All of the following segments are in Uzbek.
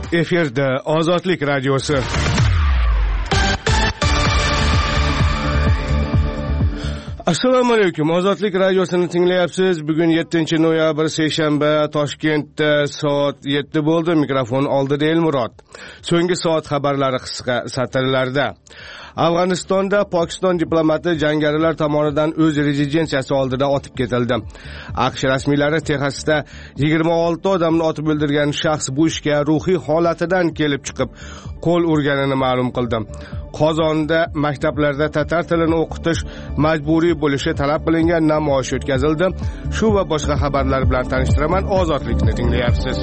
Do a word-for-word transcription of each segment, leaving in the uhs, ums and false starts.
Efirda Ozodlik radiosi. Assalomu alaykum. Ozodlik radiosini tinglayapsiz. Bugun yettinchi noyabr seshanba, Toshkentda soat yetti bo'ldi. Mikrofon oldida Elmurod. So'nggi soat xabarlari qisqa satrlarda. Afg'onistonda Pokiston diplomati jangarilar tomonidan o'z rezidensiyasi oldida otib ketildi. AQSh rasmiylari Texasda yigirma olti odamni otib o'ldirgan shaxs bu ishga ruhiy holatidan kelib chiqib, qo'l urganini ma'lum qildi. Qozonda maktablarda tatar tilini o'qitish majburiy bo'lishi talab qilingan namoyish o'tkazildi. Shu va boshqa xabarlar bilan tanishtiraman. Ozodlikni tinglayapsiz.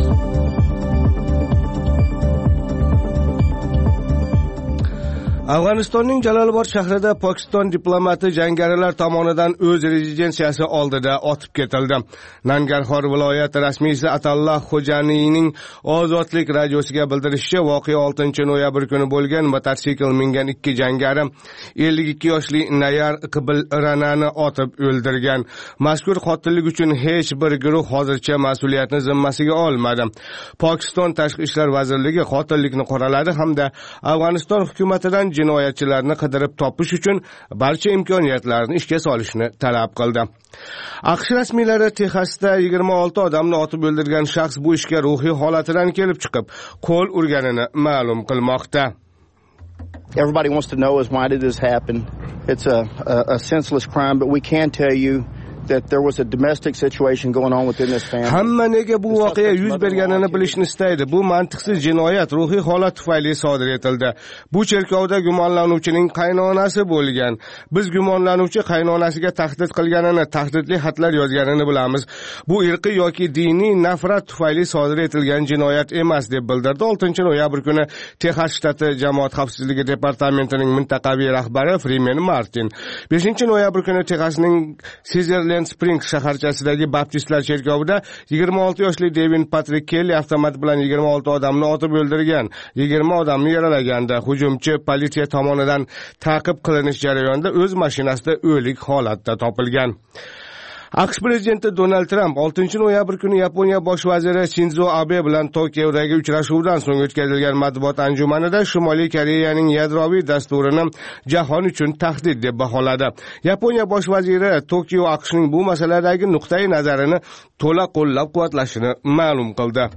Afg'onistonning Jalolobod shahrida Pokiston diplomati jangarilar tomonidan o'z rezidensiyasi oldida otib ketildi. Nangarxor viloyati rasmiysi Atalloh Xo'janiyning Ozodlik radiosiga bildirishicha, voqea oltinchi noyabr kuni bo'lgan. Mototsikl mingan ikki jangari ellik ikki yoshli Nayar Qibil Ranani otib o'ldirgan. Mazkur qotillik uchun hech bir guruh hozircha mas'uliyatni zimmasiga olmadi. Pokiston Tashqi ishlar vazirligi qotillikni qoraladi hamda Afg'oniston hukumatidan jinoyatchilarni qidirib topish uchun barcha imkoniyatlarni ishga solishni talab qildi. AQSh rasmiylari Texasda yigirma olti odamni otib o'ldirgan shaxs bu ishga ruhiy holatidan kelib chiqib, qo'l urganini ma'lum qilmoqda. Everybody wants to know is why did this happen? It's a, a, a senseless crime, but we can tell you that there was a domestic situation going on within this family. Hamma nega bu voqea yuz berganini bilishni istaydi. Bu mantiqsiz jinoyat ruhiy holat tufayli sodir etildi. Bu cherkovda gumonlanuvchining qaynonasi bo'lgan. Biz gumonlanuvchi qaynonasiga tahdid qilganini, tahdidli xatlar yozganini bilamiz. Bu irqiy yoki diniy nafrat tufayli sodir etilgan jinoyat emas deb bildirdi oltinchi noyabr kuni Texas shtati Jamoat xavfsizligi departamentining mintaqaviy rahbari Freeman Martin. beshinchi noyabr kuni Texasning Sutherland Springs shaharchasidagi baptistlar cherkovida yigirma olti yoshli Devin Patrick Kelly avtomat bilan yigirma olti odamni otib o'ldirgan, yigirma odamni yaralaganda. Hujumchi politsiya tomonidan ta'qib qilinish jarayonida o'z mashinasida o'lik holatda topilgan. AQSh prezidenti Donald Trump oltinchi noyabr kuni Yaponiya bosh vaziri Shinzo Abe bilan Tokiodagi uchrashuvdan so'ng o'tkazilgan matbuot anjumanida Shimoliy Koreyaning yadroviy dasturini jahon uchun tahdid deb baholadi. Yaponiya bosh vaziri Tokio AQShning bu masaladagi nuqtai nazarini to'la qo'llab-quvvatlashini ma'lum qildi.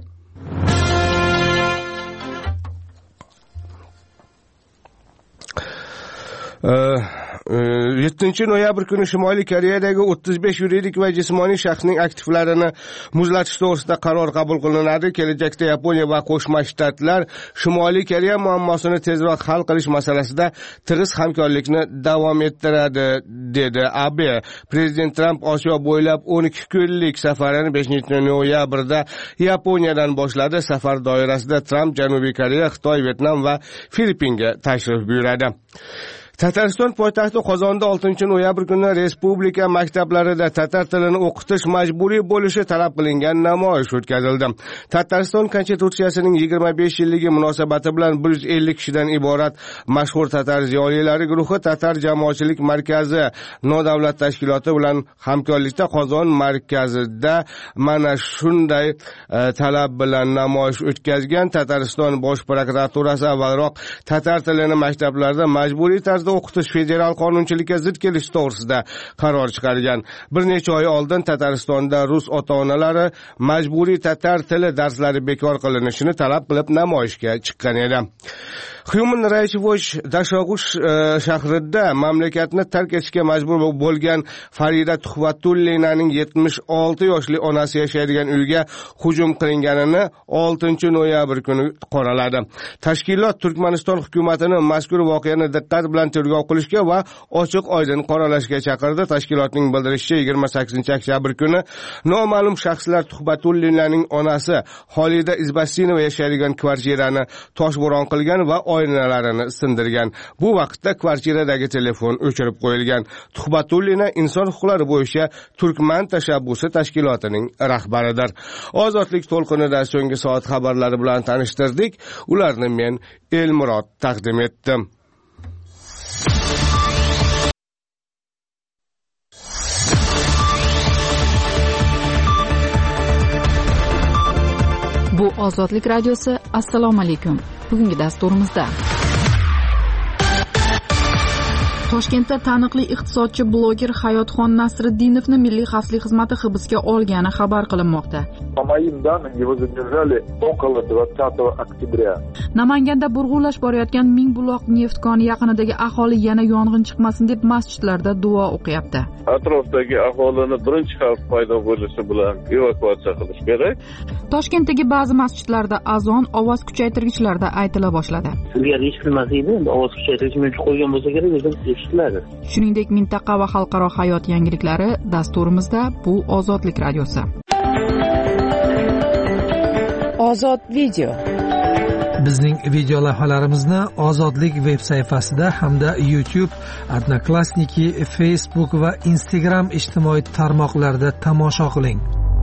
yettinchi noyabr kuni Shimoliy Koreyadagi o'ttiz besh yuridik va jismoniy shaxsning aktivlarini muzlatish to'g'risida qaror qabul qilinadi. Kelajakda Yaponiya va Qo'shma Shtatlar Shimoliy Koreya muammosini tezroq hal qilish masalasida tig'iz hamkorlikni davom ettiradi, dedi Abe. Prezident Trump Osiyo bo'ylab o'n ikki kunlik safarini beshinchi noyabrda Yaponiyadan boshladi. Safar doirasida Trump Janubiy Koreya, Xitoy, Vyetnam va Filippinga tashrif buyuradi. Tatariston poytaxti Qozonda oltinchi noyabr kuni respublika maktablarida tatar tilini o'qitish majburiy bo'lishi talab qilingan namoyish o'tkazildi. Tatariston konstitutsiyasining yigirma besh yilligi munosabati bilan bir yuz ellik kishidan iborat mashhur tatar ziyolilari guruhi Tatar jamoatchilik markazi nodavlat tashkiloti bilan hamkorlikda Qozon markazida mana shunday e, talab bilan namoyish o'tkazgan. Tatariston bosh prokuraturasi avvalroq tatar tilini maktablarda majburiy tarzda o'qitish federal qonunchilikka zid kelishi to'g'risida qaror chiqargan. Bir necha oy oldin Tataristonda rus ota-onalari majburiy tatar tili darslari bekor qilinishini talab qilib namoyishga chiqqan edi. Human Rights Watch Dashog'ush shahrida mamlakatni tark etishga majbur bo'lgan Farida Tuhvatullinaning yetmish olti yoshli onasi yashaydigan uyga hujum qilinganini oltinchi noyabr kuni qoraladi. Tashkilot Turkmaniston hukumatini mazkur voqeani diqqat bilan tergov qilishga va ochiq oydin qoralashga chaqirdi. Tashkilotning bildirishicha yigirma sakkizinchi oktyabr kuni noma'lum shaxslar Tuhvatullinaning onasi Xolida Izbassinova yashaydigan kvartirani toshbo'ron qilgan va oynalarini sindirgan. Bu vaqtda kvartiradagi telefon o'chirib qo'yilgan. Tuhvatullina inson huquqlari bo'yicha Turkman tashabbusi tashkilotining rahbaridir. Ozodlik to'lqinida so'nggi soat xabarlari bilan tanishtirdik. Ularni men Elmurod taqdim etdim. Bu Ozodlik radiosi. Assalomu alaykum. Bugungi dasturimizda Toshkentda taniqli iqtisodchi bloger Hayotxon Nasriddinovni Milliy xavfsizlik xizmati hibsga olgani xabar qilinmoqda. По моим данным, его задержали около двадцатого октября. Namanganda burg'ulash borayotgan Mingbuloq neft koni yaqinidagi aholi yana yong'in chiqmasin deb masjidlarda duo o'qiyapti. Atrofdagi aholini birinchi xavf paydo bo'lishi bilan evakuatsiya qilish kerak. Toshkentdagi ba'zi masjidlarda azon ovoz kuchaytirgichlarda aytila boshladi. Sizga eshitilmas edi, endi ovoz kuchaytirgichni qo'ygan bo'lsa kerak, o'zim eshitiladi. Shuningdek, mintaqa va xalqaro hayot yangiliklari dasturimizda bu Ozodlik radiosi. Ozod video. Bizning video lavhalarimizni Ozodlik veb sayfasida hamda YouTube, Odnoklassniki, Facebook va Instagram ijtimoiy tarmoqlarida tomosha qiling.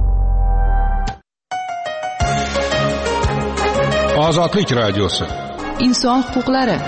Ozodlik radiosi. Inson huquqlari.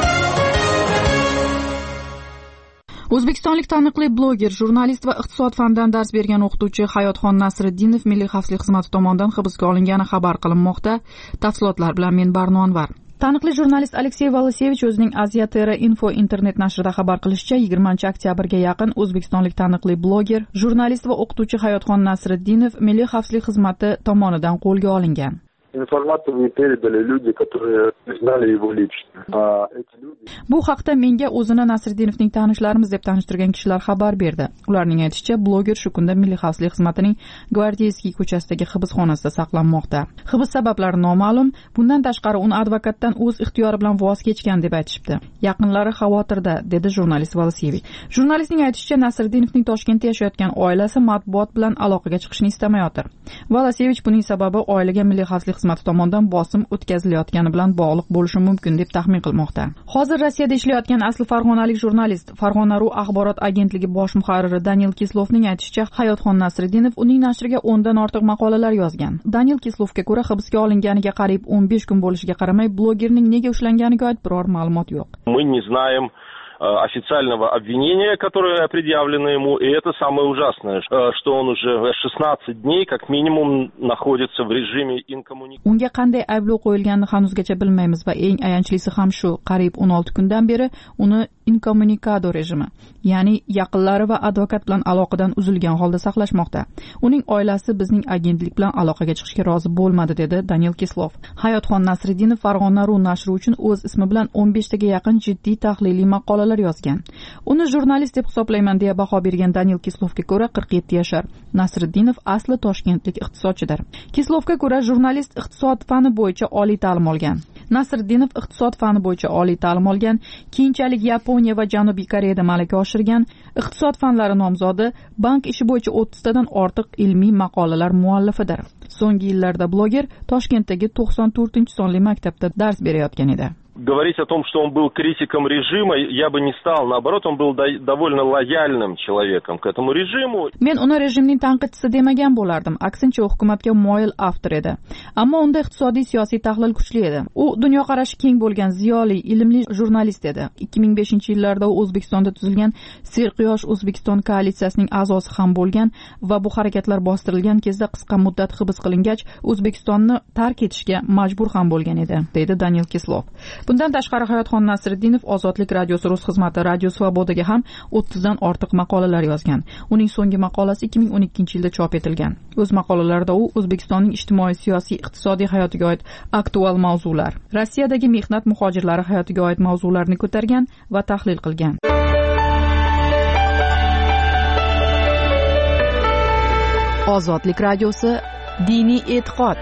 O'zbekistonlik taniqli bloger, jurnalist va iqtisod fanidan dars bergan o'qituvchi Hayotxon Nasriddinov Milliy xavfsizlik xizmati tomonidan hibsga olingani xabar qilinmoqda. Tafsilotlar bilan men Barno Anvar. Taniqli jurnalist Aleksey Volosevich o'zining Aziya.tr Info internet nashrida xabar qilishicha, yigirmanchi oktyabrga yaqin o'zbekistonlik taniqli bloger, jurnalist va o'qituvchi Hayotxon Nasriddinov Milliy xavfsizlik xizmati tomonidan qo'lga olingan. Информацию мне передали люди, которые знали его лично. А эти люди... Bu haqda menga o'zini Nasriddinovning tanishlarimiz deb tanishtirgan kishilar xabar berdi. Ularning aytishicha, bloger shu kunda Milliy xavfsizlik xizmatining Gvardeyskiy ko'chasidagi hibsxonasida saqlanmoqda. Hibs sabablari noma'lum. Bundan tashqari uni advokatdan o'z ixtiyori bilan voz kechgan deb aytishibdi. Yaqinlari xavotirda, dedi jurnalist Volosevich. Jurnalistning aytishicha, Nasriddinovning Toshkentda yashayotgan oilasi matbuot bilan aloqaga chiqishni istamayotir. Volosevich buning sababi oilaga Milliy xavfsizlik xizmati tomonidan bosim o'tkazilayotgani bilan bog'liq bo'lishi mumkin deb taxmin qilmoqda. Hozir Rossiyada ishlayotgan asli farg'onalik jurnalist, Farg'ona.ru axborot agentligi bosh muharriri Daniel Kislovning aytishicha, Hayotxon Nasriddinov uning nashriga o'ndan ortiq maqolalar yozgan. Daniel Kislovga ko'ra, hibsga olinganiga qariyb o'n besh kun bo'lishiga qaramay, blogerning nega ushlanganiga oid biror ma'lumot yo'q. Мы не знаем официального обвинения, которое предъявлено ему, и это самое ужасное, что он уже шестнадцать дней как минимум naходится в режиме инкоммуникации. Unga qanday ayblov qo'yilganini hanuzgacha bilmaymiz va eng ayanchlisi ham shu, qariyb o'n olti kundan beri uni inkomunikado rejimi, ya'ni yaqinlari va advokat bilan aloqadan uzilgan holda saqlashmoqda. Uning oilasi bizning agentlik bilan aloqaga chiqishga rozi bo'lmadi, dedi Daniel Kislov. Hayotxon Nasriddinov Farg'ona.ru nashri uchun o'z ismi bilan o'n beshtaga yaqin jiddiy tahliliy maqolalar yozgan. Uni jurnalist deb hisoblayman deya baho bergan Daniel Kislovga ko'ra, qirq yetti yashar. Nasriddinov asli toshkentlik iqtisodchidir. Kislovga ko'ra, jurnalist iqtisod fani bo'yicha oliy ta'lim olgan. Nasriddinov iqtisod fani bo'yicha oliy ta'lim olgan, keyinchalik Yaponiya va Janubiy Koreyada malaka oshirgan, iqtisod fanlari nomzodi, bank ishi bo'yicha o'ttiztadan ortiq ilmiy maqolalar muallifidir. So'nggi yillarda bloger Toshkentdagi to'qson to'rtinchi sonli maktabda dars berayotgan edi. Говорить о том, что он был критиком режима, я бы не стал. Наоборот, он был довольно лояльным человеком к этому режиму. Men uni rejimning tanqidchisi demagan bo'lardim. Aksincha, hukumatga moyil avtor edi. Ammo unda iqtisodiy siyosiy tahlil kuchli edi. U dunyoqarashi keng bo'lgan ziyoli, ilmli jurnalist edi. ikki ming beshinchi yillarda u O'zbekistonda tuzilgan Serquyosh O'zbekiston koalitsiyasining a'zosi ham bo'lgan va bu harakatlar bostirilgan kezda qisqa muddat hibs qilingach, O'zbekistonni tark etishga majbur ham bo'lgan edi, dedi Daniel Kislov. Bundan tashqari Hayotxon Nasriddinov Ozodlik radiosi rus xizmati Radio Svobodaga ham o'ttizdan ortiq maqolalar yozgan. Uning so'nggi maqolasi ikki ming o'n ikkinchi yilda chop etilgan. O'z maqolalarida u O'zbekistonning ijtimoiy, siyosiy, iqtisodiy hayotiga oid aktual mavzular, Rossiyadagi mehnat muhojirlari hayotiga oid mavzularni ko'targan va tahlil qilgan. Ozodlik radiosi, diniy e'tiqod.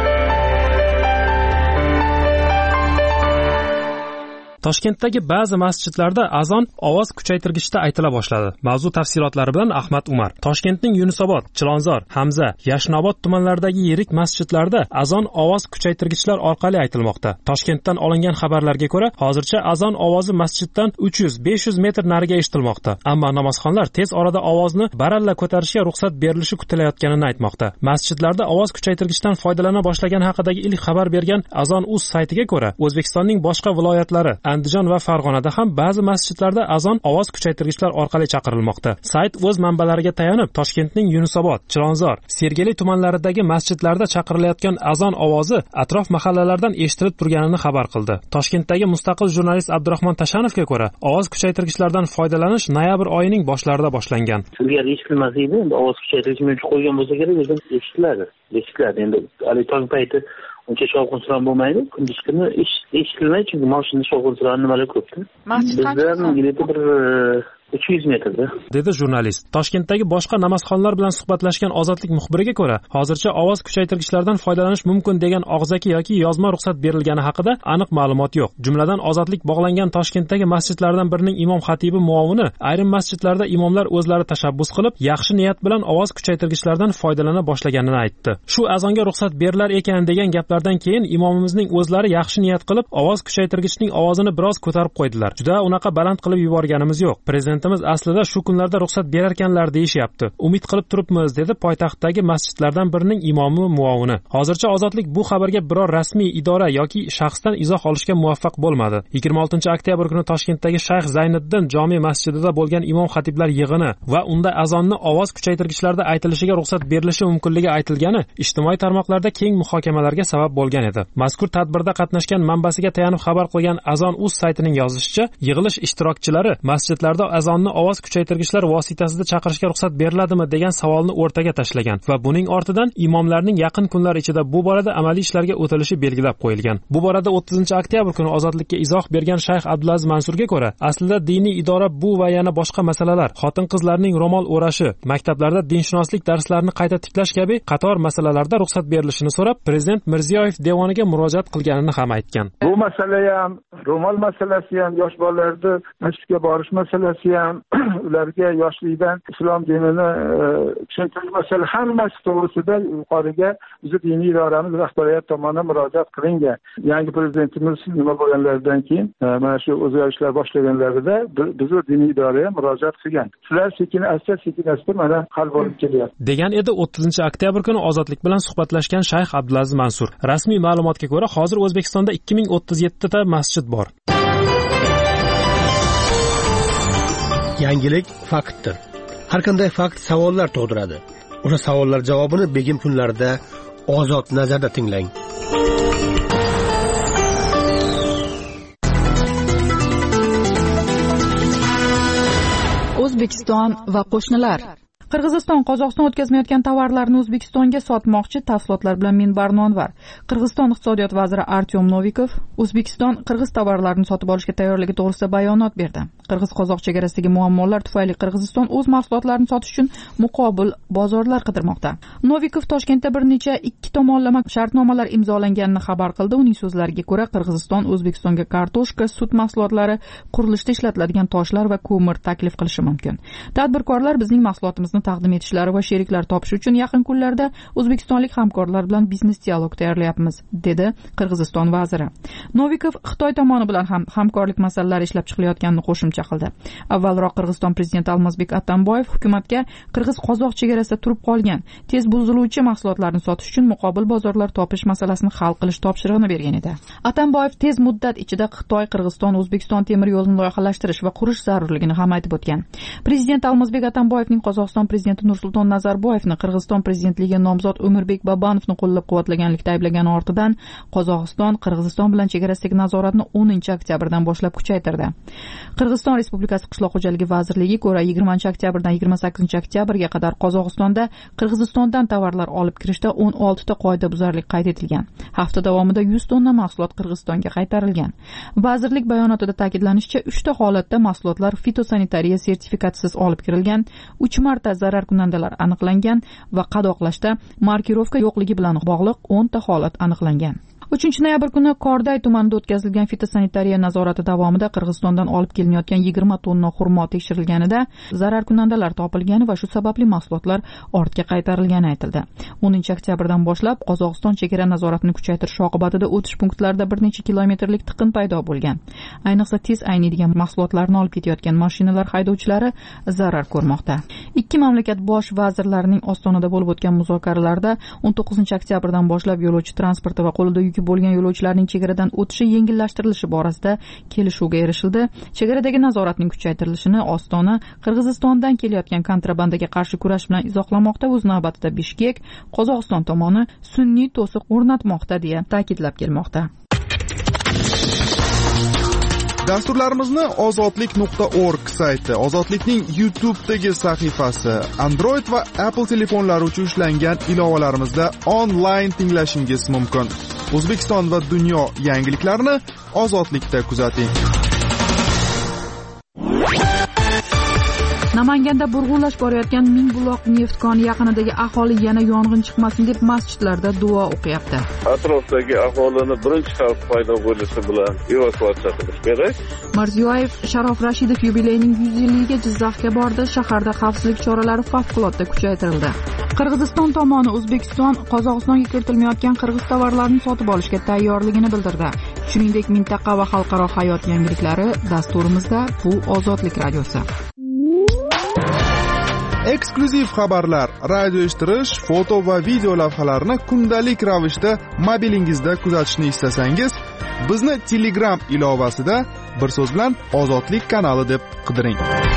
Toshkentdagi ba'zi masjidlarda azon ovoz kuchaytirgichda aytila boshladi. Mavzu tafsilotlari bilan Ahmad Umar. Toshkentning Yunusobod, Chilonzor, Hamza, Yashnobod tumanlaridagi yirik masjidlarda azon ovoz kuchaytirgichlar orqali aytilmoqda. Toshkentdan olingan xabarlarga ko'ra, hozircha azon ovozi masjiddan uch yuz besh yuz metr nariga eshitilmoqda. Ammo namozxonlar tez orada ovozni baralla ko'tarishga ruxsat berilishi kutilayotganini aytmoqda. Masjidlarda ovoz kuchaytirgichdan foydalana boshlagan haqidagi ilk xabar bergan Azon.uz saytiga ko'ra, O'zbekistonning boshqa viloyatlari Andijon va Farg'onada ham ba'zi masjidlarda azon ovoz kuchaytirgichlar orqali chaqirilmoqda. Sayt o'z manbalariga tayanib, Toshkentning Yunusobod, Chilonzor, Sergeli tumanlaridagi masjidlarda chaqirilayotgan azon ovozi atrof mahallalardan eshitilib turganini xabar qildi. Toshkentdagi mustaqil jurnalist Abdurahmon Tashanovga ko'ra, ovoz kuchaytirgichlardan foydalanish noyabr oyining boshlarida boshlangan. Ilgari eshitilmas edi, endi ovoz kuchaytirish mumkin qo'ygan bo'lsa kerak, o'zi eshitiladi. Eshitiladi. Endi hali tong payti uncha shovqin-suron bo'lmaydi. Kunduz kuni eshitilmaydi, chunki mashina shovqin-suron nimalar ko'pda. Bizdan bir uch yuz metrda, dedi jurnalist. Toshkentdagi boshqa namozxonlar bilan suhbatlashgan Ozodlik muxbiriga ko'ra, hozircha ovoz kuchaytirgichlardan foydalanish mumkin degan og'zaki yoki yozma ruxsat berilgani haqida aniq ma'lumot yo'q. Jumladan, Ozodlik bog'langan Toshkentdagi masjidlardan birining imom xatibi muovini ayrim masjidlarda imomlar o'zlari tashabbus qilib, yaxshi niyat bilan ovoz kuchaytirgichlardan foydalana boshlaganini aytdi. Shu azonga ruxsat berilar ekan degan gaplardan keyin imomimizning o'zlari yaxshi niyat qilib, ovoz kuchaytirgichning ovozini biroz ko'tarib qo'ydilar. Juda unaqa baland qilib yuborganimiz yo'q. Prezident Prezidentimiz aslida shu kunlarda ruxsat berarkanlar deyishyapti. Umid qilib turibmiz, dedi poytaxtdagi masjidlardan birining imomi muovini. Hozircha Ozodlik bu xabarga biror rasmiy idora yoki shaxsdan izoh olishga muvaffaq bo'lmadi. yigirma oltinchi oktyabr kuni Toshkentdagi Shayx Zayniddin jome masjidida bo'lgan imom xatiblar yig'ini va unda azonni ovoz kuchaytirgichlarda aytilishiga ruxsat berilishi mumkinligi aytilgani ijtimoiy tarmoqlarda keng muhokamalarga sabab bo'lgan edi. Mazkur tadbirda qatnashgan manbasiga tayanib xabar qilgan Azon.uz saytining yozishicha, yig'ilish ishtirokchilari masjidlarda azonni ovoz kuchaytirgichlar vositasida chaqirishga ruxsat beriladimi degan savolni o'rtaga tashlagan va buning ortidan imomlarning yaqin kunlar ichida bu borada amaliy ishlarga o'tilishi belgilab qo'yilgan. Bu borada o'ttizinchi oktyabr kuni Ozodlikka izoh bergan Shayx Abdulaziz Mansurga ko'ra, aslida diniy idora bu va yana boshqa masalalar, xotin-qizlarning ro'mol o'rashi, maktablarda dinshunoslik darslarini qayta tiklash kabi qator masalalarda ruxsat berilishini so'rab, Prezident Mirziyoyev devoniga murojaat qilganini ham aytgan. Bu masala ham, ro'mol masalasi ham, yosh bolalarni masjidga borish masalasi ham, ularga yoshlikdan islom dinini tushuntirish masala hammasi to'g'risida yuqoriga bizni diniy idoramiz rahbariyat tomonidan murojaat qilingan. Yangi prezidentimiz nima bo'lganlaridan keyin mana shu o'zgarishlar boshlaganlarida bizni diniy idoraga murojaat qilgan. Shular sekin asta sekin asta mana hal bo'lib kelyapti, degan edi o'ttizinchi oktyabr kuni Ozodlik bilan suhbatlashgan Shayx Abdulaziz Mansur. Rasmiy ma'lumotga ko'ra, hozir O'zbekistonda ikki ming o'ttiz yetti ta masjid bor. Yangilik faktdir. Har qanday fakt savollar tug'diradi. O'sha savollar javobini begim kunlarida Ozod nazarda tinglang. O'zbekiston va qo'shnilar. Qirg'iziston Qozog'iston o'tkazmayotgan tovarlarni O'zbekistonga sotmoqchi. Tafsilotlar bilan men Barnonvar. Qirg'iziston iqtisodiyot vaziri Artyom Novikov O'zbekiston qirg'iz tovarlarini sotib olishga tayyorligi to'g'risida bayonot berdi. Qirg'iz-qozoq chegarasidagi muammolar tufayli Qirg'iziston o'z mahsulotlarini sotish uchun muqobil bozorlar qidirmoqda. Novikov Toshkentda bir necha ikki tomonlama shartnomalar imzolanganini xabar qildi. Uning so'zlariga ko'ra, Qirg'iziston O'zbekistonga kartoshka, sut mahsulotlari, qurilishda ishlatiladigan toshlar va ko'mir taklif qilishi mumkin. Tadbirkorlar bizning mahsulotimizni taqdim etishlari va sheriklar topish uchun yaqin kunlarda o'zbekistonlik hamkorlar bilan biznes dialog tayyorlayapmiz, dedi Qirg'iziston vaziri. Novikov Xitoy tomoni bilan ham hamkorlik masalalari ishlab chiqilayotganini qo'shimcha qildi. Avvalroq Qirg'iziston prezidenti Almazbek Atamboyev hukumatga qirg'iz-qozoq chegarasida turib qolgan tez buziluvchi mahsulotlarni sotish uchun muqobil bozorlar topish masalasini hal qilish topshirig'ini bergan edi. Atamboyev tez muddat ichida Xitoy, Qirg'iziston, O'zbekiston temir yo'lini loyihalashtirish va qurish zarurligini ham aytib o'tgan. Prezident Almazbek Atamboyevning Qozog'iston prezidenti Nursulton Nazarboyevni Qirg'iziston prezidentligiga nomzod O'mirbek Babanovni qo'llab-quvvatlaganlikda ayblagan ortidan Qozog'iston Qirg'iziston bilan chegarasidagi nazoratni o'ninchi oktyabrdan boshlab kuchaytirdi. Qirg'iziston Respublikasi Qishloq xo'jaligi vazirligiga ko'ra, yigirmanchi oktyabrdan yigirma sakkizinchi oktyabrga qadar Qozog'istonda Qirg'izistondan tovarlar olib kirishda o'n olti ta qoidabuzarlik qayd etilgan. Hafta davomida yuz tonna mahsulot Qirg'izistonga qaytarilgan. Vazirlik bayonotida ta'kidlanishicha, uchta holatda mahsulotlar fitosanitariya sertifikatisiz olib kirilgan, uch marta zarar kunandalar aniqlangan va qadoqlashda markirovka yo'qligi bilan bog'liq o'nta holat aniqlangan. uchinchi noyabr kuni Korday tumanida o'tkazilgan fitosanitariya nazorati davomida Qirg'izistondan olib kelinayotgan yigirma tonna xurmo tekshirilganida zarar kunandalar topilgani va shu sababli mahsulotlar ortga qaytarilgani aytildi. o'ninchi oktyabrdan boshlab Qozog'iston chegara nazoratini kuchaytirish oqibatida o'tish punktlarida bir necha kilometrlik tiqin paydo bo'lgan. Ayniqsa tez ayniydigan mahsulotlarni olib ketayotgan mashinalar haydovchilari zarar ko'rmoqda. Ikki mamlakat bosh vazirlarining Ostonada bo'lib o'tgan muzokaralarda o'n to'qqizinchi oktyabrdan boshlab yo'lovchi transporti va qo'lida yuk yoki bo'lgan yo'lovchilarning chegaradan o'tishi yengillashtirilishi borasida kelishuvga erishildi. Chegaradagi nazoratning kuchaytirilishini Ostona Qirg'izistondan kelayotgan kontrabandaga qarshi kurash bilan izohlamoqda. O'z navbatida Bishkek Qozog'iston tomoni sun'iy to'siq o'rnatmoqda deya ta'kidlab kelmoqda. Dasturlarimizni ozodlik nuqta org sayti, Ozodlikning YouTube'dagi sahifasi, Android va Apple telefonlari uchun ishlangan ilovalarimizda onlayn tinglashingiz mumkin. O'zbekiston va dunyo yangiliklarini Ozodlikda kuzating. Namanganda burg'ulash borayotgan Mingbuloq neft koni yaqinidagi aholi yana yong'in chiqmasin deb masjidlarda duo o'qiyapti. Atrofdagi aholini birinchi xavf paydo bo'lishi bilan evakuatsiya qilish kerak. Mirziyoyev Sharof Rashidov yubileyining yuz yilligiga Jizzaxga bordi. Shaharda xavfsizlik choralari favqulodda kuchaytirildi. Qirg'iziston tomoni O'zbekiston Qozog'istonga kiritilmayotgan qirg'iz tovarlarini sotib olishga tayyorligini bildirdi. Shuningdek, mintaqa va xalqaro hayot yangiliklari dasturimizda bu Ozodlik radiosi. Eksklyuziv xabarlar, radio eshittirish, foto va video lavhalarni kundalik ravishda mobilingizda kuzatishni istasangiz, bizni Telegram ilovasida bir so'z bilan Ozodlik kanali deb qidiring.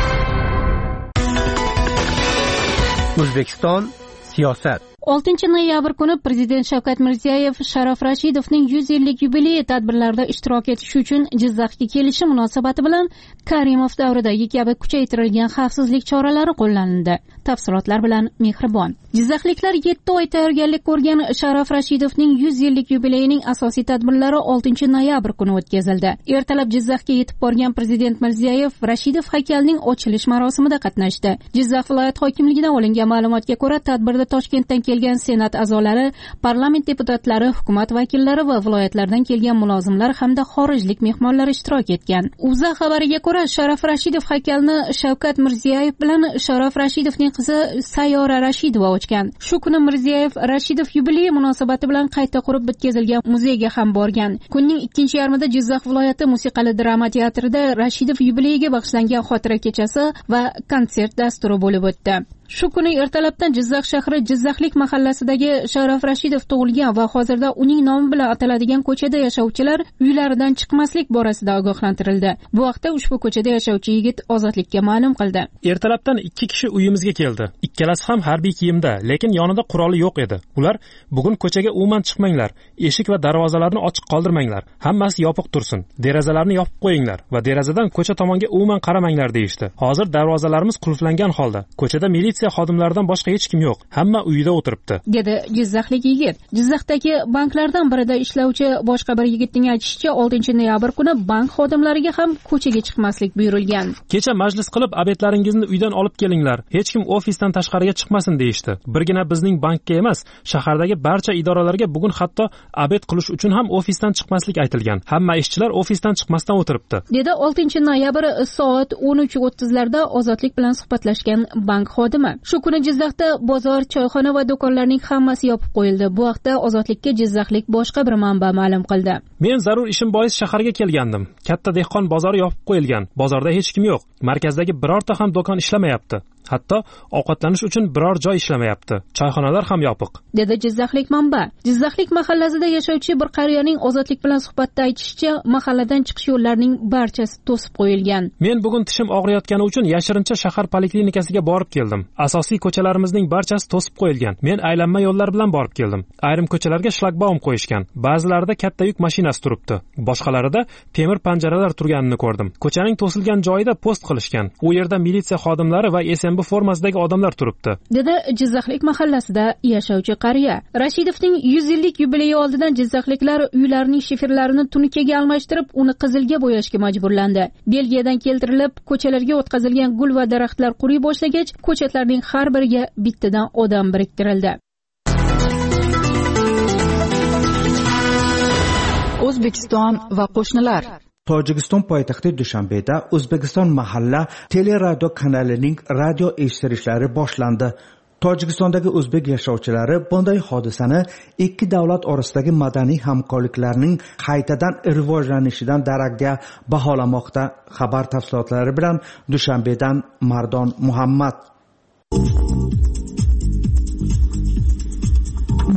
O'zbekiston siyosat. oltinchi noyabr kuni Prezident Shavkat Mirziyoyev Sharof Rashidovning yuz yillik yubileyi tadbirlarida ishtirok etish uchun Jizzaxga kelishi munosabati bilan Karimov davridagi kabi kuchaytirilgan xavfsizlik choralari qo'llanildi. Tafsilotlar bilan Mehribon. Jizzaxliklar yetti oy tayyorgarlik ko'rgan Sharof Rashidovning yuz yillik yubileyining asosiy tadbirlari oltinchi noyabr kuni o'tkazildi. Ertalab Jizzaxga yetib borgan Prezident Mirziyoyev Rashidov haykalining ochilish marosimida qatnashdi. Jizzax viloyat hokimligidan olingan ma'lumotga ko'ra, tadbirda Toshkentdan kelgan senat a'zolari, parlament deputatlari, hukumat vakillari va viloyatlardan kelgan mulozimlar hamda xorijlik mehmonlar ishtirok etgan. O'zA xabariga ko'ra, Sharof Rashidov haykalini Shavkat Mirziyoyev bilan Sharof Rashidovning qizi Sayyora Rashidova ochgan. Shu kuni Mirziyoyev Rashidov yubileyi munosabati bilan qayta qurib bitkazilgan muzeyga ham borgan. Kunning ikkinchi yarmida Jizzax viloyati musiqali drama teatrida Rashidov yubileyiga bag'ishlangan xotira kechasi va konsert dasturi bo'lib o'tdi. Shu kuni ertalabdan Jizzax shahri Jizzaxlik mahallasidagi Sharof Rashidov tug'ilgan va hozirda uning nomi bilan ataladigan ko'chada yashovchilar uylaridan chiqmaslik borasida ogohlantirildi. Bu vaqtda ushbu ko'chada yashovchi yigit Ozodlikka ma'lum qildi. Ertalabdan ikki kishi uyimizga keldi. Ikkalasi ham harbiy kiyimda, lekin yonida quroli yo'q edi. Ular bugun ko'chaga umuman chiqmanglar, eshik va darvozalarni ochiq qoldirmanglar, hammasi yopiq tursin, derazalarni yopib qo'yinglar va derazadan ko'cha tomonga umuman qaramanglar deyishdi. Hozir darvozalarimiz qulflangan holda. Ko'chada militsiya xodimlaridan boshqa hech kim yo'q. Hamma uyida o'tiribdi, dedi Jizzaxlik yigit. Jizzaxdagi banklardan birida ishlovchi boshqa bir yigitning aytishicha, oltinchi noyabr kuni bank xodimlariga ham ko'chaga chiqmaslik buyurilgan. Kecha majlis qilib, obedlaringizni uydan olib kelinglar. Hech kim ofisdan tashqariga chiqmasin deyishdi. Birgina bizning bankka emas, shahardagi barcha idoralarga bugun hatto obed qilish uchun ham ofisdan chiqmaslik aytilgan. Hamma ishchilar ofisdan chiqmasdan o'tiribdi, dedi oltinchi noyabr soat o'n uch o'ttiz larda Ozodlik bilan suhbatlashgan bank xodimi. Shu kuni Jizzaxda bozor, choyxona va do'konlarning hammasi yopib qo'yildi. Bu haqda Ozodlikka Jizzaxlik boshqa bir manba ma'lum qildi. Men zarur ishim bois shaharga kelgandim. Katta dehqon bozori yopib qo'yilgan. Bozorda hech kim yo'q. Markazdagi birorta ham do'kon ishlamayapti. Hatto ovqatlanish uchun biror joy ishlamayapti. Choyxonalar ham yopiq, dedi Jizzaxlik manba. Jizzaxlik mahallasida yashovchi bir qariyaning Ozodlik bilan suhbatda aytishicha, mahalladan chiqish yo'llarining barchasi to'sib qo'yilgan. Men bugun tishim og'riyotgani uchun yashirincha shahar poliklinikasiga borib keldim. Asosiy ko'chalarimizning barchasi to'sib qo'yilgan. Men aylanma yo'llar bilan borib keldim. Ayrim ko'chalarga shlagbaum qo'yishgan. Ba'zilarida katta yuk mashinasi turibdi. Boshqalarida temir panjaralar turganini ko'rdim. Ko'chaning to'silgan joyida post qilishgan. U yerda militsiya xodimlari va S M B formasidagi odamlar turibdi, dedi Jizzaxlik mahallasida yashovchi qariya. Rashidovning yuz yillik yubileyi oldidan jizzaxliklar uylarining shifrlarini tunikaga almashtirib, uni qizilga bo'yashga majburlandi. Belgiyadan keltirilib, ko'chalarga o'tkazilgan gul va daraxtlar quriy boshlagach, ko'chatlarning har biriga bittadan odam biriktirildi. O'zbekiston va qo'shnilar. Tojikiston poytaxti Dushanbeda O'zbekiston mahalla teleradio kanalining radio eshittirishlari boshlandi. Tojikistondagi o'zbek yashovchilari bunday hodisani ikki davlat orasidagi madaniy hamkorliklarning qaytadan rivojlanishidan darakda baholamoqda. Xabar tafsilotlari bilan Dushanbedan Mardon Muhammad.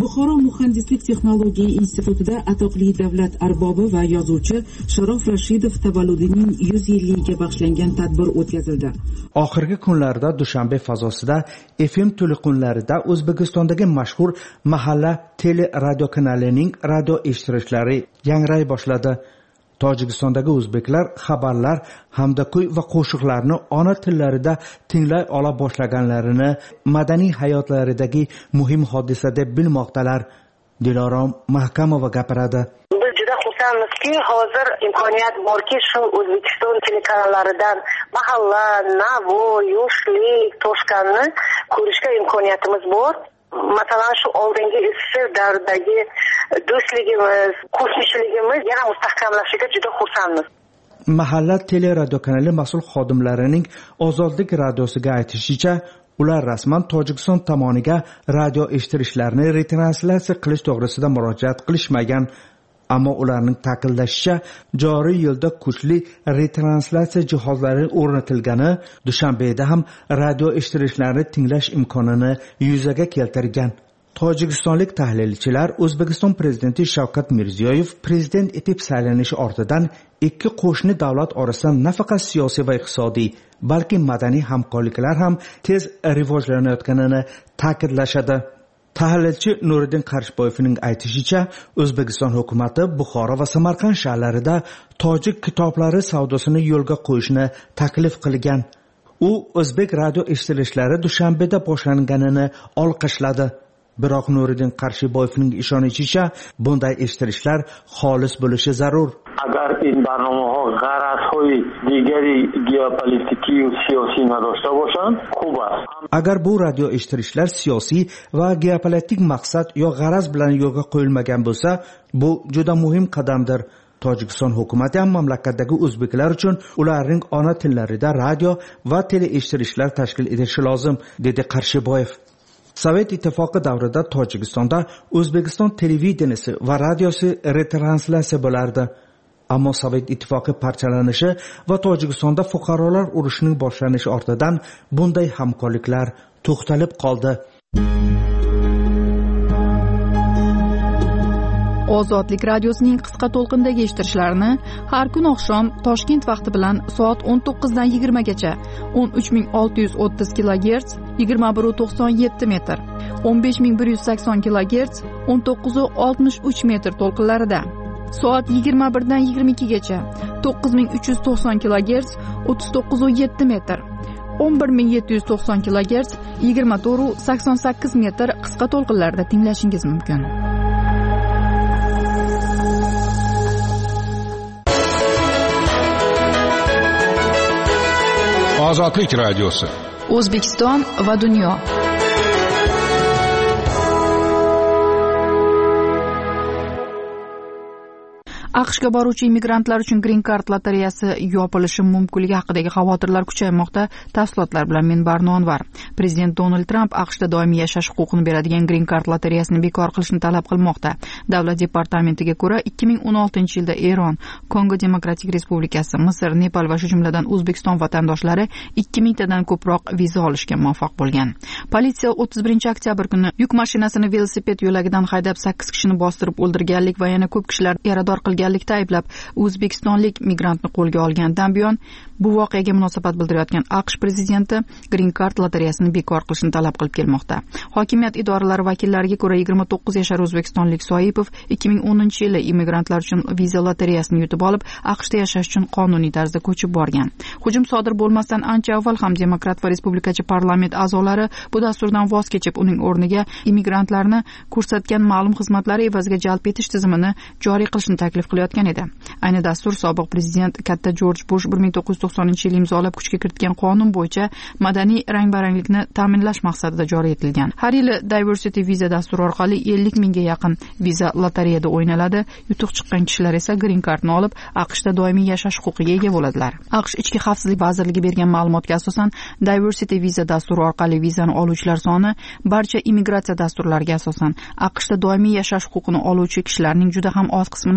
Buxoro muhandislik texnologiya institutida atoqli davlat arbobi va yozuvchi Sharof Rashidov tavalludining yuz yilligiga bag'ishlangan tadbir o'tkazildi. Oxirgi kunlarda Dushanbe fazosida F M to'lqinlarida O'zbekistondagi mashhur mahalla tele radio kanalining radio eshittirishlari yangray boshladi. Tojikistondagi o'zbeklar xabarlar hamda kuy va qo'shiqlarni ona tillarida tinglay ola boshlaganlarini madaniy hayotlaridagi muhim hodisa deb bilmoqdalar. Dilorom Mahkamova gapiradi. Biz juda xursandmizki, hozir imkoniyat borki, shu O'zbekiston telekanallaridan mahalla, Navoiy, Yoshlik, Toshkanni ko'rishga imkoniyatimiz bor. Masalan, shu oldingi SSR davridagi do'stligimiz, qo'shnichiligimiz yana mustahkamlashiga juda xursandmiz. Mahalla teleradio kanali mas'ul xodimlarining Ozodlik radiosiga aytishicha, ular rasman Tojikiston tomoniga radio eshittirishlarni retranslyatsiya qilish to'g'risida murojaat qilishmagan. Ammo ularning ta'kidlashicha, joriy yilda kuchli retranslyatsiya jihozlari o'rnatilgani Dushanbeda ham radio eshittirishlarni tinglash imkonini yuzaga keltirgan. Tojikistonlik tahlilchilar O'zbekiston prezidenti Shavkat Mirziyoyev prezident etib saylanishi ortidan ikki qo'shni davlat orasida nafaqat siyosiy va iqtisodiy, balki madaniy hamkorliklar ham tez rivojlanayotganini ta'kidlashadi. Tahlilchi Nuriddin Qarishboyevning aytishicha, O'zbekiston hukumatı Buxoro va Samarqand shaharlarida tojik kitoblari savdosini yo'lga qo'yishni taklif qilgan. U o'zbek radio eshittirishlari Dushanbeda boshlanganini olqishladi. Biroq Nuriddin Qarishboyevning ishonishicha, bunday eshittirishlar xolis bo'lishi zarur. Agar این برنامه‌ها غرض‌های دیگری geopolitiki و siyosiy نداشته باشند خوب است. Agar bu radio eshittirishlar siyosiy va geopolitik maqsad yo g'araz bilan yo'lga qo'yilmagan bo'lsa, bu juda muhim qadamdir. Tojikiston hukumati ham mamlakatdagi o'zbeklar uchun ularning ona tillarida radio va tele eshittirishlar tashkil etishi lozim, dedi Qarshiboyev. Sovet ittifoqi davrida Tojikistonda O'zbekiston televideniyasi va radiosi retranslyatsiya bo'lardi. Ammo Sovet ittifoqi parchalanishi va Tojikistonda fuqarolar urushining boshlanishi ortidan bunday hamkorliklar to'xtalib qoldi. Ozodlik radiosining qisqa to'lqindagi eshittirishlarini har kun oqshom Toshkent vaqti bilan soat o'n to'qqiz dan yigirma gacha o'n uch ming olti yuz o'ttiz kilogerts yigirma bir nuqta to'qson yetti metr, o'n besh ming bir yuz sakson kilogerts o'n to'qqiz nuqta oltmish uch metr to'lqinlarida, soat yigirma bir dan yigirma ikki gacha to'qqiz ming uch yuz to'qson kilogerts o'ttiz to'qqiz nuqta yetti metr, o'n bir ming yetti yuz to'qson kilogerts yigirma to'rt nuqta sakson sakkiz metr qisqa to'lqinlarda tinglashingiz mumkin. Ozodlik radiosi. O'zbekiston va dunyo. AQShga boruvchi immigrantlar uchun Green Card lotereyasi yopilishi mumkinligi haqidagi xavotirlar kuchaymoqda. Tafsilotlar bilan men Barno Anvar. Prezident Donald Tramp AQShda doimiy yashash huquqini beradigan Green Card lotereyasini bekor qilishni talab qilmoqda. Davlat departamentiga ko'ra ikki ming o'n oltinchi yilda Eron, Kongo Demokratik Respublikasi, Misr, Nepal va shu jumladan O'zbekiston vatandoshlari ikki mingtadan ko'proq viza olishga muvaffaq bo'lgan. Politsiya o'ttiz birinchi oktyabr kuni yuk mashinasini velosiped yo'lagidan haydab sakkiz kishini bostirib o'ldirganlik va yana ko'p kishilar yarador qilgan likda ayblab o'zbekistonlik migrantni qo'lga olgandan buyon bu voqeaga munosabat bildirayotgan AQSh prezidenti Green Card lotereyasini bekor qilishni talab qilib kelmoqda. Hokimiyat idoralari vakillariga ko'ra yigirma to'qqiz yashar o'zbekistonlik Soipov ikki ming o'ninchi yili immigrantlar uchun viza lotereyasini yutib olib, AQShda yashash uchun qonuniy tarzda ko'chib borgan. Hujum sodir bo'lmasdan ancha avval ham demokrat va respublikachi parlament a'zolari bu dasturdan voz kechib, uning o'rniga immigrantlarni ko'rsatgan ma'lum xizmatlari evaziga jalb etish tizimini joriy qilishni taklif qilayotgan edi. Ayni dastur sobiq prezident katta Jorj Bush bir ming to'qqiz yuz to'qsoninchi yil imzolab kuchga kiritgan qonun bo'yicha madaniy rang-baranglikni ta'minlash maqsadida joriy etilgan. Har yili Diversity Visa dasturi orqali ellik mingga yaqin viza lotereyada o'ynaladi. Yutuq chiqqan kishilar esa Green Cardni olib, AQShda doimiy yashash huquqiga ega bo'ladilar. AQSh Ichki xavfsizlik vazirligi bergan ma'lumotga asosan, Diversity Visa dasturi orqali vizani oluvchilar soni barcha immigratsiya dasturlariga asosan AQShda doimiy yashash huquqini oluvchi kishilarning juda ham oz qismini tashkil qiladi.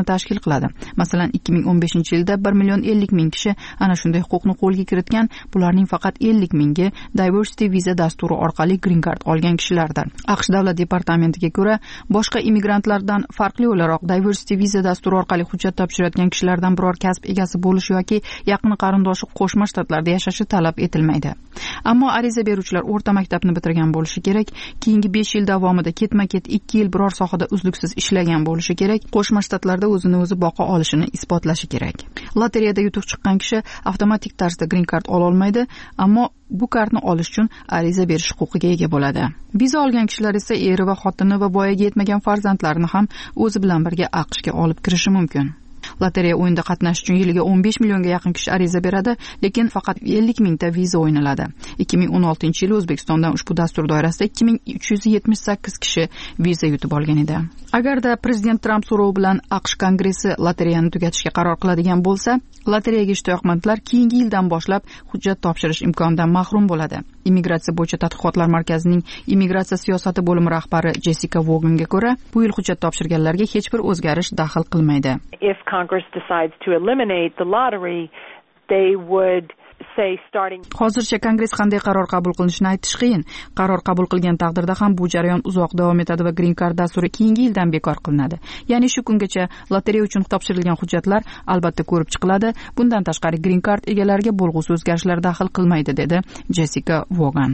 qiladi. Masalan, ikki ming o'n beshinchi yilda bir million ellik ming kishi ana shunday huquqni qo'lga kiritgan. Bularning faqat ellik mingi Diversity Visa dasturi orqali Green Card olgan kishilardir. AQSh davlat departamentiga ko'ra, boshqa immigrantlardan farqli o'laroq Diversity Visa dasturi orqali hujjat topshirayotgan kishilardan biror kasb egasi bo'lish yoki yaqin qarindoshi Qo'shma Shtatlarda yashashi talab etilmaydi. Ammo ariza beruvchilar o'rta maktabni bitirgan bo'lishi kerak, keyingi besh yil davomida ketma-ket ikki yil biror sohada uzluksiz ishlagan bo'lishi kerak, Qo'shma Shtatlarda o'zini o'zi boqa olishini isbotlashi kerak. Lotereyada yutuq chiqqan kishi avtomatik tarzda Green Card ola olmaydi, ammo bu kartni olish uchun ariza berish huquqiga ega bo'ladi. Viza olgan kishilar esa eri va xotini va voyaga yetmagan farzandlarini ham o'zi bilan birga AQShga olib kirishi mumkin. Lotereya o'yinida qatnashish uchun yiliga o'n besh millionga yaqin kishi ariza beradi, lekin faqat ellik mingta viza o'ynaladi. ikki ming o'n oltinchi yili O'zbekistondan ushbu dastur doirasida ikki ming uch yuz yetmish sakkiz kishi viza yutib olgan edi. Agarda prezident Tramp so'rovi bilan AQSh Kongressi lotereyani tugatishga qaror qiladigan bo'lsa, lotereyaga ishtiyoqmandlar keyingi yildan boshlab hujjat topshirish imkonidan mahrum bo'ladi. Immigratsiya bo'yicha tadqiqotlar markazining immigratsiya siyosati bo'limi rahbari Jessica Voganga ko'ra, bu yil hujjat topshirganlarga hech bir o'zgarish daxl qilmaydi. If Congress decides to eliminate the lottery, they would say starting Hozircha Kongress qanday qaror qabul qilinishini aytish qiyin. Qaror qabul qilgan taqdirda ham bu jarayon uzoq davom etadi va Green Card dasturi keyingi yildan bekor qilinadi. Ya'ni shu kungacha lotereya uchun topshirilgan hujjatlar albatta ko'rib chiqiladi. Bundan tashqari Green Card egalariga bo'lg'usi o'zgarishlar daxl qilmaydi, dedi Jessica Vogan.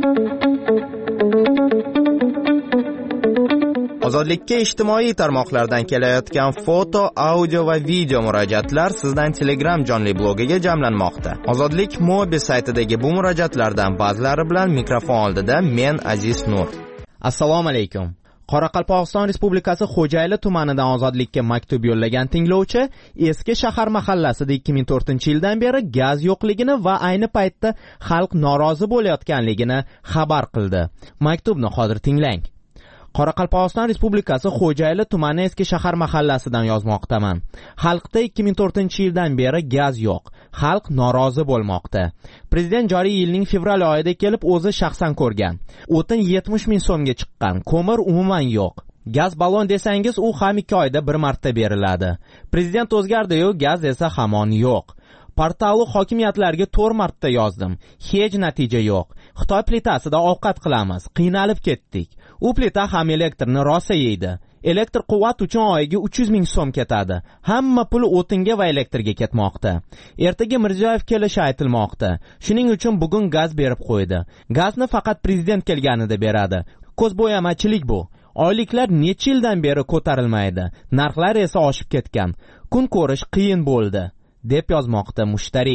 Ozodlikka ijtimoiy tarmoqlardan kelayotgan foto, audio va video murojaatlar sizdan Telegram jonli blogiga jamlanmoqda. Ozodlik Mobi saytidagi bu murojaatlardan ba'zilari bilan mikrofon oldida men Aziz Nur. Assalomu alaykum. Qoraqalpog'iston Respublikasi Xo'jayli tumanidan Ozodlikka maktub yo'llagan tinglovchi eski shahar mahallasida ikki ming to'rtinchi yildan beri gaz yo'qligini va ayni paytda xalq norozi bo'layotganligini xabar qildi. Maktubni hozir tinglang. Qoraqalpog'iston Respublikasi Xo'jayli tumani eski shahar mahallasidan yozmoqdaman. Xalqda ikki ming to'rtinchi yildan beri gaz yo'q. Xalq norozi bo'lmoqda. Prezident joriy yilning fevral oyida kelib o'zi shaxsan ko'rgan. O'tin yetmish ming so'mga chiqqan, ko'mir umuman yo'q. Gaz ballon desangiz u ham ikki oyda bir marta beriladi. Prezident o'zgardi-yu, gaz esa hamon yo'q. Portali hokimiyatlarga to'rt marta yozdim. Hech natija yo'q. Xitoy plitasida ovqat qilamiz. Qiynalib ketdik. U plita ham elektrni rosa yeydi. Elektr quvvat uchun oyiga uch yuz ming so'm ketadi. Hamma pul o'tinga va elektrga ketmoqda. Ertaga Mirziyoyev kelishi aytilmoqda. Shuning uchun bugun gaz berib qo'ydi. Gazni faqat prezident kelganida beradi. Ko'zbo'yamachilik bu. Oyliklar necha yildan beri ko'tarilmaydi. Narxlar esa oshib ketgan. Kun ko'rish qiyin bo'ldi, deb yozmoqda mushtari.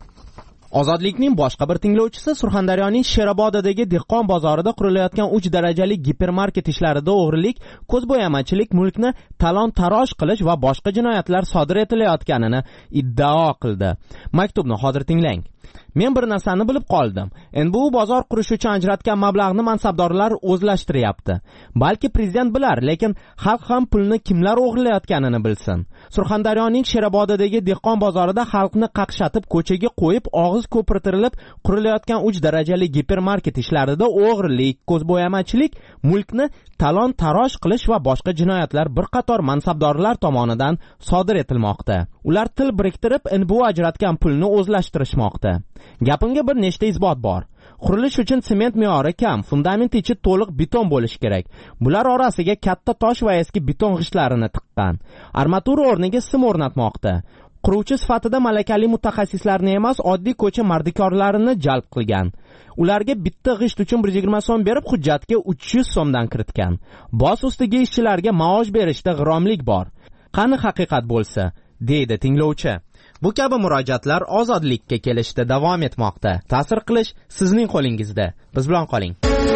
Ozodlikning boshqa bir tinglovchisi Surxondaryoning Sherobodidagi dehqon bozorida qurilayotgan uch darajali gipermarket ishlarida o'g'rilik, ko'zbo'yamachilik, mulkni talon-taroj qilish va boshqa jinoyatlar sodir etilayotganini iddao qildi. Maktubni hozir tinglang. Men bir narsani bilib qoldim. Endi bu bozor qurish uchun ajratgan mablag'ni mansabdorlar o'zlashtiryapti. Balki prezident bilar, lekin xalq ham pulni kimlar o'g'irlayotganini bilsin. Surxondaryoning Sherobodidagi dehqon bozorida xalqni qaqshatib ko'chaga qo'yib, og'iz ko'pirtirilib qurilayotgan uch darajali gipermarket ishlarida o'g'irlik, ko'zbo'yamachilik, mulkni talon-taroj qilish va boshqa jinoyatlar bir qator mansabdorlar tomonidan sodir etilmoqda. Ular til biriktirib, endi bu ajratgan pulni o'zlashtirishmoqda. Gapimga bir nechta isbot bor. Qurilish uchun sement me'yori kam, fundament ichi to'liq beton bo'lishi kerak. Bular orasiga katta tosh va eski beton g'ishtlarini tiqqan. Armatura o'rniga sim o'rnatmoqda. Quruvchi sifatida malakali mutaxassislarni emas, oddiy ko'cha mardikorlarini jalb qilgan. Ularga bitta g'isht uchun bir yuz yigirma so'm berib, hujjatga uch yuz so'mdan kiritgan. Boz ustiga ishchilarga maosh berishda g'iromlik bor. Qani haqiqat bo'lsa, deydi tinglovchi. Bu kabi murojaatlar ozodlikka kelishda davom etmoqda. Ta'sir qilish sizning qo'lingizda. Biz bilan qoling.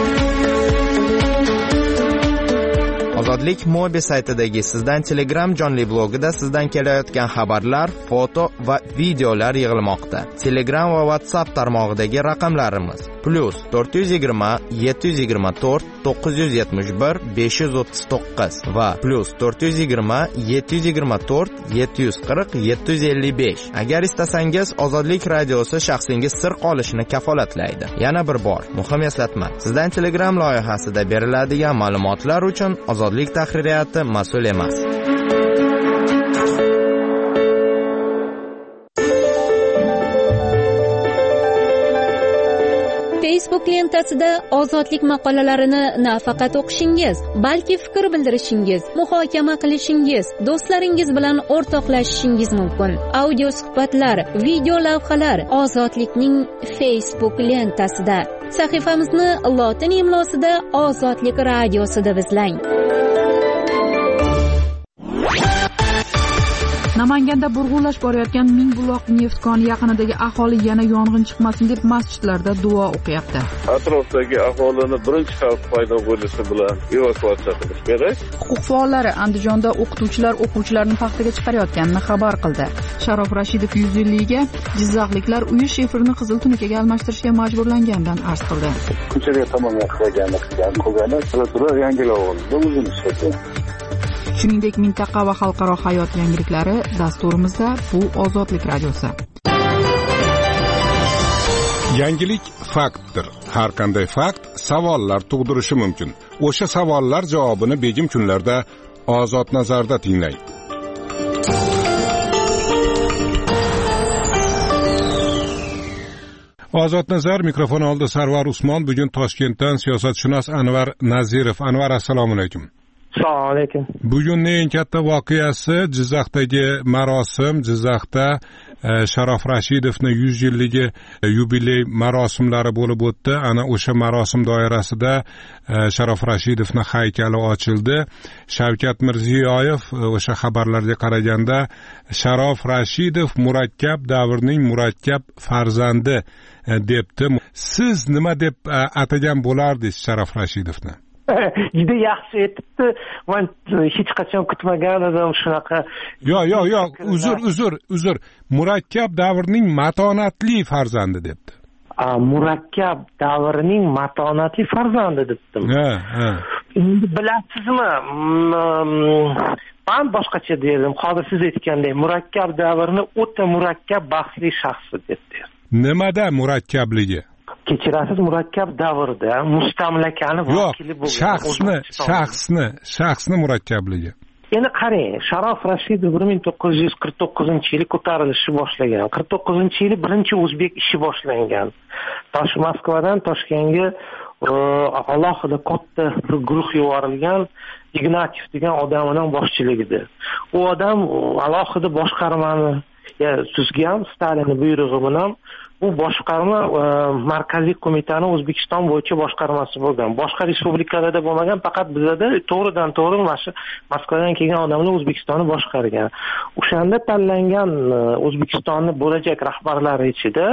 Ozodlik Mobi saytidagi sizdan Telegram jonli blogida sizdan kelayotgan xabarlar, foto va videolar yig'ilmoqda. Telegram va WhatsApp tarmog'idagi raqamlarimiz plus to'rt yuz yigirma yetti yuz yigirma to'rt to'qqiz yuz yetmish bir besh yuz o'ttiz to'qqiz va plus to'rt yuz yigirma yetti yuz yigirma to'rt yetti yuz qirq yetti yuz ellik besh. Agar istasangiz, Ozodlik radiosi shaxsingiz sir qolishini kafolatlaydi. Yana bir bor muhim eslatma. Sizdan Telegram loyihasida beriladigan ma'lumotlar uchun Ozodlik tahririyati mas'ul emas. Facebook lentasida ozodlik maqolalarini nafaqat o'qishingiz, balki fikr bildirishingiz, muhokama qilishingiz, do'stlaringiz bilan o'rtoqlashishingiz mumkin. Audio suhbatlar, video lavhalar ozodlikning Facebook lentasida. Sahifamizni lotin imlosida Ozodlik radiosi deb izlang. Namanganda burg'ulash borayotgan Mingbuloq neft koni yaqinidagi aholi yana yong'in chiqmasin deb masjidlarda duo o'qiyapti. Atrofdagi aholini birinchi xavf paydo bo'lishi bilan evakuatsiya qilish kerak. Huquq faollari Andijonda o'qituvchilar o'quvchilarni paxtaga chiqarayotganini xabar qildi. Sharof Rashidov yuz yilligiga jizzaxliklar uyi shifrni qizil tunikaga almashtirishga majburlangandan arz qildi. Ko'chaga tomon qilgani qilgan qolgani turib yangilab oldi. O'zini ishlatdi. Shuningdek, mintaqa va xalqaro hayot yangiliklari dasturimizda bu Ozodlik radiosi. Yangilik faktdir. Har qanday fakt savollar tug'dirishi mumkin. O'sha savollar javobini begim kunlarda Ozod nazarda tinglang. Ozod nazar mikrofon oldi Sarvar Usmon. Bugun Toshkentdan siyosatshunos Anvar Nazirov. Anvar, assalomu alaykum. Assalomu alaykum. Bugunning eng katta voqeasi Jizzaxdagi marosim. Jizzaxda Sharof Rashidovning yuz yilligi yubiley marosimlari bo'lib o'tdi. Ana o'sha marosim doirasida Sharof Rashidovning haykali ochildi. Shavkat Mirziyoyev o'sha xabarlarga qaraganda Sharof Rashidov murakkab davrning murakkab farzandi debdi. Siz nima deb atagan bo'lardingiz Sharof Rashidovni? Juda yaxshi aytibdi. Men hech qachon kutmagan edim shunaqa. Yo'q, yo'q, yo'q, uzr, uzr, uzr. Murakkab davrning matonatli farzandi debdi. A, murakkab davrning matonatli farzandi debdim. Ha, ha. Endi bilasizmi? Men boshqacha derdim. Hozir siz aytgandek, murakkab davrni o'ta murakkab bahsli shaxsi debdi. Nimada murakkabligi? Kechirasiz, murakkab davrda mustamlakani vakili bo'lgan shaxsni shaxsni shaxsni murakkabligi. Endi qarang, Sharof Rashidov bir ming to'qqiz yuz qirq to'qqizinchi yili ko'tarilishni boshlagan. qirq to'qqizinchi yili birinchi o'zbek ishi boshlangan. Tosh Moskvadan Toshkentga alohida katta bir guruh yuborilgan. Ignatiev degan odamning boshchiligida. U odam alohida boshqarmani tuzgan, Stalinning buyrug'i bilan bu boshqarma markaziy qo'mitani O'zbekiston bo'yicha boshqarmasi bo'lgan. Boshqa respublikalarda bo'lmagan, faqat bizda to'g'ridan to'g'ri mana shu Moskvadan kelgan odamlar O'zbekistonni boshqargan. O'shanda tanlangan O'zbekistonning bo'lajak rahbarlari ichida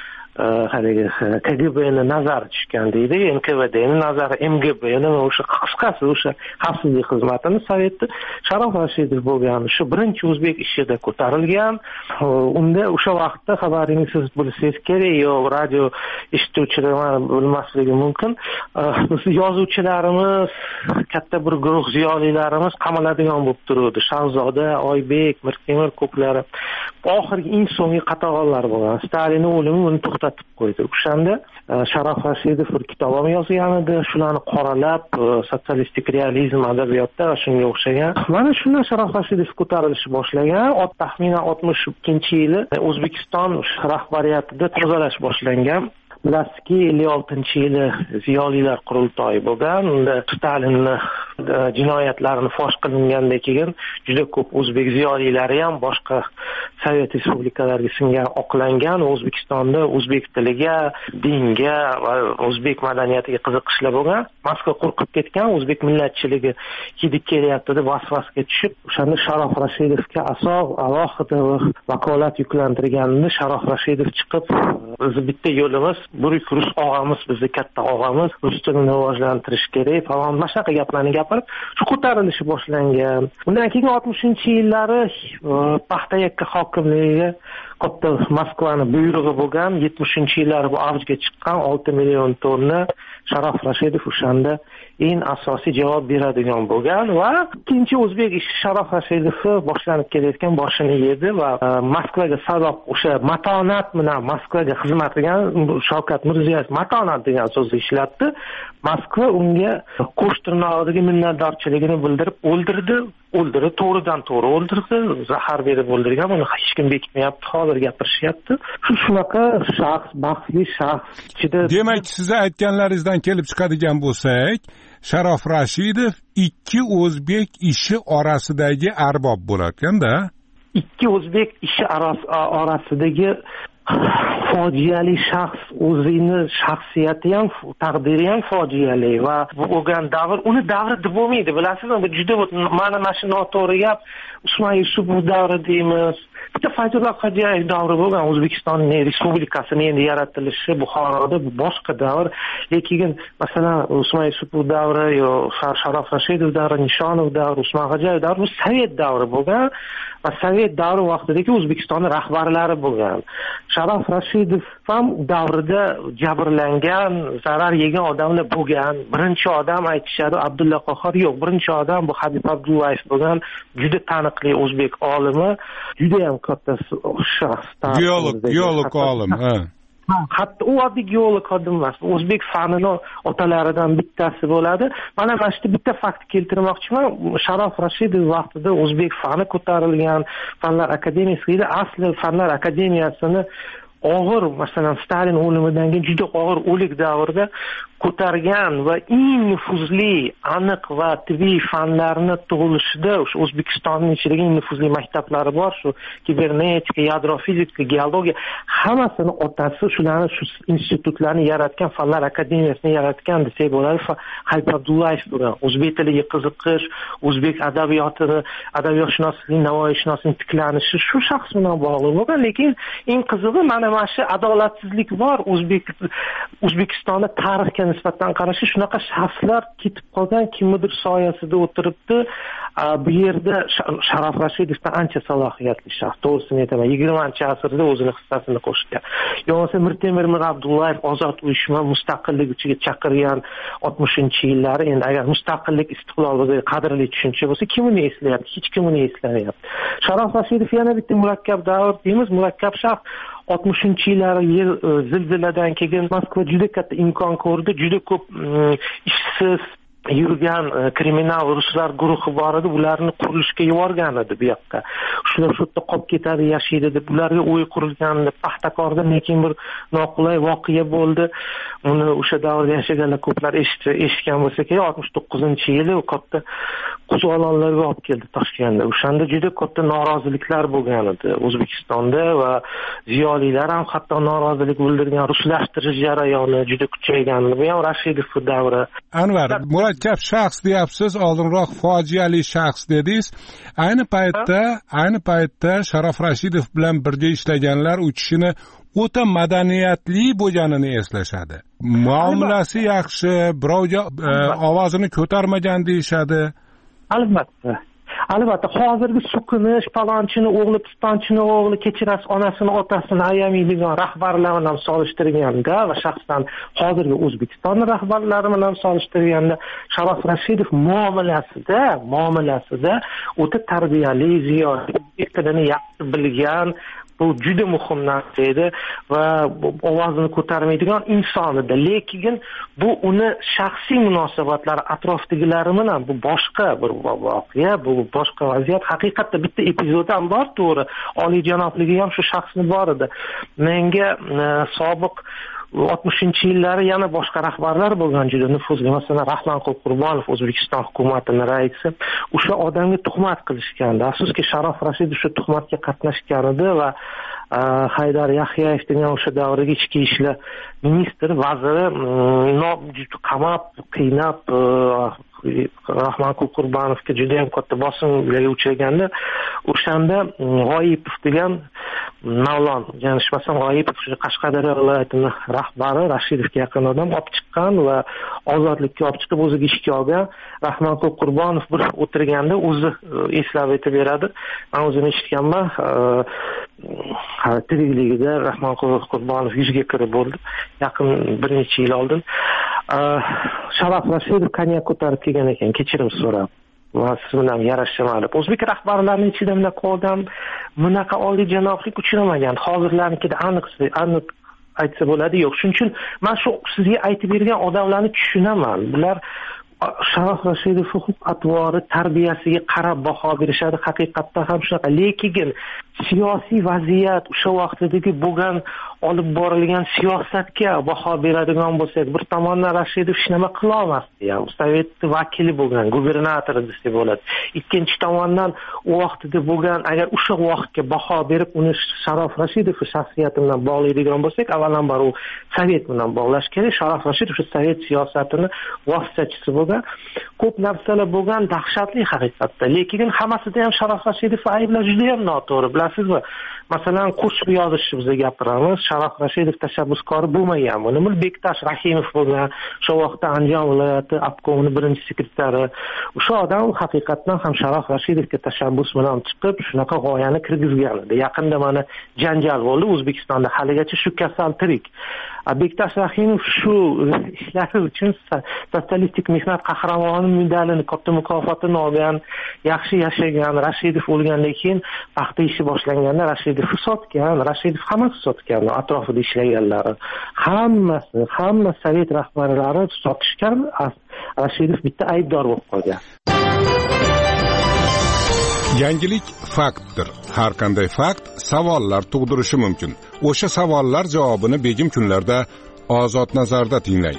haligi K G B'ni nazari tushgan deydi, N K V D'ni nazari, M G B'ni o'sha qisqasi o'sha xavfsizlik xizmatini sovetni Sharof Rashidov bo'lgan. Shu birinchi o'zbek ishida ko'tarilgan. Unda o'sha vaqtda xabaringiz bilsangiz kerak, yo radio eshituvchilar bilmasligi mumkin. Biz yozuvchilarimiz, katta bir guruh ziyolilarimiz qamaladigan bo'lib turdi. Shahzoda, Oybek, Mirtemir ko'plari. Oxirgi eng so'nggi qatag'onlar bo'lgan. Stalinning o'limi uni to'xtatib qo'ydi. O'shanda Sharof Rashidov bir kitob ham yozgan edi. Shularni qoralab, sotsialistik realizm adabiyotda va shunga o'xshagan. Mana shundan Sharof Rashidov ko'tarilishi boshlangan. Taxminan oltmish ikkinchi yili O'zbekiston rahbariyatida tozalash boshlangan. Bilasizki, ellik oltinchi yili ziyolilar qurultoyi bo'lgan. Unda Stalinning jinoyatlarini fosh qilingandan keyin juda ko'p o'zbek ziyolilari ham boshqa Sovet respublikalariga singari oqlangan. O'zbekistonda o'zbek tiliga, dinga va o'zbek madaniyatiga qiziqishlar bo'lgan. Moskva qo'rqib ketgan, o'zbek millatchiligi hidi kelyapti deb vasvasga tushib, o'shanda Sharof Rashidovga asob alohida vakolat yuklantirganini Sharof Rashidov chiqib, biz bitta yo'limiz Burik Rus og'amiz, bizni katta og'amiz, rus tilini rivojlantirish kerak falan mana shunaqa gaplarni gapirib, shu ko'tarilishi boshlangan. Undan keyin oltmishinchi yillari paxta yakka hokimligiga katta Moskvaning buyrug'i bo'lgan. yetmishinchi yillari bu avjga chiqqan olti million tonna Sharof Rashidov o'shanda eng asosiy javob beradigan bo'lgan va ikkinchi o'zbek ishi Sharof Rashidov boshlanib kelayotgan boshini yedi va Moskvaga sadoq o'sha matonat bilan Moskvaga xizmat qilgan Shavkat Mirziyoyev matonat degan so'zni ishlatdi. Moskva unga qo'sh tirnog'idagi minnatdorchiligini bildirib o'ldirdi. o'ldirib, to'g'ridan to'g'ri o'ldirdi, zahar berib o'ldirgan, buni hech kim bekitmayapti, hozir gapirishyapti. Shu shunaqa shaxs, baxtli shaxs ichida. Demak, siz aytganlaringizdan kelib chiqadigan bo'lsak, Sharof Rashidov ikki o'zbek ishi orasidagi arbob bo'larkan-da. Ikki o'zbek ishi orasidagi fojiali shaxs, o'zini shaxsiyati ham, taqdiri ham fojiali va bo'lgan davr, uni davri deb bo'lmaydi, bilasizmi? Bu juda mana mana shu noto'g'ri gap. Usmon Yusupov davri deymiz. Bitta Fayzullo Xo'jayev davri bo'lgan, O'zbekiston Respublikasining endi yaratilishi Buxoroda boshqa davr. Lekin masalan Usmon Yusupov davri yo Sharof Rashidov davri, Nishonov davri, Usmon Xo'jayev davri bu Sovet davri bo'lgan va Sovet davri vaqtidagi O'zbekistonning rahbarlari bo'lgan. Sharof Rashidov ham davrida jabrlangan, zarar yegan odamlar bo'lgan. Birinchi odam aytishadi Abdulla Qahhor, yo'q, birinchi odam bu Habib Abdullayev bo'lgan, juda taniqli o'zbek olimi, juda ham katta shaxs. Geolog, geolog olim, ha. Ha, hatto u oddiy geolog odim emas. O'zbek fanining otalaridan bittasi bo'ladi. Mana mana shu bitta fakt keltirmoqchiman. Sharof Rashidov vaqtida o'zbek fani ko'tarilgan, Fanlar akademiyasi edi. Asli Fanlar akademiyasini og'ir, masalan, Stalin o'limidan keyin juda og'ir o'lik davrida ko'targan va eng nufuzli, aniq va tibbiy fanlarni tug'ilishida o'sha O'zbekistonning ichidagi eng nufuzli maktablari bor, shu kibernetika, yadro fizika, geologiya, hammasini otasi shularni shu institutlarni yaratgan, Fanlar akademiyasini yaratgan desak bo'ladi. Habib Abdullayev bo'lgan, o'zbek tiliga qiziqish, o'zbek adabiyotini, adabiyotshunoslik, navoiyshunoslik tiklanishi shu shaxs bilan bog'liq bo'lgan. Lekin eng qizig'i mana mana shu adolatsizlik bor o'zbek O'zbekistonda tarixga nisbatan qarashi, shunaqa shaxslar ketib qolgan, kimnidir soyasida o'tiribdi. Bu yerda Sharof Rashidovdan ancha salohiyatli shaxs, to'g'risini aytaman, yigirmanchi asrda o'zini hissasini qo'shgan. Yo'qsa Mirtemir Abdullayev ozod uyushma mustaqillik uchiga chaqirgan oltmishinchi yillari, endi agar mustaqillik istiqlol bo'lsa, qadrli tushuncha bo'lsa, kim uni eslayapti? Hech kim uni eslamayapti. Sharof Rashidov yana bitta murakkab davr deymiz, murakkab shaxs. oltmishinchi yillar yil zilziladan keyin Moskva juda katta imkon ko'rdi, juda ko'p ishsiz yurgan kriminal ruslar guruhi bor edi, ularni qurilishga yuborgan edi bu yoqqa. Shular shu yerda qolib ketadi, yashaydi deb ularga o'y qurilgandi. Paxtakorda lekin bir noqulay voqea bo'ldi. Uni o'sha davrda yashaganlar ko'plar eshitgan bo'lsa kerak, oltmish to'qqizinchi yili u katta qo'zg'olonlarga olib keldi Toshkentda. O'shanda juda katta noroziliklar bo'lgan edi O'zbekistonda va ziyolilar ham hatto norozilik bildirgan, ruslashtirish jarayoni juda kuchaygan. Bu ham Rashidov davri. Anvar, murakkab shaxs deyapsiz, oldinroq fojiali shaxs dedingiz. Ayni paytda, ayni paytda Sharof Rashidov bilan birga ishlaganlar u kishini o'ta madaniyatli bo'lganini eslashadi. Muomalasi yaxshi, birovga ovozini ko'tarmagan deyishadi. Albatta. Albatta, hozirgi so'kinish, palonchini o'g'li, pistonchini o'g'li, kechirasiz onasini, otasini ayamaydigan rahbarlar bilan solishtirganda va shaxsan hozirgi O'zbekiston rahbarlari bilan solishtirganda Sharof Rashidov muomalasida, muomalasida o'ta tarbiyali, ziyoli, tilini yaxshi bilgan, bu juda muhim narsa edi va ovozini ko'tarmaydigan inson edi. Lekin bu uni shaxsiy munosabatlari atrofdagilari bilan bu boshqa bir voqea, bu boshqa vaziyat. Haqiqatda bitta epizod ham bor, to'g'ri. Oliyjanobligi ham shu shaxsni bor edi. Menga sobiq oltmishinchi yillari yana boshqa rahbarlar bo'lgan juda nufuzli. Masalan, Rahmonqul Qurbonov, O'zbekiston hukumatining raisi, o'sha odamga tuhmat qilishgandi. Afsuski Sharof Rashidov shu tuhmatga qatnashgan edi va Haydar Yahyayev degan o'sha davrdagi ichki ishlar ministri, vaziri qamab, qiynab Rahmonqul Qurbonovga juda ham katta bosimlarga uchraganda, o'shanda G'oyipov degan Mavlon, yanglishmasam G'oyipov Qashqadaryo viloyatining rahbari, Rashidovga yaqin odam olib chiqqan va ozodlikka olib chiqib o'ziga ishga olgan. Rahmonqul Qurbonov bir o'tirganda o'zi eslab aytib beradi. Men o'zim eshitganman. Tirikligida Rahmonqul Qurbonov yuzga kirib bo'ldi. Yaqin bir necha yil oldin Sharof Rashidov konyak ko'tarib kelgan ekan, kechirim so'rab. Va siz bilan yarashmayman deb. O'zbek rahbarlarining ichida bunaqa odam, bunaqa oliyjanoblik uchramagan. Hozirlarnikida aniq aniq aytsa bo'ladi, yo'q. Shuning uchun men shu sizga aytib bergan odamlarni tushunaman. Bular Sharof Rashidov huquq atvori tarbiyasiga qarab baho berishadi, haqiqatda ham shunaqa. Lekin siyosiy vaziyat o'sha vaqtdagi bo'lgan olib borilgan siyosatga baho beradigan bo'lsak, bir tomondan Rashidov hech nima qila olmasdi, ham sovet vakili bo'lgan, gubernator desa bo'ladi. Ikkinchi tomondan u vaqtda bo'lgan, agar o'sha vaqtga baho berib uni Sharof Rashidov shaxsiyati bilan bog'laydigan bo'lsak, avvalambor u sovet bilan bog'lash kerak. Sharof Rashidov sovet siyosatini vositachisi bo'lgan, ko'p narsalar bo'lgan, dahshatli haqiqatda. Lekin hammasida ham Sharof Rashidov ayblash juda ham noto'g'ri. Bilasizmi? Masalan, qo'shiq yozishni biz gapiramiz. Sharof Rashidov tashabbuskori bo'lmagan. Buni Bektash Rahimov bo'lgan, o'sha vaqtda Andijon viloyati obkomining birinchi sekretari. O'sha odam haqiqatdan ham Sharof Rashidovga tashabbus bilan chiqib, shunaqa g'oyani kirgizgan edi. Yaqinda mana janjal bo'ldi O'zbekistonda, haligacha shu kasal tirik. Bektash Rahimov shu ishlari uchun sotsialistik mehnat qahramoni medalini, katta mukofotini olgan, yaxshi yashagan Rashidov o'lgandan keyin paxta ishi boshlanganda Rashidov sotgan, Rashidov hammasi sotgan, atrofida ishlaganlari. Hammasi, hamma sovet rahbarlari sotishgan, Rashidov bitta aybdor bo'lib qolgan. Yangilik faktdir. Har qanday fakt savollar tug'dirishi mumkin. O'sha savollar javobini begim kunlarda Ozod nazarda tinglang.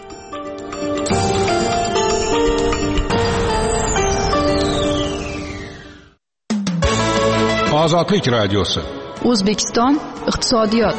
Ozodlik radiosi. O'zbekiston iqtisodiyot.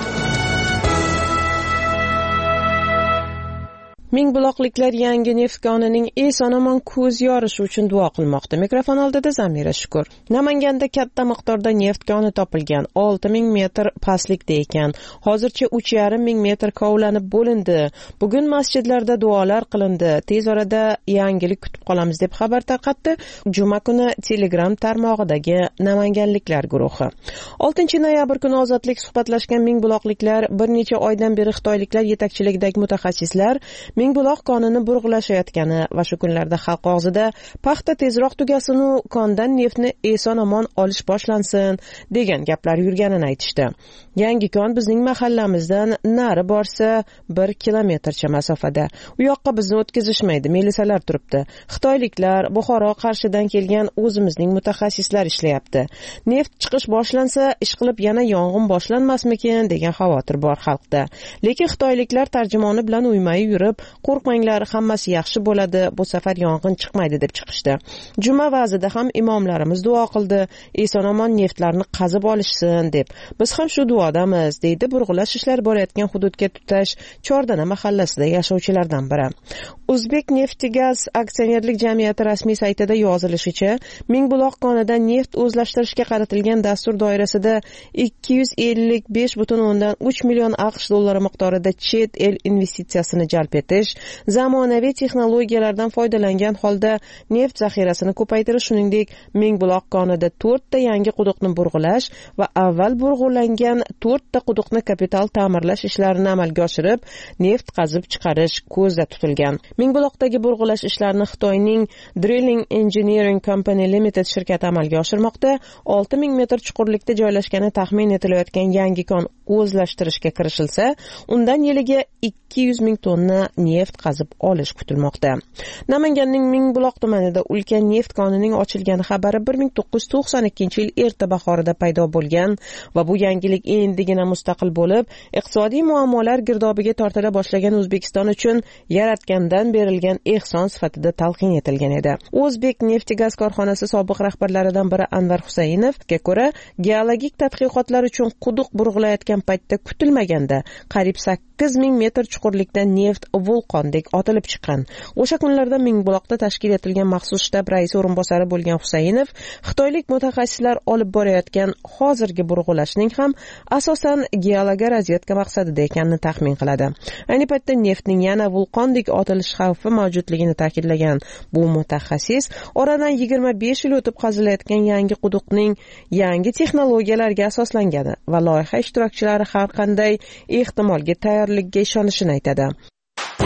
Mingbuloqliklar yangi neft konining eson-omon ko'z yorishi uchun duo qilmoqda. Mikrofon oldida Zamira Shukur. Namanganda katta miqdorda neft koni topilgan. olti ming metr pastlikda ekan. Hozircha uch yarim ming metr kovlanib bo'lindi. Bugun masjidlarda duolar qilindi. Tez orada yangilik kutib qolamiz deb xabar tarqatdi juma kuni Telegram tarmog'idagi namanganliklar guruhi. oltinchi noyabr kuni ozodlik suhbatlashgan mingbuloqliklar bir necha oydan beri xitoyliklar yetakchiligidagi mutaxassislar Mingbuloq konini burg'ulashayotgani va shu kunlarda xalq og'zida paxta tezroq tugasin u kondan neftni eson-omon olish boshlansin degan gaplar yurganini aytishdi. Yangi kon bizning mahallamizdan nari borsa bir kilometrcha masofada. U yoqqa bizni o'tkazishmaydi, milisalar turibdi. Xitoyliklar, Buxoro, Qarshidan kelgan o'zimizning mutaxassislar ishlayapti. Neft chiqish boshlansa, ish qilib yana yong'in boshlanmasmikin degan xavotir bor xalqda. Lekin xitoyliklar tarjimoni bilan uymay yurib, qo'rqmanglar, hammasi yaxshi bo'ladi, bu safar yong'in chiqmaydi deb chiqishdi. Juma va'zida ham imomlarimiz duo qildi, eson-omon neftlarni qazib olishsin deb. Biz ham shu duodamiz, deydi burg'ulash ishlari bo'layotgan hududga tutash Chordana mahallasida yashovchilardan biri. O'zbek Neftigaz aksionerlik jamiyati rasmiy saytida yozilishicha, Mingbuloq konidan neft o'zlashtirishga qaratilgan dastur doirasida ikki yuz ellik besh butun o'ndan uch million AQSh dollari miqdorida chet el investitsiyasini jalb etish, zamonaviy texnologiyalardan foydalangan holda neft zaxirasini ko'paytirish, shuningdek Mingbuloq konida to'rtta yangi quduqni burg'ulash va avval burg'ulangan to'rtta quduqni kapital ta'mirlash ishlarini amalga oshirib, neft qazib chiqarish ko'zda tutilgan. Mingbuloqdagi burg'ulash ishlarini Xitoyning Drilling Engineering Company Limited shirkati amalga oshirmoqda. olti ming metr chuqurlikda joylashgani taxmin etilayotgan yangi kon o'zlashtirishga kirishilsa, undan yiliga ikki yuz ming tonna neft qazib olish kutilmoqda. Namanganning Mingbuloq tumanida ulkan neft konining ochilgani xabari bir ming to'qqiz yuz to'qson ikkinchi yil erta bahorida paydo bo'lgan va bu yangilik endigina mustaqil bo'lib, iqtisodiy muammolar girdobiga tortila boshlagan O'zbekiston uchun yaratgandan berilgan ehson sifatida talqin etilgan edi. O'zbek Neftigaz korxonasi sobiq rahbarlaridan biri Anvar Husaynovga ko'ra, geologik tadqiqotlar uchun quduq burg'ulayotgan paytda kutilmaganda qariyb sakkiz ming metr chuqurlikda neft vulqondek otilib chiqqan. O'sha kunlarda Mingbuloqda tashkil etilgan maxsus shtab raisi o'rinbosari bo'lgan Husaynov, xitoylik mutaxassislar olib borayotgan hozirgi burg'ulashning ham asosan geologiya razvedka maqsadida ekanini taxmin qiladi. Ayni paytda neftning yana vulqondek otilish xavfi mavjudligini ta'kidlagan bu mutaxassis, oradan yigirma besh yil o'tib qazilayotgan yangi quduqning yangi texnologiyalarga asoslangani va loyiha ishtirokchilari har qanday ehtimolga tayyorlikka ishonishini aytadi.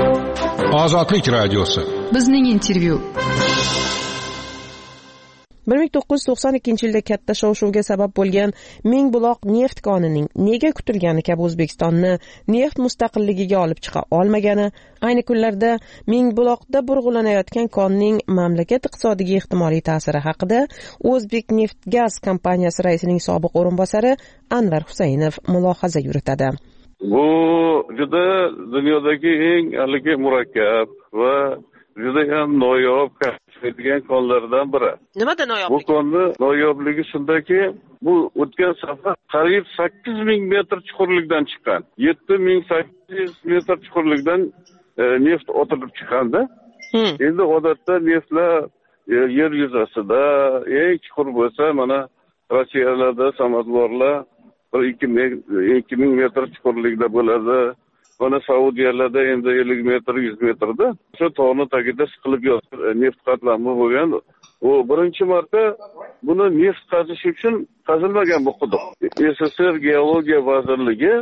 Ozodlik radiosi. Bizning intervyu. bir ming to'qqiz yuz to'qson ikkinchi yilda katta shov-shuvga sabab bo'lgan Mingbuloq neft konining nega kutilgani kabi O'zbekistonni neft mustaqilligiga olib chiqa olmagani, ayni kunlarda Mingbuloqda burg'ulanayotgan konning mamlakat iqtisodiga ehtimoliy ta'siri haqida O'zbek neft gaz kompaniyasi raisining sobiq o'rinbosari Anvar Husaynov mulohaza yuritadi. Bu juda dunyodagi eng haligi murakkab va juda ham noyob kashfetilgan konlardan biri. Nimada noyob? Bu konni noyobligi shundaki, bu o'tgan safar qariyb sakkiz ming metr chuqurlikdan chiqqan. yetti ming sakkiz yuz metr chuqurlikdan e, neft otilib chiqqanda. Endi odatda neftlar e, yer yuzasida eng chuqur bo'lsa, mana Rossiyalarda samolyotlar bir ikki ming metr chuqurlikda bo'ladi. Mana Saudiyalarda endi ellik metr, yuz metrda shu tog'ning tagida siqilib yotgan neft qatlami bo'lgan. U birinchi marta buni neft qazish uchun qazilmagan bu quduq. S S S R Geologiya vazirligi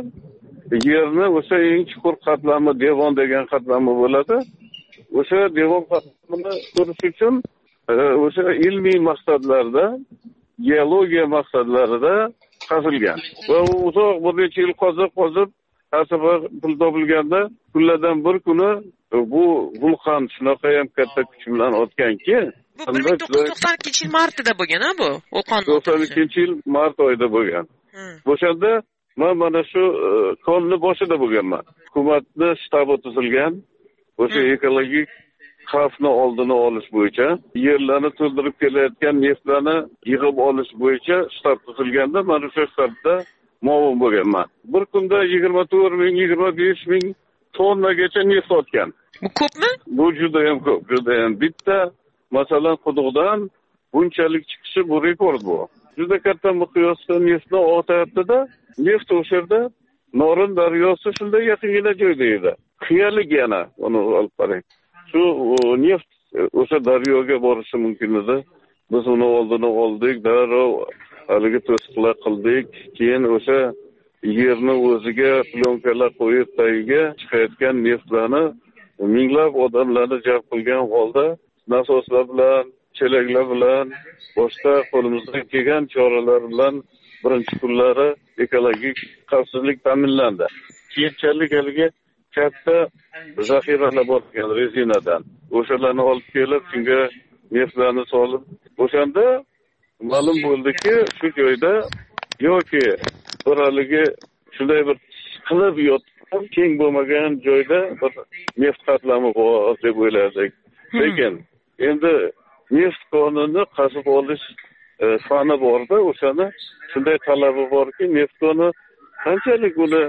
yerni o'sha eng chuqur qatlami devon degan qatlami bo'ladi. O'sha devon qatlamini ko'rish uchun o'sha ilmiy maqsadlarda, geologiya maqsadlarida qazilgan. Va u uzoq bir necha yil qozib qozib har safar pul topilganda kunlardan bir kuni bu vulqon shunaqa ham katta kuch bilan otganki, bu bir ming to'qqiz yuz to'qson ikkinchi yil martida bo'lgan, ha bu vulqon to'qson ikkinchi yil mart oyida bo'lgan. O'shanda men mana shu konni boshida bo'lganman. Hukumatni shtabi tuzilgan. O'sha ekologik xavfni oldini olish bo'yicha, yerlarni to'ldirib kelayotgan neftlarni yig'ib olish bo'yicha shtab tuzilganda, men o'sha shtabda muavin bo'lganman. Bir kunda yigirma to'rt ming, yigirma besh ming tonnagacha neft otgan. Bu ko'pmi? Bu juda ham ko'p, juda ham. Bitta masalan quduqdan bunchalik chiqishi bu rekord bu. Juda katta miqyosda neftni otayapti-da, neft o'sha yerda Norin daryosi shunday yaqingina joyda edi. Xiyalik yana uni olib qarang. Shu neft o'sha daryoga borishi mumkin edi. Biz uni oldini oldik, darrov haligi to'siqlar qildik. Keyin o'sha yerni o'ziga plyonkalar qo'yib tagiga chiqayotgan neftlarni minglab odamlarni jalb qilgan holda nasoslar bilan, chelaklar bilan, boshqa qo'limizdan kelgan choralar bilan birinchi kunlari ekologik xavfsizlik ta'minlandi. Keyinchalik haligi katta zaxiralar bo'lgan rezinadan. O'shalarni olib kelib, shunga neftlarni solib, o'shanda ma'lum bo'ldiki, shu joyda yoki bir haligi shunday bir qilib yotgan, keng bo'lmagan joyda bir neft qatlami bor deb o'yladik. Lekin endi neft konini qazib olish fani borda, o'shani shunday talabi borki, neft koni qanchalik uni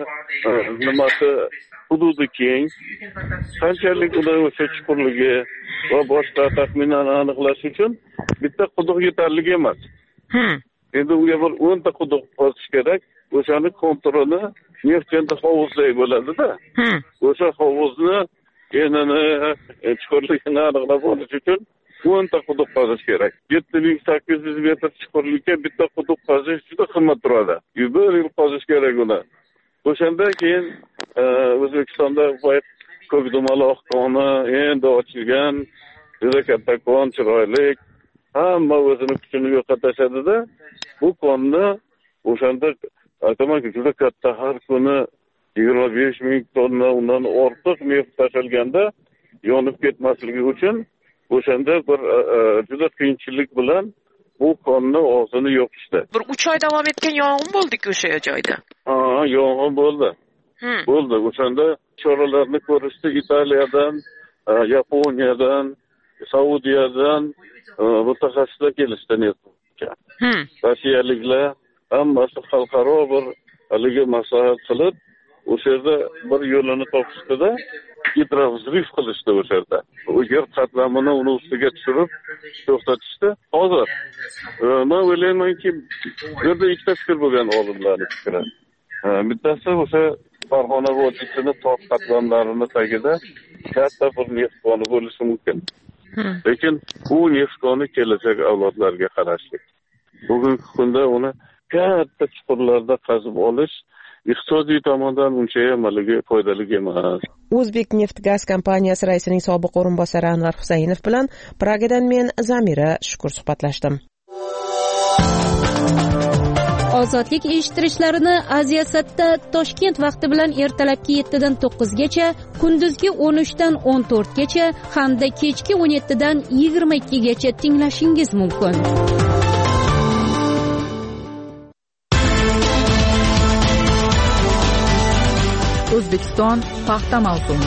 nimasi hududi keng, qanchalik uni o'sha chuqurligi va boshqa taxminan aniqlash uchun bitta quduq yetarli emas. Endi unga bir o'nta quduq qozish kerak. O'shani kontrolini neft endi hovuzday bo'ladi-da. O'sha hovuzni enini, chuqurligini aniqlab olish uchun o'nta quduq qozish kerak. yetti ming sakkiz yuz metr chuqurlikka bitta quduq qozish juda qimmat turadi. Bir yil qozish kerak uni. O'shanda keyin O'zbekistonda ko'k dumaloq koni endi ochilgan, juda katta kon, chiroyli, hamma o'zini kuchini yo'qotashadi-da. Bu konni o'shanda aytaman, juda katta, har kuni yigirma besh ming tonna undan ortiq neft tashilganda yonib ketmasligi uchun o'shanda bir juda qiyinchilik bilan bu konni og'zini yopishdi. Bir uch oy davom etgan yong'in bo'ldi-ku o'sha joyda. Ha, yong'in bo'ldi. Bo'ldi. O'shanda choralarni ko'rishdi Italiyadan, Yaponiyadan, Saudiyadan mutaxassislar kelishdi neftga. Rossiyaliklar hammasi xalqaro bir haligi maslahat qilib, o'sha yerda bir yo'lini topishdi-da, gidrovzriv qilishdi o'sha yerda. U yer qatlamini uni ustiga tushirib to'xtatishdi. Hozir men o'ylaymanki, bu yerda ikkita fikr bo'lgan olimlarning fikri. Bittasi o'sha Farg'ona vodiysini tog' qatlamlarini tagida katta bir neft koni bo'lishi mumkin. Lekin bu neft koni kelajak avlodlarga qarashli. Bugungi kunda uni katta chuqurlarda qazib olish iqtisodiy tomondan uncha ham foydali emas. O'zbek neft gaz kompaniyasi raisining sobiq o'rinbosari Anvar Husaynov bilan Pragadan men Zamira Shukur suhbatlashdim. ozodlik eshittirishlarini Aziyasatda Toshkent vaqti bilan ertalabki yettidan to'qqizgacha, kunduzgi o'n uchdan o'n to'rtgacha hamda kechki o'n yettidan yigirma ikkigacha tinglashingiz mumkin. O'zbekiston paxta mavsumi.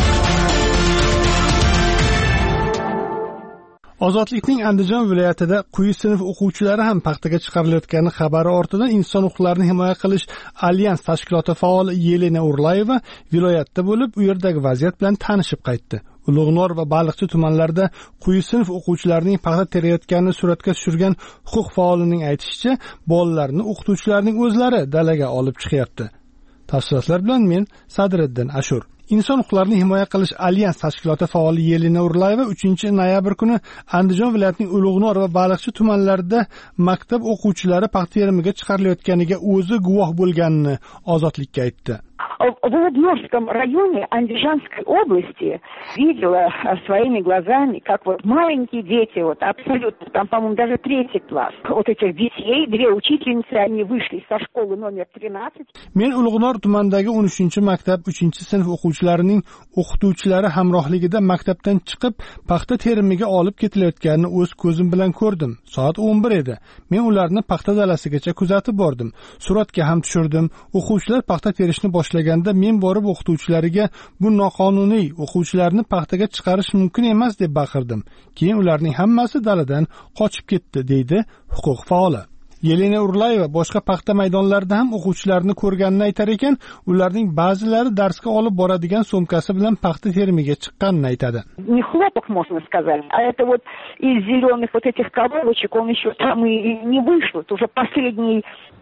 Ozodlikning Andijon viloyatida quyi sinf o'quvchilari ham paxtaga chiqarilayotgani xabari ortidan inson huquqlarini himoya qilish alyans tashkiloti faoli Yelena Urlayeva viloyatda bo'lib, u yerdagi vaziyat bilan tanishib qaytdi. Ulug'nor va Baliqchi tumanlarida quyi sinf o'quvchilarining paxta terayotganini suratga tushirgan huquq faolining aytishicha, bolalarni o'qituvchilarning o'zlari dalaga olib chiqyapti. Tafsilotlar bilan men Sadriddin Ashur. Inson huquqlarini himoya qilish alyans tashkiloti faoli Yelena Urlayeva uchinchi noyabr kuni Andijon viloyatining Ulug'nor va Baliqchi tumanlarida maktab o'quvchilari paxta terimiga chiqarilayotganiga o'zi guvoh bo'lganini Ozodlikka aytdi. В Улугнорском районе Андижанской области видела своими глазами, как вот маленькие дети, вот абсолютно, там, по-моему, даже третий класс, вот этих детей, две учительницы, они вышли со школы номер тринадцать. Men Ulug'nor tumanidagi o'n uchinchi maktab uchinchi sinf o'quvchilarining o'qituvchilari hamrohligida maktabdan chiqib, paxta terimiga olib ketilayotganini o'z ko'zim bilan ko'rdim. Soat o'n bir edi. Men ularni paxta dalasigacha kuzatib bordim. Suratga ham tushirdim. O'quvchilar paxta terishni boshlaganda men borib o'qituvchilariga bu noqonuniy, o'quvchilarni paxtaga chiqarish mumkin emas deb baqirdim. Keyin ularning hammasi daladan qochib ketdi, deydi huquq faoli. Yelena Urlayeva boshqa paxta maydonlarida ham o'quvchilarni ko'rganini aytar ekan, ularning ba'zilari darsga olib boradigan sumkasi bilan paxta terimiga chiqqanini aytadi. Не хлопок, можно сказать, а это вот из зеленых вот этих коробочек, он еще там и не вышел, это уже последний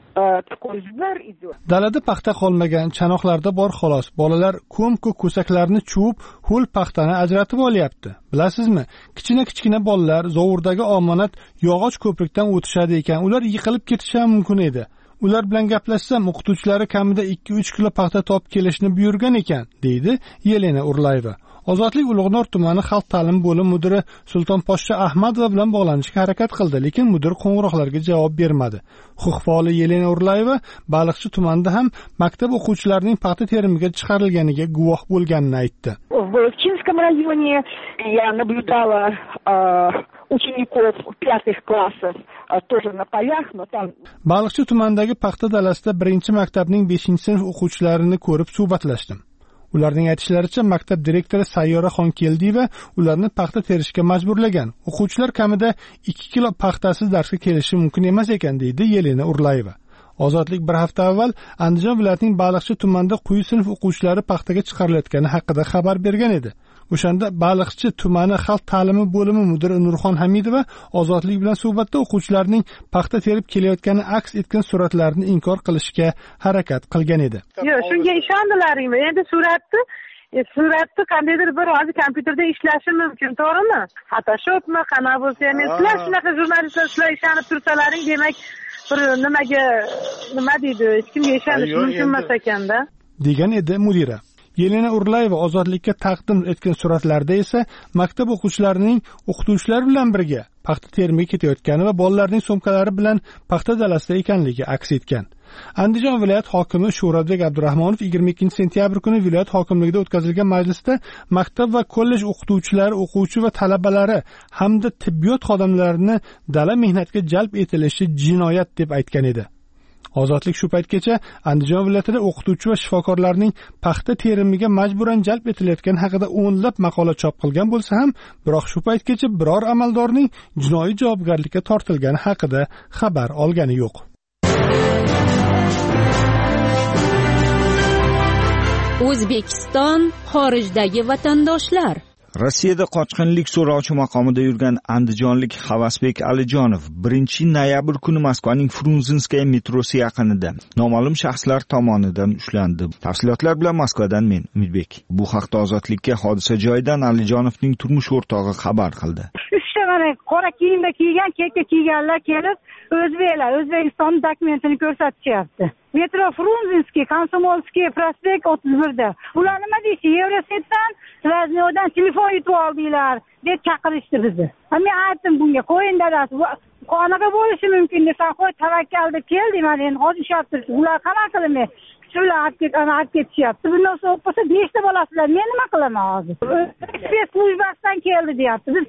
Dalada paxta qolmagan, chanoqlarda bor xolos. Bolalar ko'm-ko'k ko'saklarni chuvib, ho'l paxtani ajratib olyapti. Bilasizmi? Kichina-kichkina bolalar zovurdagi omonat yog'och ko'prikdan o'tishadi ekan, ular yiqilib ketishi ham mumkin edi. Ular bilan gaplashsam, o'qituvchilari kamida ikki uch kilo paxta topib kelishni buyurgan ekan, deydi Yelena Urlayeva. Ozodlik Ulug'nor tumani xalq ta'lim bo'limi mudiri Sultonposhsha Ahmadova bilan bog'lanishga harakat qildi, lekin mudir qo'ng'iroqlarga javob bermadi. Huquq faoli Yelena Urlayeva Baliqchi tumanida ham maktab o'quvchilarining paxta terimiga chiqarilganiga guvoh bo'lganini aytdi. В Чинском районе я наблюдала учеников пятых классов тоже на полях, но там Baliqchi tumanidagi paxta dalasida birinchi maktabning beshinchi sinf o'quvchilarini ko'rib suhbatlashdim. Ularning aytishlaricha, maktab direktori Sayyoraxon Keldiyeva ularni paxta terishga majburlagan. O'quvchilar kamida ikki kilo paxtasiz darsga kelishi mumkin emas ekan, deydi Yelena Urlayeva. Ozodlik bir hafta avval Andijon viloyatining Baliqchi tumanida quyi sinf o'quvchilari paxtaga chiqarilayotgani haqida xabar bergan edi. O'shanda Baliqchi tumani xalq ta'limi bo'limi mudiri Nurxon Hamidova Ozodlik bilan suhbatda o'quvchilarning paxta terib kelayotgani aks etgan suratlarni inkor qilishga harakat qilgan edi. Yo'q, shunga ishondilaringmi? Endi suratni suratni qandaydir bir hozir kompyuterda ishlashi mumkin, to'g'rimi? Photoshopmi, qanaqa bo'lsa ham, sizlar shunaqa jurnalistlar shular ishonib tursalaring, demak bir nimaga nima deydi, hech kimga ishonish mumkin emas ekanda, degan edi mudira. Yelena Urlayeva Ozodlikka taqdim etgan suratlarda esa maktab o'quvchilarining o'qituvchilar bilan birga paxta terimiga ketayotgani va bolalarning sumkalari bilan paxta dalasida ekanligi aks etgan. Andijon viloyat hokimi Sho'rabek Abdurahmonov yigirma ikkinchi sentyabr kuni viloyat hokimligida o'tkazilgan majlisda maktab va kollej o'qituvchilari, o'quvchi va talabalari hamda tibbiyot xodimlarini dala mehnatga jalb etilishi jinoyat deb aytgan edi. Ozodlik shu paytgacha Andijon viloyatida o'qituvchi va shifokorlarning paxta terimiga majburan jalb etilayotgani haqida o'nlab maqola chop qilgan bo'lsa ham, biroq shu paytgacha biror amaldorning jinoiy javobgarlikka tortilgani haqida xabar olgani yo'q. O'zbekiston xorijdagi vatandoshlar. Rossiyada qochqinlik so'rovchi maqomida yurgan andijonlik Havasbek Alijonov birinchi noyabr kuni Moskvaning Frunzinskaya metrosi yaqinida noma'lum shaxslar tomonidan ushlandi. Tafsilotlar bilan Moskvadan men Umidbek. Bu haqda Ozodlikka hodisa joyidan Alijonovning turmush o'rtog'i xabar qildi. Uchta mana qora kiyimda kiygan, kekka kiyganlar kelib, o'zbeklar O'zbekiston dokumentini ko'rsatishyapti. Metro Frunzinskiy, Komsomolskiy prospekt o'ttiz birda. Ular nima deydi? Yevrosetdan, Raznodan telefon yutib oldinglar deb chaqirishdi bizni. Men aytdim bunga, qo'ying dadasi, qanaqa bo'lishi mumkin desam, qo'y tavakkalda keldim, mana endi hozir ishyapti. Ular qanaqa qilaman? Shular olib ket, ana olib ketishyapti. Bundan so'ng bo'lsa beshta bolasizlar, men nima qilaman hozir? Spes slujbasidan keldi deyapti. Biz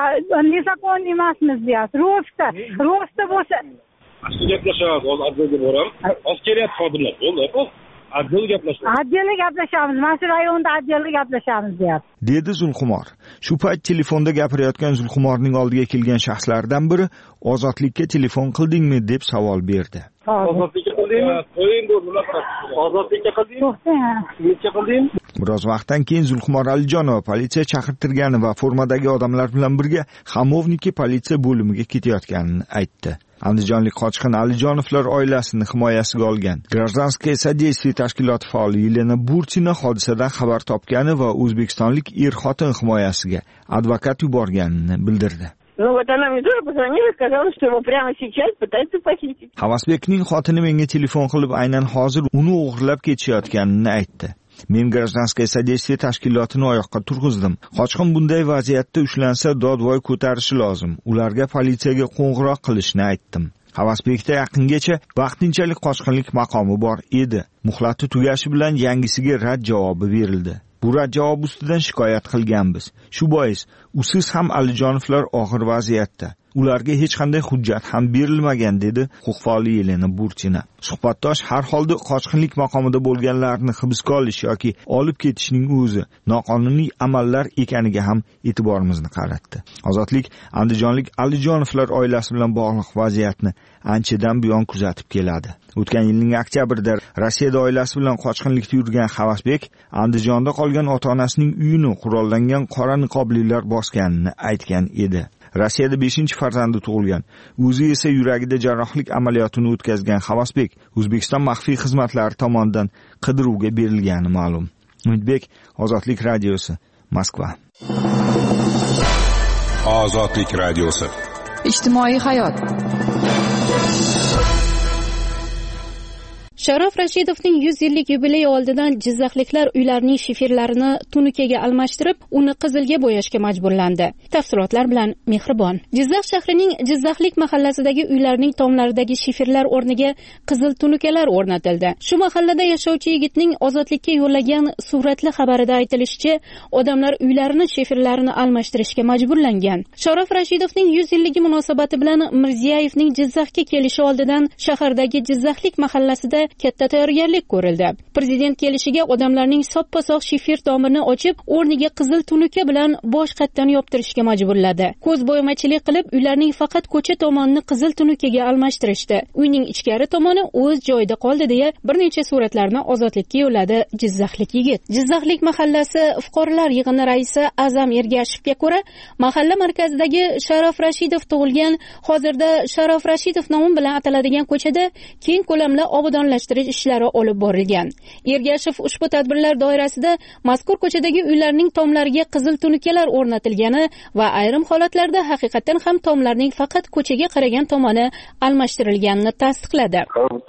nezakon emasmiz deyapti. Ro'sta, ro'sta bo'lsa gaplashamiz, hozir adliyaga boram. Hozir kelyapti xodimlar. Bo'ldi, Adliyaga gaplashamiz. Adliyaga gaplashamiz. Mana shu rayonda adliyaga gaplashamiz deyapti. Dedi Zulxumor. Shu payt telefonda gapirayotgan Zulxumorning oldiga kelgan shaxslardan biri ozodlikka telefon qildingmi deb savol berdi. Ozodlikka qildingmi? Qo'ying bu bunaqa. Ozodlikka qildingmi? Necha qilding? Biroz vaqtdan keyin Zulxumor Alijonova politsiya chaqirtirgani va formadagi odamlar bilan birga Xamovniki politsiya bo'limiga ketayotganini aytdi. Andijonlik qochqin Alijonovlar oilasini himoyasiga olgan Gражданское содействие tashkiloti faoli Yelena Burchina hodisadan xabar topgani va o'zbekistonlik er-xotin himoyasiga advokat yuborganini bildirdi. Ну вот она мне тоже позвонила и сказала, что его прямо сейчас пытаются похитить. Havasbekning xotini menga telefon qilib aynan hozir uni o'g'irlab ketishayotganini aytdi. Men Gражданское содействие tashkilotini oyoqqa turg'izdim. Qochqin bunday vaziyatda ushlansa dodvoy ko'tarishi lozim. Ularga politsiyaga qo'ng'iroq qilishni aytdim. Havasbekda yaqingacha vaqtinchalik qochqinlik maqomi bor edi. Muhlati tugashi bilan yangisiga rad javobi berildi. Bu rad javob ustidan shikoyat qilganmiz. Shu bois usiz ham Alijonovlar og'ir vaziyatda. Ularga hech qanday hujjat ham berilmagan dedi huquqfa'oli Yelena Burchina. Suhbatdosh har holda qochqinlik maqomida bo'lganlarni hibsga olish yoki olib ketishning o'zi noqonuniy amallar ekaniga ham e'tiborimizni qaratdi. Ozodlik andijonlik Alijonovlar oilasi bilan bog'liq vaziyatni anchadan buyon kuzatib keladi. O'tgan yilning oktyabrida Rossiyada oilasi bilan qochqinlikda yurgan Havasbek Andijonda qolgan ota-onasining uyini qurollangan qora niqoblilar bosganini aytgan edi. Rossiyada beshinchi farzandi tug'ilgan. O'zi esa yuragida jarrohlik amaliyotini o'tkazgan Havasbek O'zbekiston maxfiy xizmatlari tomonidan qidiruvga berilgani ma'lum. Umidbek, Ozodlik radiosi, Moskva. Ozodlik radiosi. Ijtimoiy hayot. Sharof Rashidovning yuz yillik yubileyi oldidan jizzaxliklar uylarining shifirlarini tunukaga almashtirib, uni qizilga bo'yashga majburlandi. Tafsilotlar bilan Mehribon. Jizzax shahrining Jizzaxlik mahallasidagi uylarning tomlaridagi shifirlar o'rniga qizil tunukalar o'rnatildi. Shu mahallada yashovchi yigitning ozodlikka yo'llagan suratli xabarida aytilishicha, odamlar uylarini shifirlarini almashtirishga majburlangan. Sharof Rashidovning yuz yilligi munosabati bilan Mirziyoyevning Jizzaxga kelishi oldidan shahardagi Jizzaxlik mahallasida katta tayyorgarlik ko'rildi. Prezident kelishiga odamlarning soppa-sog' shifir tomirini ochib, o'rniga qizil tunuka bilan bosh qatdan yoptirishga majburladi. Ko'zbo'yamachilik qilib, uylarning faqat ko'cha tomonini qizil tunukaga almashtirishdi. Uyning ichkari tomoni o'z joyida qoldi deya bir necha suratlarni Ozodlikka yo'lladi Jizzaxlik yigit. Jizzaxlik mahallasi fuqarolar yig'ini raisi Azam Ergashevga ko'ra, mahalla markazidagi Sharof Rashidov tug'ilgan, hozirda Sharof Rashidov nomi bilan ataladigan ko'chada keng ko'lamli obodonlashtirish ishlari olib borilgan. Ergashev ushbu tadbirlar doirasida mazkur ko'chadagi uylarning tomlariga qizil tunukalar o'rnatilgani va ayrim holatlarda haqiqatan ham tomlarning faqat ko'chaga qaragan tomoni almashtirilganini tasdiqladi.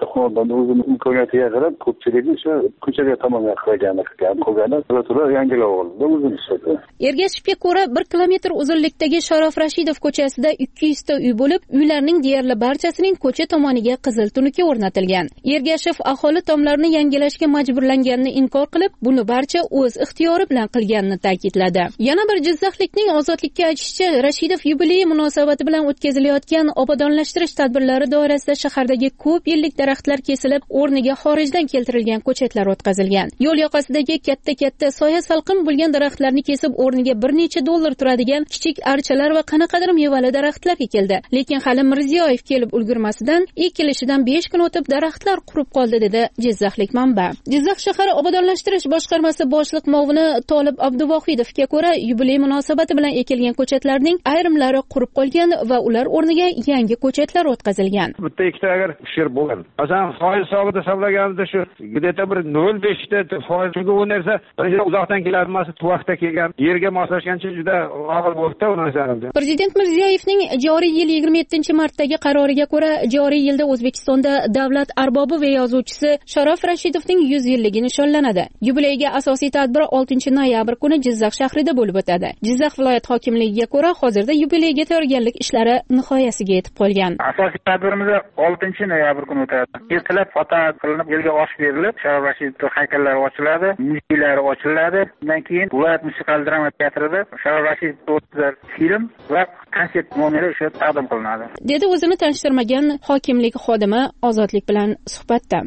O'zini imkoniyatiga qarab ko'pchiligi o'sha ko'chaga tomonga qaraganini qilgan, qolgani ular yangilab oldi, o'zini ishladi. Ergashevga ko'ra bir kilometr uzunlikdagi Sharof Rashidov ko'chasida ikki yuz ta uy bo'lib, uylarning deyarli barchasining ko'cha tomoniga qizil tunuka o'rnatilgan. Ergashev aholi tomlarni yangilashga majburlanganini inkor qilib, buni barcha o'z ixtiyori bilan qilganini ta'kidladi. Yana bir Jizzaxlikning Ozodlikka aytishicha, Rashidov yubileyi munosabati bilan o'tkazilayotgan obodonlashtirish tadbirlari doirasida shahardagi ko'p yillik daraxtlar kesilib, o'rniga xorijdan keltirilgan ko'chatlar o'tkazilgan. Yo'l yoqasidagi katta-katta soya salqin bo'lgan daraxtlarni kesib, o'rniga bir necha dollar turadigan kichik archalar va qanaqadir mevali daraxtlar ekildi. Lekin hali Mirziyoyev kelib ulgurmasidan ekilishidan besh kun o'tib daraxtlar qurib qoldi dedi Jizzaxlik manba. Jizzax shahar obodonlashtirish boshqarmasi boshliq muavini Tolib Abduvohidovga ko'ra, yubiley munosabati bilan ekilgan ko'chatlarning ayrimlari qurib qolgan va ular o'rniga yangi ko'chatlar o'tkazilgan. Bitta ikkita agar shir bo'lgan. Masalan, foiz hisobida hisoblaganida shu где-то bir nol besh ta foizga u narsa uzoqdan keladi, emas, vaqtda kelgan, yerga moslashgancha juda og'ir bo'ldi u narsa. Prezident Mirziyoyevning joriy yil yigirma yettinchi martdagi qaroriga ko'ra, joriy yilda O'zbekistonda davlat arbobi va yozuvchisi Sharof Rashidovning yuz yilligi nishonlanadi. Yubileyga asosiy tadbir oltinchi noyabr kuni Jizzax shahrida bo'lib o'tadi. Jizzax viloyat hokimligiga ko'ra, hozirda yubileyga tayyorgarlik ishlari nihoyasiga yetib qolgan. Asosiy tadbirimiz oltinchi noyabr kuni o'tadi. Ertalab fotoat qilinib, elga osh berilib, Sharof Rashidov haykallari ochiladi, muzeylari ochiladi. Undan keyin viloyat musiqali drama teatrida Sharof Rashidov film va konsert nomeri o'sha taqdim qilinadi. Dedi o'zini tanishtirmagan hokimlik xodimi Ozodlik bilan suhbatda.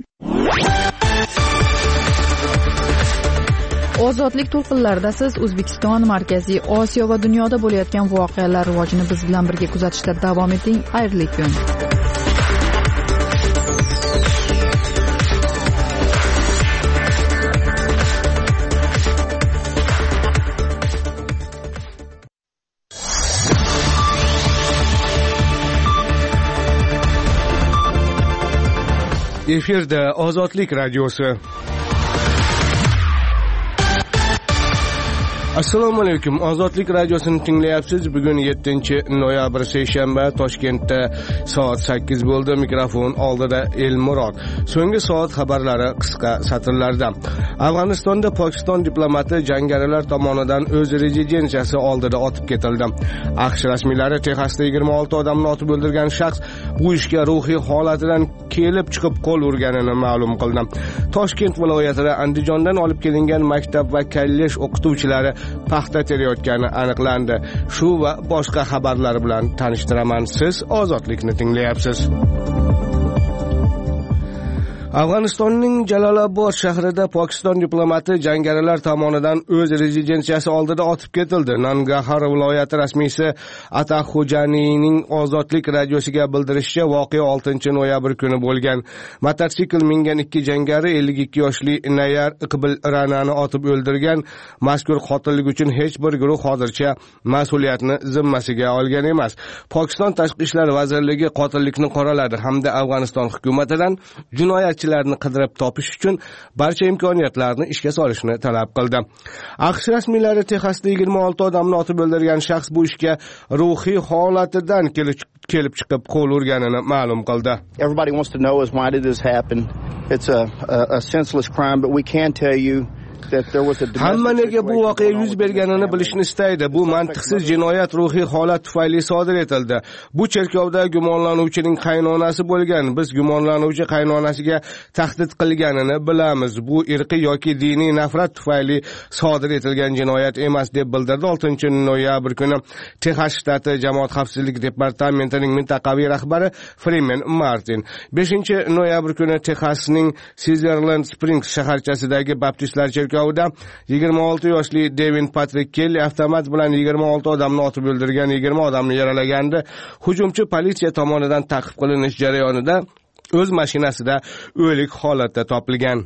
Ozodlik to'lqinlarida siz O'zbekiston, Markaziy Osiyo va dunyoda bo'layotgan voqealar rivojini biz bilan birga kuzatishda davom eting. Xayrli kun. Efirda Ozodlik radiosi. Assalomu alaykum. Ozodlik radiosini tinglayapsiz. Bugun yettinchi noyabr seshanba, Toshkentda soat sakkiz bo'ldi. Mikrofon oldida Elmurod. So'nggi soat xabarlari qisqa satrlarda. Afg'onistonda Pokiston diplomati jangarilar tomonidan o'z rezidensiyasi oldida otib ketildi. AQSh rasmiylari Texasda yigirma olti odamni otib o'ldirgan shaxs bu ishga ruhiy holatidan kelib chiqib qo'l urganini ma'lum qildi. Toshkent viloyatida Andijondan olib kelingan maktab va kollej o'qituvchilari paxta terayotgani aniqlandi. Shu va boshqa xabarlar bilan tanishtiraman. Siz Ozodlikni tinglayapsiz. Afg'onistonning Jalolobod shahrida Pokiston diplomati jangarilar tomonidan o'z rezidensiyasi oldida otib ketildi. Nangahar viloyati rasmiysi Ataxo'janiyning Ozodlik radiosiga bildirishicha, voqea oltinchi noyabr kuni bo'lgan. Mototsikl mingan ikki jangari ellik ikki yoshli Nayar Iqbil Ranani otib o'ldirgan. Mazkur qotillik uchun hech bir guruh hozircha mas'uliyatni zimmasiga olgan emas. Pokiston Tashqi ishlar vazirligi qotillikni qoraladi hamda Afg'oniston hukumatidan jinoyat larni qidirib topish uchun barcha imkoniyatlarni ishga solishni talab qildi. AQSh rasmiylari Texasda yigirma olti odamni otib o'ldirgan shaxs bu ishga ruhiy holatidan kelib chiqib qo'l urganini ma'lum qildi. Everybody wants to know is why did this happen? It's a, a, a senseless crime, but we can tell you hamma nega bu voqea yuz berganini bilishni istaydi. Bu mantiqsiz jinoyat ruhiy holat tufayli sodir etildi. Bu cherkovda gumonlanuvchining qaynonasi bo'lgan. Biz gumonlanuvchi qaynonasiga tahdid qilganini bilamiz. Bu irqiy yoki diniy nafrat tufayli sodir etilgan jinoyat emas, deb bildirdi oltinchi noyabr kuni Texas shtati Jamoat xavfsizlik departamentining mintaqaviy rahbari Freeman Martin. beshinchi noyabr kuni Texasning Sutherland Springs shaharchasidagi baptistlar cherkovi yigirma olti yoshli Devin Patrick Kelly avtomat bilan yigirma olti odamni otib o'ldirgan, yigirma odamni yaralagandi. Hujumchi politsiya tomonidan ta'qib qilinish jarayonida o'z mashinasida o'lik holatda topilgan.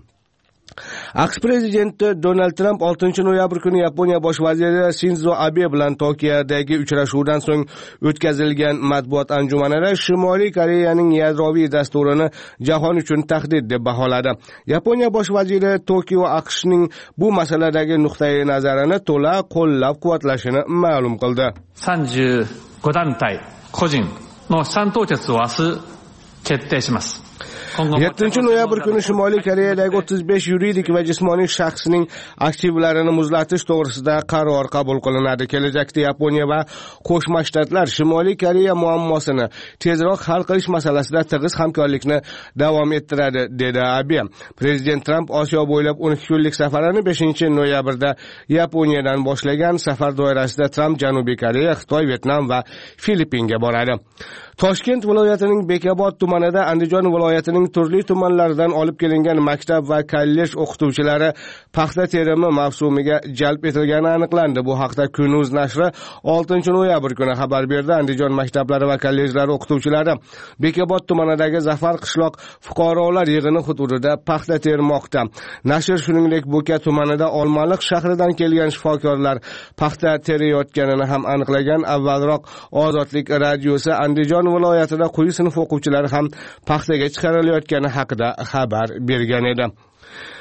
AQSh prezidenti Donald Trump oltinchi noyabr kuni Yaponiya bosh vaziri Shinzo Abe bilan Tokiodagi uchrashuvdan so'ng o'tkazilgan matbuot anjumanida Shimoliy Koreyaning yadroviy dasturini jahon uchun tahdid deb baholadi. Yaponiya bosh vaziri Tokio AQShning bu masaladagi nuqtai nazarini to'la qo'llab-quvvatlashini ma'lum qildi. さんじゅうご団体個人の資産凍結を明日決定します。 yettinchi noyabr kuni Shimoliy Koreyadagi o'ttiz besh yuridik va jismoniy shaxsning aktivlarini muzlatish to'g'risida qaror qabul qilinadi. Kelajakda Yaponiya va Qo'shma Shtatlar Shimoliy Koreya muammosini tezroq hal qilish masalasida tig'iz hamkorlikni davom ettiradi, dedi Abe. Prezident Trump Osiyo bo'ylab o'n ikki kunlik safarini beshinchi noyabrda Yaponiyadan boshlagan. Safar doirasida Trump Janubiy Koreya, Xitoy, Vyetnam va Filippinga boradi. Toshkent viloyatining Bekobod tumanida Andijon viloyatining turli tumanlaridan olib kelingan maktab va kollej o'qituvchilari paxta terimi mavsumiga jalb etilgani aniqlandi. Bu haqda Kunuz nashri oltinchi noyabr kuni xabar berdi. Andijon maktablari va kollejlari o'qituvchilari Bekobod tumanidagi Zafar qishloq fuqarolar yig'ini hududida paxta termoqda. Nashr shuningdek Bo'ka tumanida Olmaliq shahridan kelgan shifokorlar paxta terayotganini ham aniqlagan. Avvalroq Ozodlik radiosi Andijon viloyatida quyi sinf o'quvchilari ham paxtaga chiqarilayotgani haqida xabar bergan edi.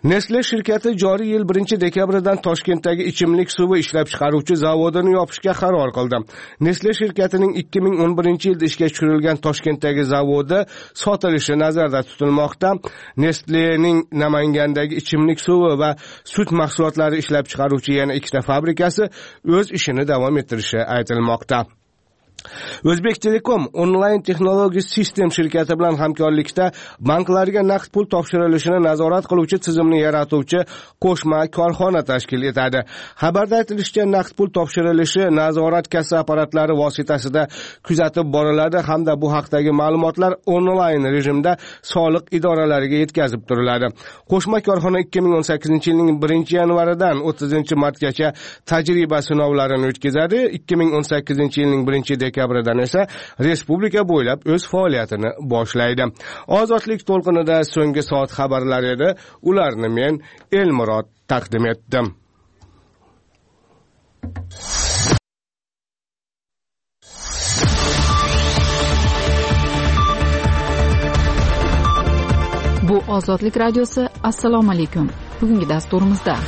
Nestle shirkati joriy yil birinchi dekabridan Toshkentdagi ichimlik suvi ishlab chiqaruvchi zavodini yopishga qaror qildi. Nestle shirkatining ikki ming o'n birinchi yilda ishga tushirilgan Toshkentdagi zavodi sotilishi nazarda tutilmoqda. Nestlening Namangandagi ichimlik suvi va sut mahsulotlari ishlab chiqaruvchi yana ikkita fabrikasi o'z ishini davom ettirishi aytilmoqda. O'zbek Telekom onlayn texnologiya sistem shirkati bilan hamkorlikda banklarga naqd pul topshirilishini nazorat qiluvchi tizimni yaratuvchi qo'shma korxona tashkil etadi. Xabarda aytilishicha, naqd pul topshirilishi nazorat kassa apparatlari vositasida kuzatib boriladi hamda bu haqdagi ma'lumotlar onlayn rejimda soliq idoralariga yetkazib turiladi. Qo'shma korxona ikki ming o'n sakkizinchi yilning birinchi yanvaridan o'ttizinchi martgacha tajriba sinovlarini o'tkazadi. ikki ming o'n sakkizinchi yilning birinchi dekabridan esa respublika bo'ylab o'z faoliyatini boshlaydi. Ozodlik to'lqinida so'nggi soat xabarlari edi. Ularni men Elmurod taqdim etdim. Bu Ozodlik radiosi. Assalomu alaykum. Bugungi dasturimizda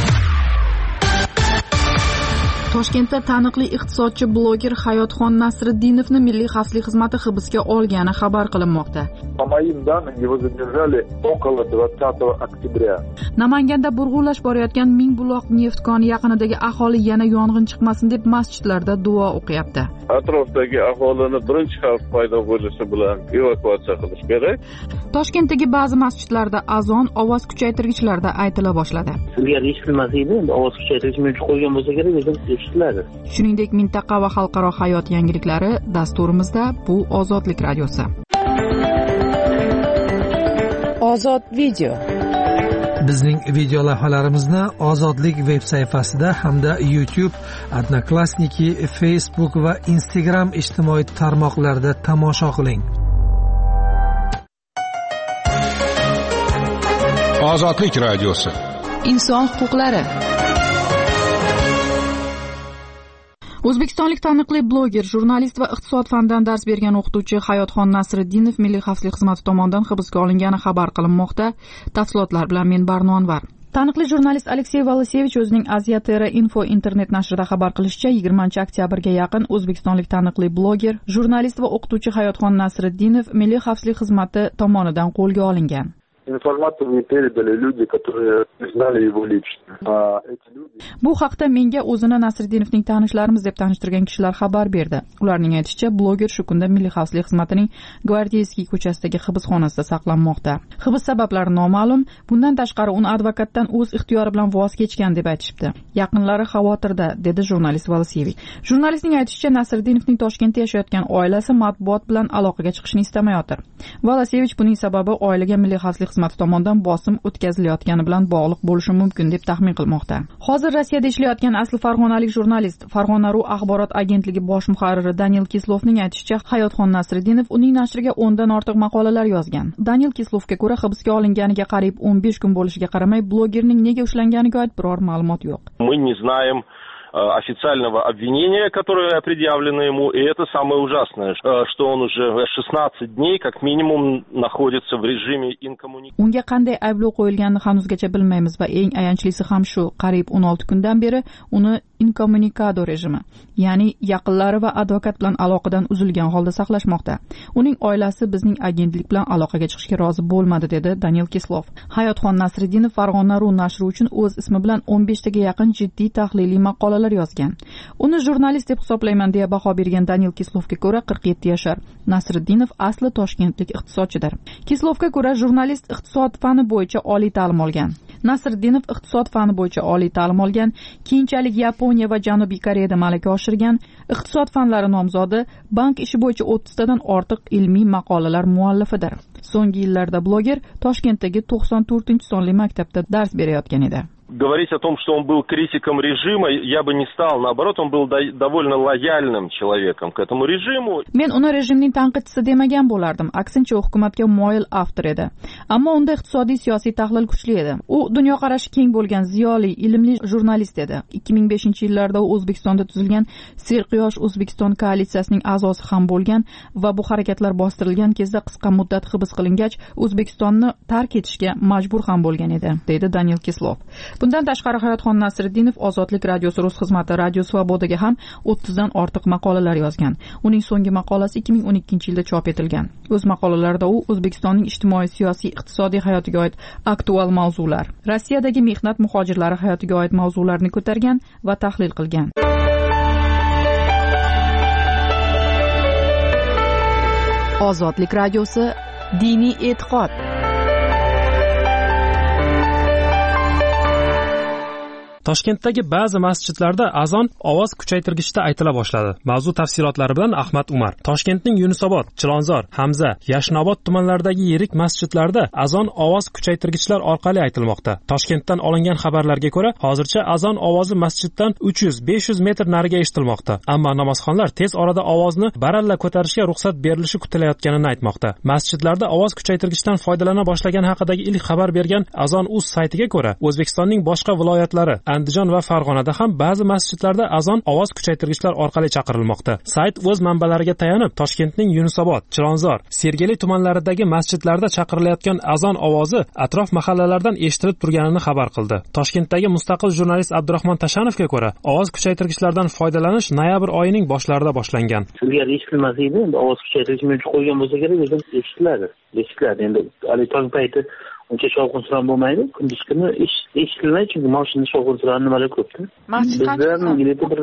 Toshkentda taniqli iqtisodchi bloger Hayotxon Nasriddinovni Milliy xavfsizlik xizmati hibsga olgani xabar qilinmoqda. По моим данным, его задержали около двадцатого октября. Namanganda burg'ulash borayotgan Mingbuloq neft koni yaqinidagi aholi yana yong'in chiqmasin deb masjidlarda duo o'qiyapti. Atrofdagi aholini birinchi xavf paydo bo'lishi bilan evakuatsiya qilish kerak. Toshkentdagi ba'zi masjidlarda azon ovoz kuchaytirgichlarda aytila boshladi. Sizga eshitilmas edi, endi ovoz kuchaytirish mumkin qo'ygan bo'lsa kerak, o'zim eshitiladi. Shuningdek, mintaqa va xalqaro hayot yangiliklari dasturimizda bu Ozodlik radiosi. Ozod video. Bizning video lavhalarimizni Ozodlik veb sayfasida hamda YouTube, Odnoklassniki, Facebook va Instagram ijtimoiy tarmoqlarida tomosha qiling. Ozodlik radiosi. Inson huquqlari. O'zbekistonlik taniqli bloger, jurnalist va iqtisod fanidan dars bergan o'qituvchi Hayotxon Nasriddinov Milliy xavfsizlik xizmati tomonidan hibsga olingani xabar qilinmoqda. Tafsilotlar bilan men Barno Anvar. Taniqli jurnalist Aleksey Volosevich o'zining Aziya.tr Info internet nashrida xabar qilishicha, yigirmanchi oktyabrga yaqin o'zbekistonlik taniqli bloger, jurnalist va o'qituvchi Hayotxon Nasriddinov Milliy xavfsizlik xizmati tomonidan qo'lga olingan. Информацию мне передали люди, которые знали его лично. А эти люди... Bu haqda menga o'zini Nasriddinovning tanishlarimiz deb tanishtirgan kishilar xabar berdi. Ularning aytishicha, bloger shu kunda Milliy xavfsizlik xizmatining Gvardiyskiy ko'chasidagi hibsxonasida saqlanmoqda. Hibs sabablari noma'lum. Bundan tashqari uni advokatdan o'z ixtiyori bilan voz kechgan deb aytishibdi. Yaqinlari xavotirda, dedi jurnalist Volosevich. Jurnalistning aytishicha, Nasriddinovning Toshkentda yashayotgan oilasi matbuot bilan aloqaga chiqishni istamayotir. Volosevich buning sababi oilaga Milliy xavfsizlik xizmati tomonidan bosim o'tkazilayotgani bilan bog'liq bo'lishi mumkin deb taxmin qilmoqda. Hozir Rossiyada ishlayotgan asli farg'onalik jurnalist, Farg'ona.ru axborot agentligi bosh muharriri Daniel Kislovning aytishicha, Hayotxon Nasriddinov uning nashriga o'ndan ortiq maqolalar yozgan. Daniel Kislovga ko'ra, hibsga olinganiga qariyb o'n besh kun bo'lishiga qaramay, blogerning nega ushlanganiga oid biror ma'lumot yo'q. Мы не знаем официального обвинения, которое предъявлено ему, и это самое ужасное, что он уже шестнадцать дней как минимум находится в режиме инкоммуникации. Unga qanday ayblov qo'yilganini hanuzgacha bilmaymiz va eng ayanchlisi ham shu, qariyb o'n olti kundan beri uni inkomunikado rejimi, ya'ni yaqinlari va advokat bilan aloqadan uzilgan holda saqlashmoqda. Uning oilasi bizning agentlik bilan aloqaga chiqishga rozi bo'lmadi, dedi Daniel Kislov. Hayotxon Nasriddinov Farg'ona.ru nashri uchun o'z ismi bilan o'n beshtaga yaqin jiddiy tahliliy maqolalar yozgan. Uni jurnalist deb hisoblayman deya baho bergan Daniel Kislovga ko'ra qirq yetti yashar. Nasriddinov asli toshkentlik iqtisodchidir. Kislovga ko'ra jurnalist iqtisod fani bo'yicha oliy ta'lim olgan. Nasriddinov iqtisod fani bo'yicha oliy ta'lim olgan, keyinchalik Yaponiya va Janubiy Koreyada malaka oshirgan, iqtisod fanlari nomzodi, bank ishi bo'yicha o'ttiztadan ortiq ilmiy maqolalar muallifidir. So'nggi yillarda bloger Toshkentdagi to'qson to'rtinchi sonli maktabda dars berayotgan edi. говорить о том, что он был критиком режима, я бы не стал. Наоборот, он был довольно лояльным человеком к этому режиму. Men uni rejimning tanqidchisi demagan bo'lardim. Aksincha, u hukumatga moyil avtor edi. Ammo unda iqtisodiy siyosiy tahlil kuchli edi. U dunyoqarashi keng bo'lgan ziyoli, ilmli jurnalist edi. ikki ming beshinchi yillarda u O'zbekistonda tuzilgan Serquyosh O'zbekiston koalitsiyasining a'zosi ham bo'lgan va bu harakatlar bostirilgan kezda qisqa muddat hibs qilingach, O'zbekistonni tark etishga majbur ham bo'lgan edi, deydi Daniel Kislov. Bundan tashqari Hayotxon Nasriddinov Ozodlik radiosi rus xizmati Radio Svobodaga ham o'ttizdan ortiq maqolalar yozgan. Uning so'nggi maqolasi ikki ming o'n ikkinchi yilda chop etilgan. O'z maqolalarida u O'zbekistonning ijtimoiy, siyosiy, iqtisodiy hayotiga oid aktual mavzular, Rossiyadagi mehnat muhojirlari hayotiga oid mavzularni ko'targan va tahlil qilgan. Ozodlik radiosi diniy e'tiqod. Toshkentdagi ba'zi masjidlarda azon ovoz kuchaytirgichda aytila boshladi. Mavzu tafsilotlari bilan Ahmad Umar. Toshkentning Yunusobod, Chilonzor, Hamza, Yashnobod tumanlaridagi yirik masjidlarda azon ovoz kuchaytirgichlar orqali aytilmoqda. Toshkentdan olingan xabarlarga ko'ra, hozircha azon ovozi masjiddan uch yuz besh yuz metr nariga eshitilmoqda. Ammo namozxonlar tez orada ovozni baralla ko'tarishga ruxsat berilishi kutilayotganini aytmoqda. Masjidlarda ovoz kuchaytirgichdan foydalana boshlagan haqidagi ilk xabar bergan Azon.uz saytiga ko'ra, O'zbekistonning boshqa viloyatlari Andijon va Farg'onada ham ba'zi masjidlarda azon ovoz kuchaytirgichlar orqali chaqirilmoqda. Sayt o'z manbalariga tayanib, Toshkentning Yunusobod, Chilonzor, Sergeli tumanlaridagi masjidlarda chaqirilayotgan azon ovozi atrof mahallalardan eshitilib turganini xabar qildi. Toshkentdagi mustaqil jurnalist Abdurahmon Tashanovga ko'ra, ovoz kuchaytirgichlardan foydalanish noyabr oyining boshlarida boshlangan. Ilgari eshitilmas edi, endi ovoz kuchaytirgich mavjud qo'ygan bo'lsa kerak, o'zi eshitiladi. Eshitiladi. Endi hali tong payti uncha shovqin-suron bo'lmaydi. Kunduz kuni eshitilmaydi, chunki mashina shovqin-suron nimalar ko'pda. Bizdan bir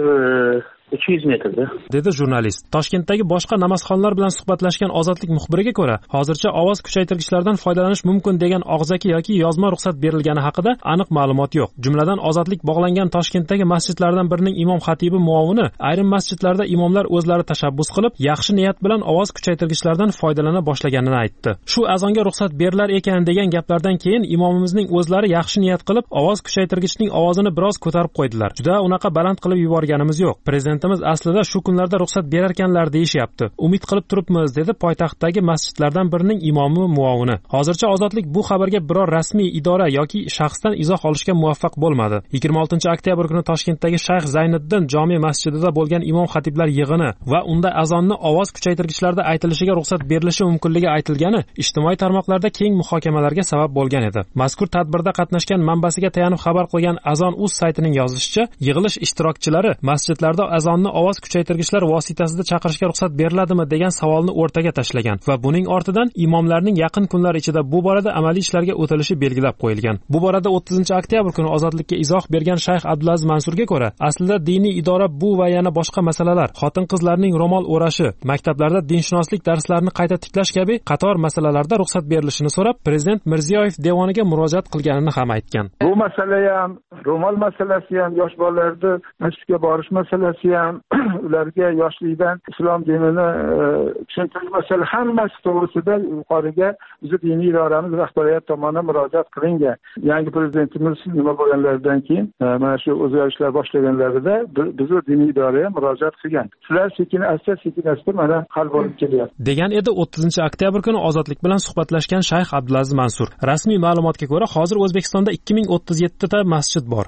uch yuz metrda, dedi jurnalist. Toshkentdagi boshqa namozxonlar bilan suhbatlashgan Ozodlik muxbiriga ko'ra, hozircha ovoz kuchaytirgichlardan foydalanish mumkin degan og'zaki yoki yozma ruxsat berilgani haqida aniq ma'lumot yo'q. Jumladan, Ozodlik bog'langan Toshkentdagi masjidlardan birining imom xatibi muovini ayrim masjidlarda imomlar o'zlari tashabbus qilib, yaxshi niyat bilan ovoz kuchaytirgichlardan foydalana boshlaganini aytdi. Shu azonga ruxsat berilar ekan degan gaplardan keyin imomimizning o'zlari yaxshi niyat qilib, ovoz kuchaytirgichning ovozini biroz ko'tarib qo'ydilar. Juda unaqa baland qilib yuborganimiz yo'q. Prezidentimiz aslida shu kunlarda ruxsat berarkanlar deyishyapti. Umid qilib turibmiz, dedi poytaxtdagi masjidlardan birining imomi muovini. Hozircha Ozodlik bu xabarga biror rasmiy idora yoki shaxsdan izoh olishga muvaffaq bo'lmadi. yigirma oltinchi oktyabr kuni Toshkentdagi Shayx Zayniddin jome masjidida bo'lgan imom xatiblar yig'ini va unda azonni ovoz kuchaytirgichlarda aytilishiga ruxsat berilishi mumkinligi aytilgani ijtimoiy tarmoqlarda keng muhokamalarga sabab bo'lgan edi. Mazkur tadbirda qatnashgan manbasiga tayanib xabar qilgan Azon.uz saytining yozishicha, yig'ilish ishtirokchilari masjidlarda azonni ovoz kuchaytirgichlar vositasida chaqirishga ruxsat beriladimi degan savolni o'rtaga tashlagan va buning ortidan imomlarning yaqin kunlar ichida bu borada amaliy ishlarga o'tilishi belgilab qo'yilgan. Bu borada o'ttizinchi oktyabr kuni Ozodlikka izoh bergan Shayx Abdulaziz Mansurga ko'ra, aslida diniy idora bu va yana boshqa masalalar, xotin-qizlarning ro'mol o'rashi, maktablarda dinshunoslik darslarini qayta tiklash kabi qator masalalarda ruxsat berilishini so'rab, Prezident Mirziyoyev devoniga murojaat qilganini ham aytgan. Bu masala ham, ro'mol masalasi ham, yosh bolalarni masjidga borish masalasi ham, ularga yoshlikdan islom dinini tushuntirish masalasi hammasi to'g'risida yuqoriga bizni diniy idoramiz rahbariyat tomonidan murojaat qilingan. Yangi prezidentimiz nima bo'lganlaridan keyin mana shu o'zgarishlar boshlaganlarida bizni diniy idoraga murojaat qilgan. Shular sekin asta sekin asta mana hal bo'lib kelyapti, degan edi o'ttizinchi oktyabr kuni Ozodlik bilan suhbatlashgan Shayx Abdulaziz Mansur. Rasmiy ma'lumotga ko'ra, hozir O'zbekistonda ikki ming o'ttiz yetti ta masjid bor.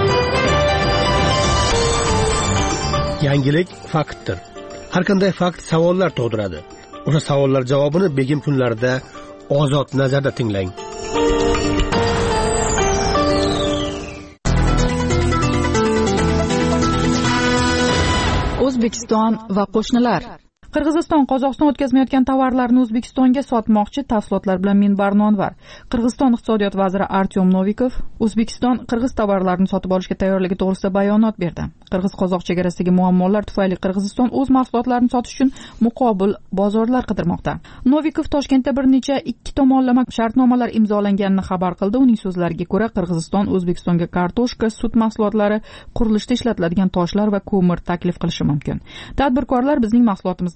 Yangilik faktdir. Har qanday fakt savollar tug'diradi. O'sha savollar javobini begim kunlarida Ozod nazarda tinglang. O'zbekiston va qo'shnilar. Qirg'iziston Qozog'iston o'tkazmayotgan tovarlarni O'zbekistonga sotmoqchi. Tafsilotlar bilan Minbar Nonvar. Qirg'iziston iqtisodiyot vaziri Artyom Novikov O'zbekiston qirg'iz tovarlarini sotib olishga tayyorligi to'g'risida bayonot berdi. Qirg'iz-qozoq chegarasidagi muammolar tufayli Qirg'iziston o'z mahsulotlarini sotish uchun muqobil bozorlar qidirmoqda. Novikov Toshkentda bir necha ikki tomonlama shartnomalar imzolanganini xabar qildi. Uning so'zlariga ko'ra, Qirg'iziston O'zbekistonga kartoshka, sut mahsulotlari, qurilishda ishlatiladigan toshlar va ko'mir taklif qilishi mumkin. Tadbirkorlar bizning mahsulotimizni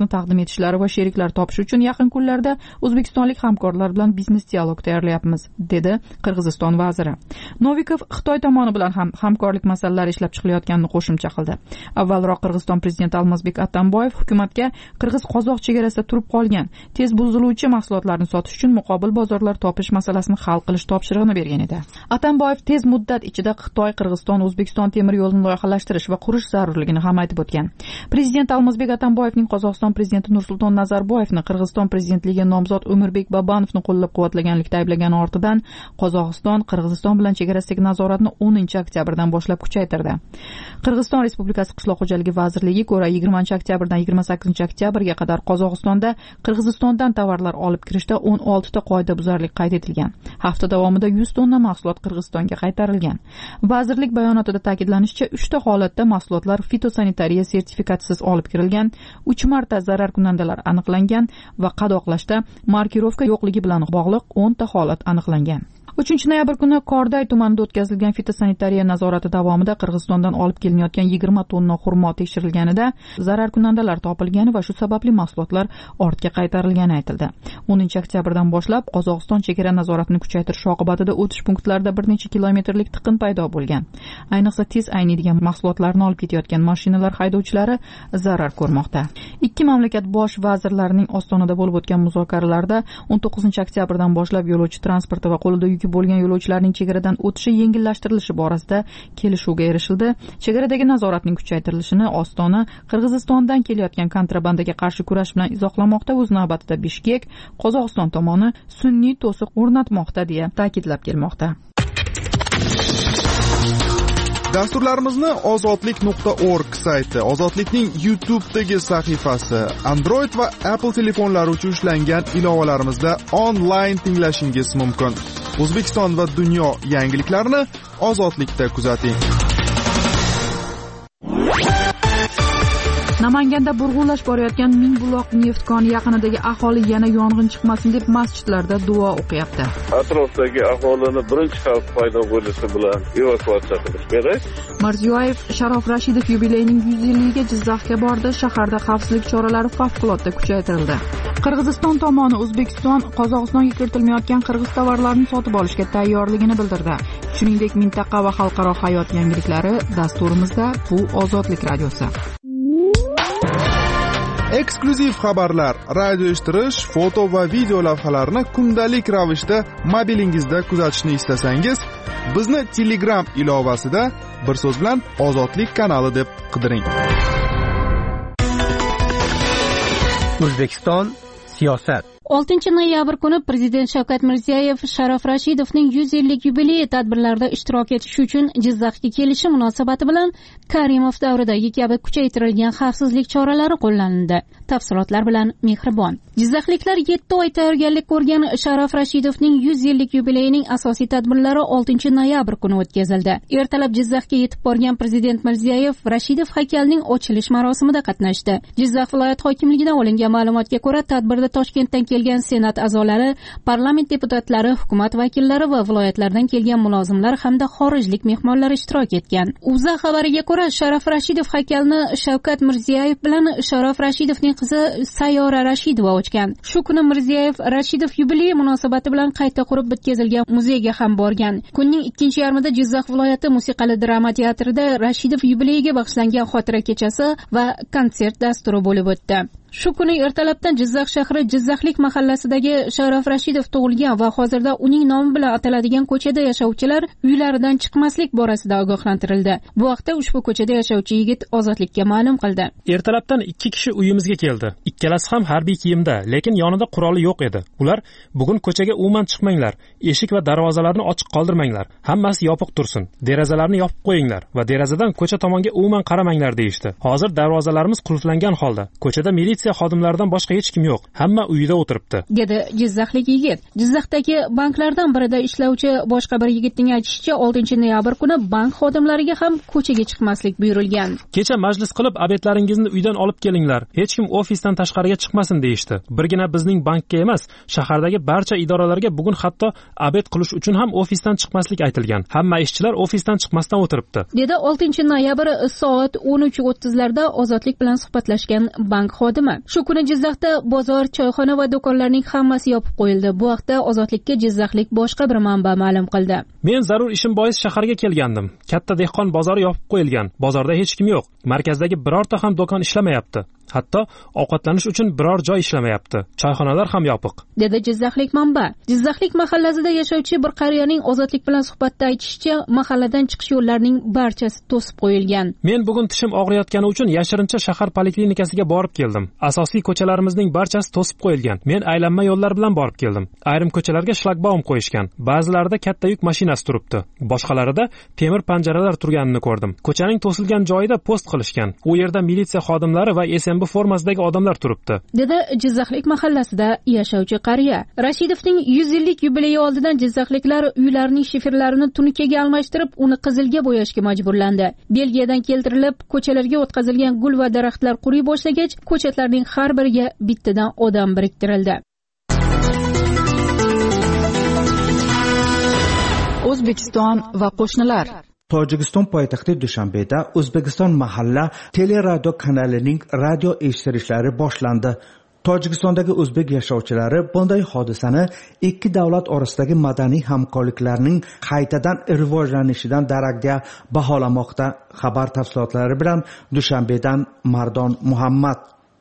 mahsulotni taqdim etishlari va sheriklar topish uchun yaqin kunlarda o'zbekistonlik hamkorlar bilan biznes dialog tayyorlayapmiz, dedi Qirg'iziston vaziri. Novikov Xitoy tomoni bilan ham hamkorlik masalalari ishlab chiqilayotganini qo'shimcha qildi. Avvalroq Qirg'iziston prezidenti Almazbek Atamboyev hukumatga qirg'iz-qozoq chegarasida turib qolgan tez buziluvchi mahsulotlarni sotish uchun muqobil bozorlar topish masalasini hal qilish topshirig'ini bergan edi. Atamboyev tez muddat ichida Xitoy, Qirg'iziston, O'zbekiston temir yo'lini loyihalashtirish va qurish zarurligini ham aytib o'tgan. Prezident Almazbek Atamboyevning Qozog'iston prezidenti Nursulton Nazarboyevni Qirg'iziston prezidentligiga nomzod O'mirbek Babanovni qo'llab-quvvatlaganlikda ayblagan ortidan Qozog'iston Qirg'iziston bilan chegarasidagi nazoratni o'ninchi oktyabrdan boshlab kuchaytirdi. Qirg'iziston Respublikasi Qishloq xo'jaligi vazirligiga ko'ra yigirmanchi oktyabrdan yigirma sakkizinchi oktyabrga qadar Qozog'istonda Qirg'izistondan tovarlar olib kirishda o'n oltita qoidabuzarlik qayd etilgan. Hafta davomida yuz tonna mahsulot Qirg'izistonga qaytarilgan. Vazirlik bayonotida ta'kidlanishicha, uchta holatda mahsulotlar fitosanitariya sertifikatsiz olib kirilgan, uch marta zararkunandalar aniqlangan va qadoqlashda markirovka yo'qligi bilan bog'liq o'nta holat aniqlangan. uchinchi noyabr kuni Korday tumanida o'tkazilgan fitosanitariya nazorati davomida Qirg'izistondan olib kelinayotgan yigirma tonna xurmo tekshirilganida zararkunandalar topilgani va shu sababli mahsulotlar ortga qaytarilgani aytildi. o'ninchi oktyabrdan boshlab Qozog'iston chegara nazoratini kuchaytirish oqibatida o'tish punktlarida bir necha kilometrlik tiqin paydo bo'lgan. Ayniqsa tez ayniydigan mahsulotlarni olib ketayotgan mashinalar haydovchilari zarar ko'rmoqda. Ikki mamlakat bosh vazirlarining Ostonada bo'lib o'tgan muzokaralarda o'n to'qqizinchi oktyabrdan boshlab yo'lovchi transporti va qo'lida yuk bo'lgan yo'lovchilarning chegaradan o'tishi yengillashtirilishi borasida kelishuvga erishildi. Chegaradagi nazoratning kuchaytirilishini Ostona Qirg'izistondan kelayotgan kontrabandaga qarshi kurash bilan izohlamoqda. O'z navbatida Bishkek Qozog'iston tomoni sun'iy to'siq o'rnatmoqda deya ta'kidlab kelmoqda. Dasturlarimizni ozodlik nuqta org sayti, Ozodlikning YouTube'dagi sahifasi, Android va Apple telefonlari uchun ishlangan ilovalarimizda onlayn tinglashingiz mumkin. O'zbekiston va dunyo yangiliklarini Ozodlikda kuzating. Namanganda burg'ulash borayotgan Mingbuloq neft koni yaqinidagi aholi yana yong'in chiqmasin deb masjidlarda duo o'qiyapti. Atrofdagi aholini birinchi xavf paydo bo'lishi bilan evakuatsiya qilish kerak. Mirziyoyev Sharof Rashidov yubileyining yuz yilligiga Jizzaxga bordi. Shaharda xavfsizlik choralari favqulodda kuchaytirildi. Qirg'iziston tomoni O'zbekiston Qozog'istonga kiritilmayotgan qirg'iz tovarlarini sotib olishga tayyorligini bildirdi. Shuningdek, mintaqa va xalqaro hayot yangiliklari dasturimizda. Bu Ozodlik radiosi. Eksklyuziv xabarlar, radio eshittirish, foto va video lavhalarni kundalik ravishda mobilingizda kuzatishni istasangiz, bizni Telegram ilovasida bir so'z bilan Ozodlik kanali deb qidiring. O'zbekiston siyosat. oltinchi noyabr kuni Prezident Shavkat Mirziyoyev Sharof Rashidovning yuz yillik yubileyi tadbirlarida ishtirok etish uchun Jizzaxga kelishi munosabati bilan Karimov davridagi kabi kuchaytirilgan xavfsizlik choralari qo'llanildi. Tafsilotlar bilan Mehribon. Jizzaxliklar yetti oy tayyorgarlik ko'rgan Sharof Rashidovning yuz yillik yubileyining asosiy tadbirlari oltinchi noyabr kuni o'tkazildi. Ertalab Jizzaxga yetib borgan Prezident Mirziyoyev Rashidov haykalining ochilish marosimida qatnashdi. Jizzax viloyat hokimligidan olingan ma'lumotga ko'ra, tadbirda Toshkentdan kelgan senat a'zolari, parlament deputatlari, hukumat vakillari va viloyatlardan kelgan mulozimlar hamda xorijlik mehmonlar ishtirok etgan. O'zA xabariga ko'ra, Sharof Rashidov haykalini Shavkat Mirziyoyev bilan Sharof Rashidovning qizi Sayyora Rashidova ochgan. Shu kuni Mirziyoyev Rashidov yubileyi munosabati bilan qayta qurib bitkazilgan muzeyga ham borgan. Kunning ikkinchi yarmida Jizzax viloyati musiqali drama teatrida Rashidov yubileyiga bag'ishlangan xotira kechasi va konsert dasturi bo'lib o'tdi. Shu kuni ertalabdan Jizzax shahri Jizzaxlik mahallasidagi Sharof Rashidov tug'ilgan va hozirda uning nomi bilan ataladigan ko'chada yashovchilar uylaridan chiqmaslik borasida ogohlantirildi. Bu vaqtda ushbu ko'chada yashovchi yigit Ozodlikka ma'lum qildi. Ertalabdan ikki kishi uyimizga keldi. Ikkalasi ham harbiy kiyimda, lekin yonida quroli yo'q edi. Ular bugun ko'chaga umuman chiqmanglar, eshik va darvozalarni ochiq qoldirmanglar, hammasi yopiq tursin, derazalarni yopib qo'yinglar va derazadan ko'cha tomonga umuman qaramanglar deyishdi. Hozir darvozalarimiz qulflangan holda. Ko'chada militsiya xodimlaridan boshqa hech kim yo'q. Hamma uyida o'tiribdi, dedi Jizzaxlik yigit. Jizzaxdagi banklardan birida ishlovchi boshqa bir yigitning aytishicha, oltinchi noyabr kuni bank xodimlariga ham ko'chaga chiqmaslik buyurilgan. Kecha majlis qilib, obedlaringizni uydan olib kelinglar. Hech kim ofisdan tashqariga chiqmasin deyishdi. Birgina bizning bankka emas, shahardagi barcha idoralarga bugun hatto obed qilish uchun ham ofisdan chiqmaslik aytilgan. Hamma ishchilar ofisdan chiqmasdan o'tiribdi, dedi oltinchi noyabr soat o'n uch o'ttizlarda Ozodlik bilan suhbatlashgan bank xodimi. to'g'rimi? Shu kuni Jizzaxda bozor, choyxona va do'konlarning hammasi yopib qo'yildi. Bu haqda Ozodlikka jizzaxlik boshqa bir manba ma'lum qildi. Men zarur ishim bois shaharga kelgandim. Katta dehqon bozori yopib qo'yilgan. Bozorda hech kim yo'q. Markazdagi birorta ham do'kon ishlamayapti. Hatto ovqatlanish uchun biror joy ishlamayapti. Choyxonalar ham yopiq, dedi Jizzaxlik manba. Jizzaxlik mahallasida yashovchi bir qariyaning Ozodlik bilan suhbatda aytishicha, mahalladan chiqish yo'llarining barchasi to'sib qo'yilgan. Men bugun tishim og'riyotgani uchun yashirincha shahar poliklinikasiga borib keldim. Asosiy ko'chalarimizning barchasi to'sib qo'yilgan. Men aylanma yo'llar bilan borib keldim. Ayrim ko'chalarga shlagbaum qo'yishgan. Ba'zilarida katta yuk mashinasi turibdi. Boshqalarida temir panjaralar turganini ko'rdim. Ko'chaning to'silgan joyida post qilishgan. U yerda militsiya xodimlari va S M B formasidagi odamlar turibdi, dedi Jizzaxlik mahallasida yashovchi qariya. Rashidovning yuz yillik yubileyi oldidan jizzaxliklar uylarining shifrlarini tunikaga almashtirib, uni qizilga bo'yashga majburlandi. Belgiyadan keltirilib, ko'chalarga o'tkazilgan gul va daraxtlar quriy boshlagach, ko'chatlarning har biriga bittadan odam biriktirildi. O'zbekiston va qo'shnilar. Tojikiston poytaxti Dushanbeda O'zbekiston mahalla teleradio kanalining radio eshittirishlari boshlandi. Tojikistondagi o'zbek yashovchilari bunday hodisani ikki davlat orasidagi madaniy hamkorliklarning qaytadan rivojlanishidan darakda baholamoqda. Xabar tafsilotlari bilan Dushanbedan Mardon Muhammad.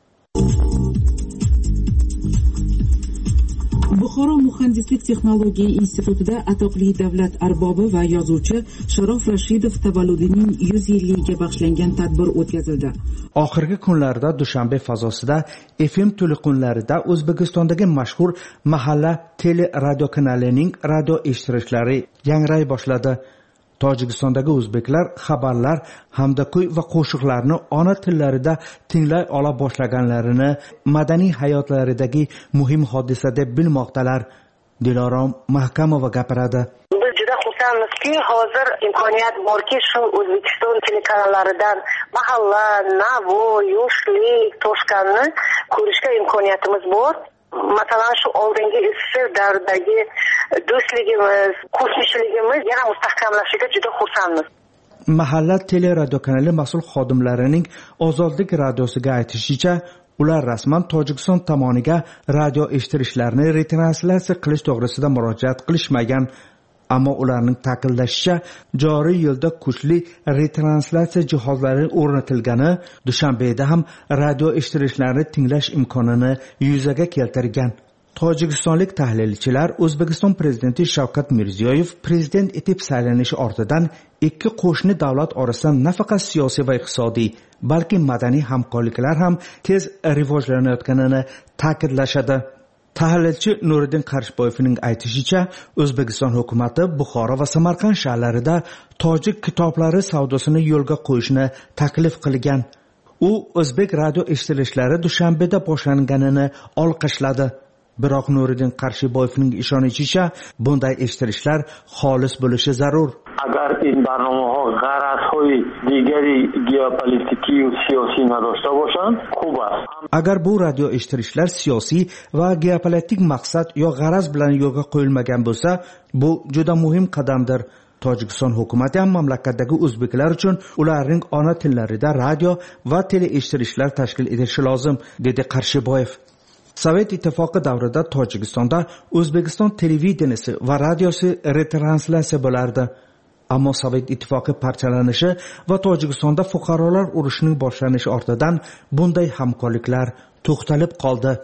Buxoro muhandislik texnologiya institutida atoqli davlat arbobi va yozuvchi Sharof Rashidov tavalludining yuz yilligiga bag'ishlangan tadbir o'tkazildi. Oxirgi kunlarda Dushanbe fazosida F M to'lqinlarida O'zbekistondagi mashhur mahalla tele radio kanalining radio eshittirishlari yangray boshladi. Tojikistondagi o'zbeklar xabarlar hamda kuy va qo'shiqlarni ona tillarida tinglay ola boshlaganlarini madaniy hayotlaridagi muhim hodisa deb bilmoqdalar. Dilorom Mahkamova gapiradi. Biz juda xursandmizki, hozir imkoniyat borki, shu O'zbekiston telekanallaridan mahalla, Navoiy, Yoshlik, Toshkanni ko'rishga imkoniyatimiz bor. Masalan, shu oldingi SSR davridagi do'stligimiz, qo'shnichiligimiz yana mustahkamlashiga juda xursandmiz. Mahalla teleradio kanali mas'ul xodimlarining Ozodlik radiosiga aytishicha, ular rasman Tojikiston tomoniga radio eshittirishlarni retranslyatsiya qilish to'g'risida murojaat qilishmagan. Ammo ularning ta'kidlashicha, joriy yilda kuchli retranslyatsiya jihozlari o'rnatilgani Dushanbeda ham radio eshittirishlarni tinglash imkonini yuzaga keltirgan. Tojikistonlik tahlilchilar O'zbekiston prezidenti Shavkat Mirziyoyev prezident etib saylanishi ortidan ikki qo'shni davlat orasida nafaqat siyosiy va iqtisodiy, balki madaniy hamkorliklar ham tez rivojlanayotganini ta'kidlashadi. Tahlilchi Nuriddin Qarishboyevning aytishicha, O'zbekiston hukumati Buxoro va Samarqand shaharlarida tojik kitoblari savdosini yo'lga qo'yishni taklif qilgan. U o'zbek radio eshittirishlari Dushanbeda boshlanganini olqishladi. Biroq Nuriddin Qarishboyevning ishonishicha, bunday eshittirishlar xolis bo'lishi zarur. Agar این برنامه‌ها غرض‌های دیگری ژئوپلیتیکی و سیاسی نداشته باشند خوب است. Agar bu radio eshittirishlar siyosiy va geopolitik maqsad yo g'araz bilan yo'lga qo'yilmagan bo'lsa, bu juda muhim qadamdir. Tojikiston hukumati ham mamlakatdagi o'zbeklar uchun ularning ona tillarida radio va tele eshittirishlar tashkil etishi lozim, dedi Qarishboyev. Sovet ittifoqi davrida Tojikistonda O'zbekiston televideniyasi va radiosi retranslyatsiya bo'lardi. Ammo Sovet ittifoqi parchalanishi va Tojikistonda fuqarolar urushining boshlanishi ortidan bunday hamkorliklar to'xtalib qoldi.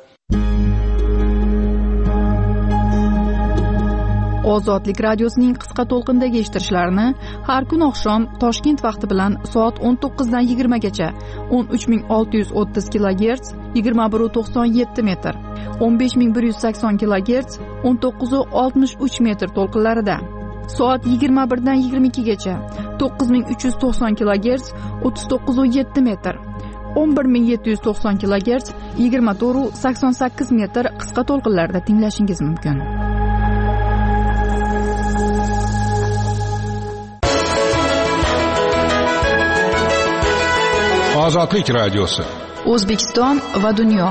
Ozodlik radiosining qisqa to'lqindagi eshittirishlarini har kun oqshom Toshkent vaqti bilan soat o'n to'qqiz dan yigirma gacha o'n uch ming olti yuz o'ttiz kilogerts yigirma bir nuqta to'qson yetti metr, o'n besh ming bir yuz sakson kilogerts o'n to'qqiz nuqta oltmish uch metr to'lqinlarida, soat yigirma bir dan yigirma ikki gacha to'qqiz ming uch yuz to'qson kilogerts o'ttiz to'qqiz nuqta yetti metr, o'n bir ming yetti yuz to'qson kilogerts yigirma to'rt nuqta sakson sakkiz metr qisqa to'lqinlarda tinglashingiz mumkin. Ozodlik radiosi. O'zbekiston va dunyo.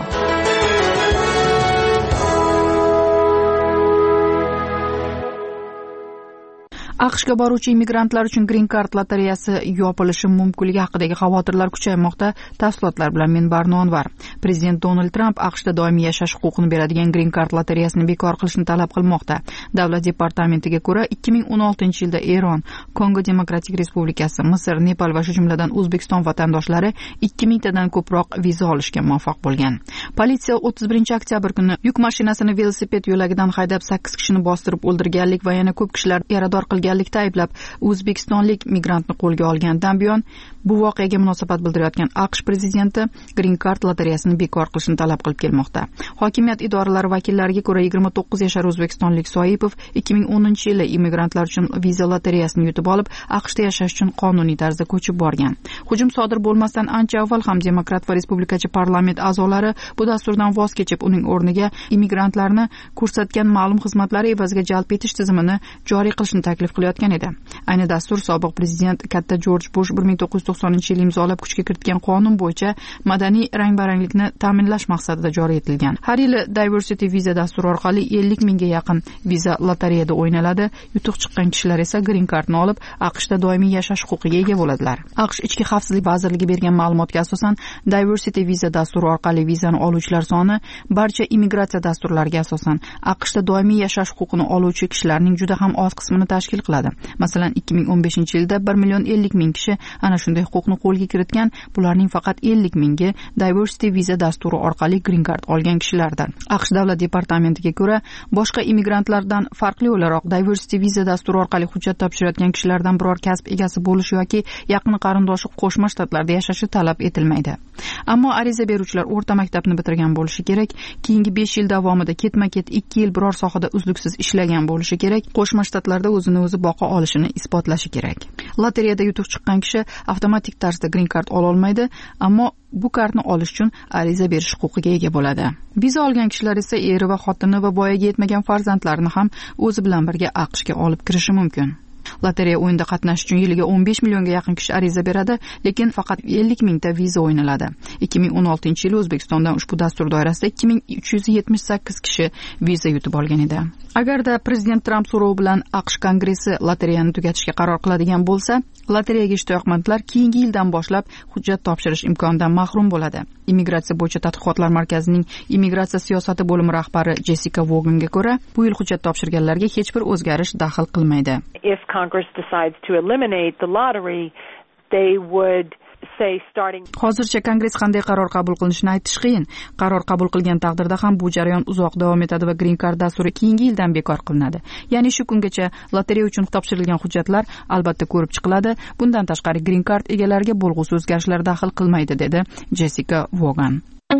aqshga boruvchi immigrantlar uchun Green Card lotereyasi yopilishi mumkinligi haqidagi xavotirlar kuchaymoqda. Tafsilotlar bilan men Barno Anvar. Prezident Donald Tramp aqshda doimiy yashash huquqini beradigan Green Card lotereyasini bekor qilishni talab qilmoqda. Davlat departamentiga ko'ra ikki ming o'n oltinchi yilda Eron, Kongo Demokratik Respublikasi, Misr, Nepal va shu jumladan O'zbekiston vatandoshlari ikki mingtadan ko'proq viza olishga muvaffaq bo'lgan. Politsiya o'ttiz birinchi oktyabr kuni yuk mashinasini velosiped yo'lagidan haydab sakkiz kishini bostirib o'ldirganlik va yana ko'p kishilar yarador qilganlikda ayblab o'zbekistonlik migrantni qo'lga olgandan buyon bu voqeaga munosabat bildirayotgan AQSh prezidenti Green Card lotereyasini bekor qilishni talab qilib kelmoqda. Hokimiyat idoralari vakillariga ko'ra yigirma to'qqiz yashar o'zbekistonlik Soipov ikki ming o'ninchi yili immigrantlar uchun viza lotereyasini yutib olib, AQShda yashash uchun qonuniy tarzda ko'chib borgan. Hujum sodir bo'lmasdan ancha avval ham demokrat va respublikachi parlament a'zolari bu dasturdan voz kechib, uning o'rniga immigrantlarni ko'rsatgan ma'lum xizmatlari evaziga jalb etish tizimini joriy qilishni taklif qilayotgan edi. Ayni dastur sobiq prezident katta Jorj Bush bir ming to'qqiz yuz to'qsoninchi yil imzolab kuchga kiritgan qonun bo'yicha madaniy rang-baranglikni ta'minlash maqsadida joriy etilgan. Har yili Diversity viza dasturi orqali ellik mingga yaqin viza lotereyada o'ynaladi. Yutuq chiqqan kishilar esa Green Cardni olib, AQShda doimiy yashash huquqiga ega bo'ladilar. AQSh Ichki xavfsizlik vazirligi bergan ma'lumotga asosan Diversity viza dasturi orqali vizani oluvchilar soni barcha immigratsiya dasturlariga asosan AQShda doimiy yashash huquqini oluvchi kishilarning juda ham oz qismini tashkil qiladi. Masalan, ikki ming o'n beshinchi yilda bir million ellik ming kishi ana shunday huquqni qo'lga kiritgan. Bularning faqat ellik mingi Diversity viza dasturi orqali Green Card olgan kishilardir. AQSh davlat departamentiga ko'ra, boshqa immigrantlardan farqli o'laroq Diversity viza dasturi orqali hujjat topshirayotgan kishilardan biror kasb egasi bo'lishi yoki yaqin qarindoshi Qo'shma Shtatlarda yashashi talab etilmaydi. Ammo ariza beruvchilar o'rta maktabni bitirgan bo'lishi kerak, keyingi besh yil davomida ketma-ket ikki yil biror sohada uzluksiz ishlagan bo'lishi kerak, Qo'shma Shtatlarda o'zini o'zi boqa olishini isbotlashi kerak. Lotereyada yutuq chiqqan kishi avtomatik tarzda Green Card ola olmaydi, ammo bu kartni olish uchun ariza berish huquqiga ega bo'ladi. Viza olgan kishilar esa eri va xotini va voyaga yetmagan farzandlarini ham o'zi bilan birga AQShga olib kirishi mumkin. Lotereya o'yinda qatnashish uchun yiliga o'n besh millionga yaqin kishi ariza beradi, lekin faqat ellik mingta viza o'ynaladi. ikki ming o'n oltinchi yil O'zbekistondan ushbu dastur doirasida ikki ming uch yuz yetmish sakkiz kishi viza yutib olgan edi. Agarda prezident Tramp so'rovi bilan AQSh Kongressi lotereyani tugatishga qaror qiladigan bo'lsa, lotereyaga ishtiyoqmandlar keyingi yildan boshlab hujjat topshirish imkonidan mahrum bo'ladi. Immigratsiya bo'yicha tadqiqotlar markazining immigratsiya siyosati bo'limi rahbari Jessica Voganga ko'ra, bu yil hujjat topshirganlarga hech bir o'zgarish daxl qilmaydi. If Congress decides to eliminate the lottery, they would say starting Hozircha Kongress qanday qaror qabul qilishini aytish qiyin. Qaror qabul qilgan taqdirda ham bu jarayon uzoq davom etadi va Green Card dasturi keyingi yildan bekor qilinadi. Ya'ni shu kungacha lotereya uchun topshirilgan hujjatlar albatta ko'rib chiqiladi. Bundan tashqari Green Card egalariga bo'lg'usi o'zgarishlar daxl qilmaydi, dedi Jessica Vogan.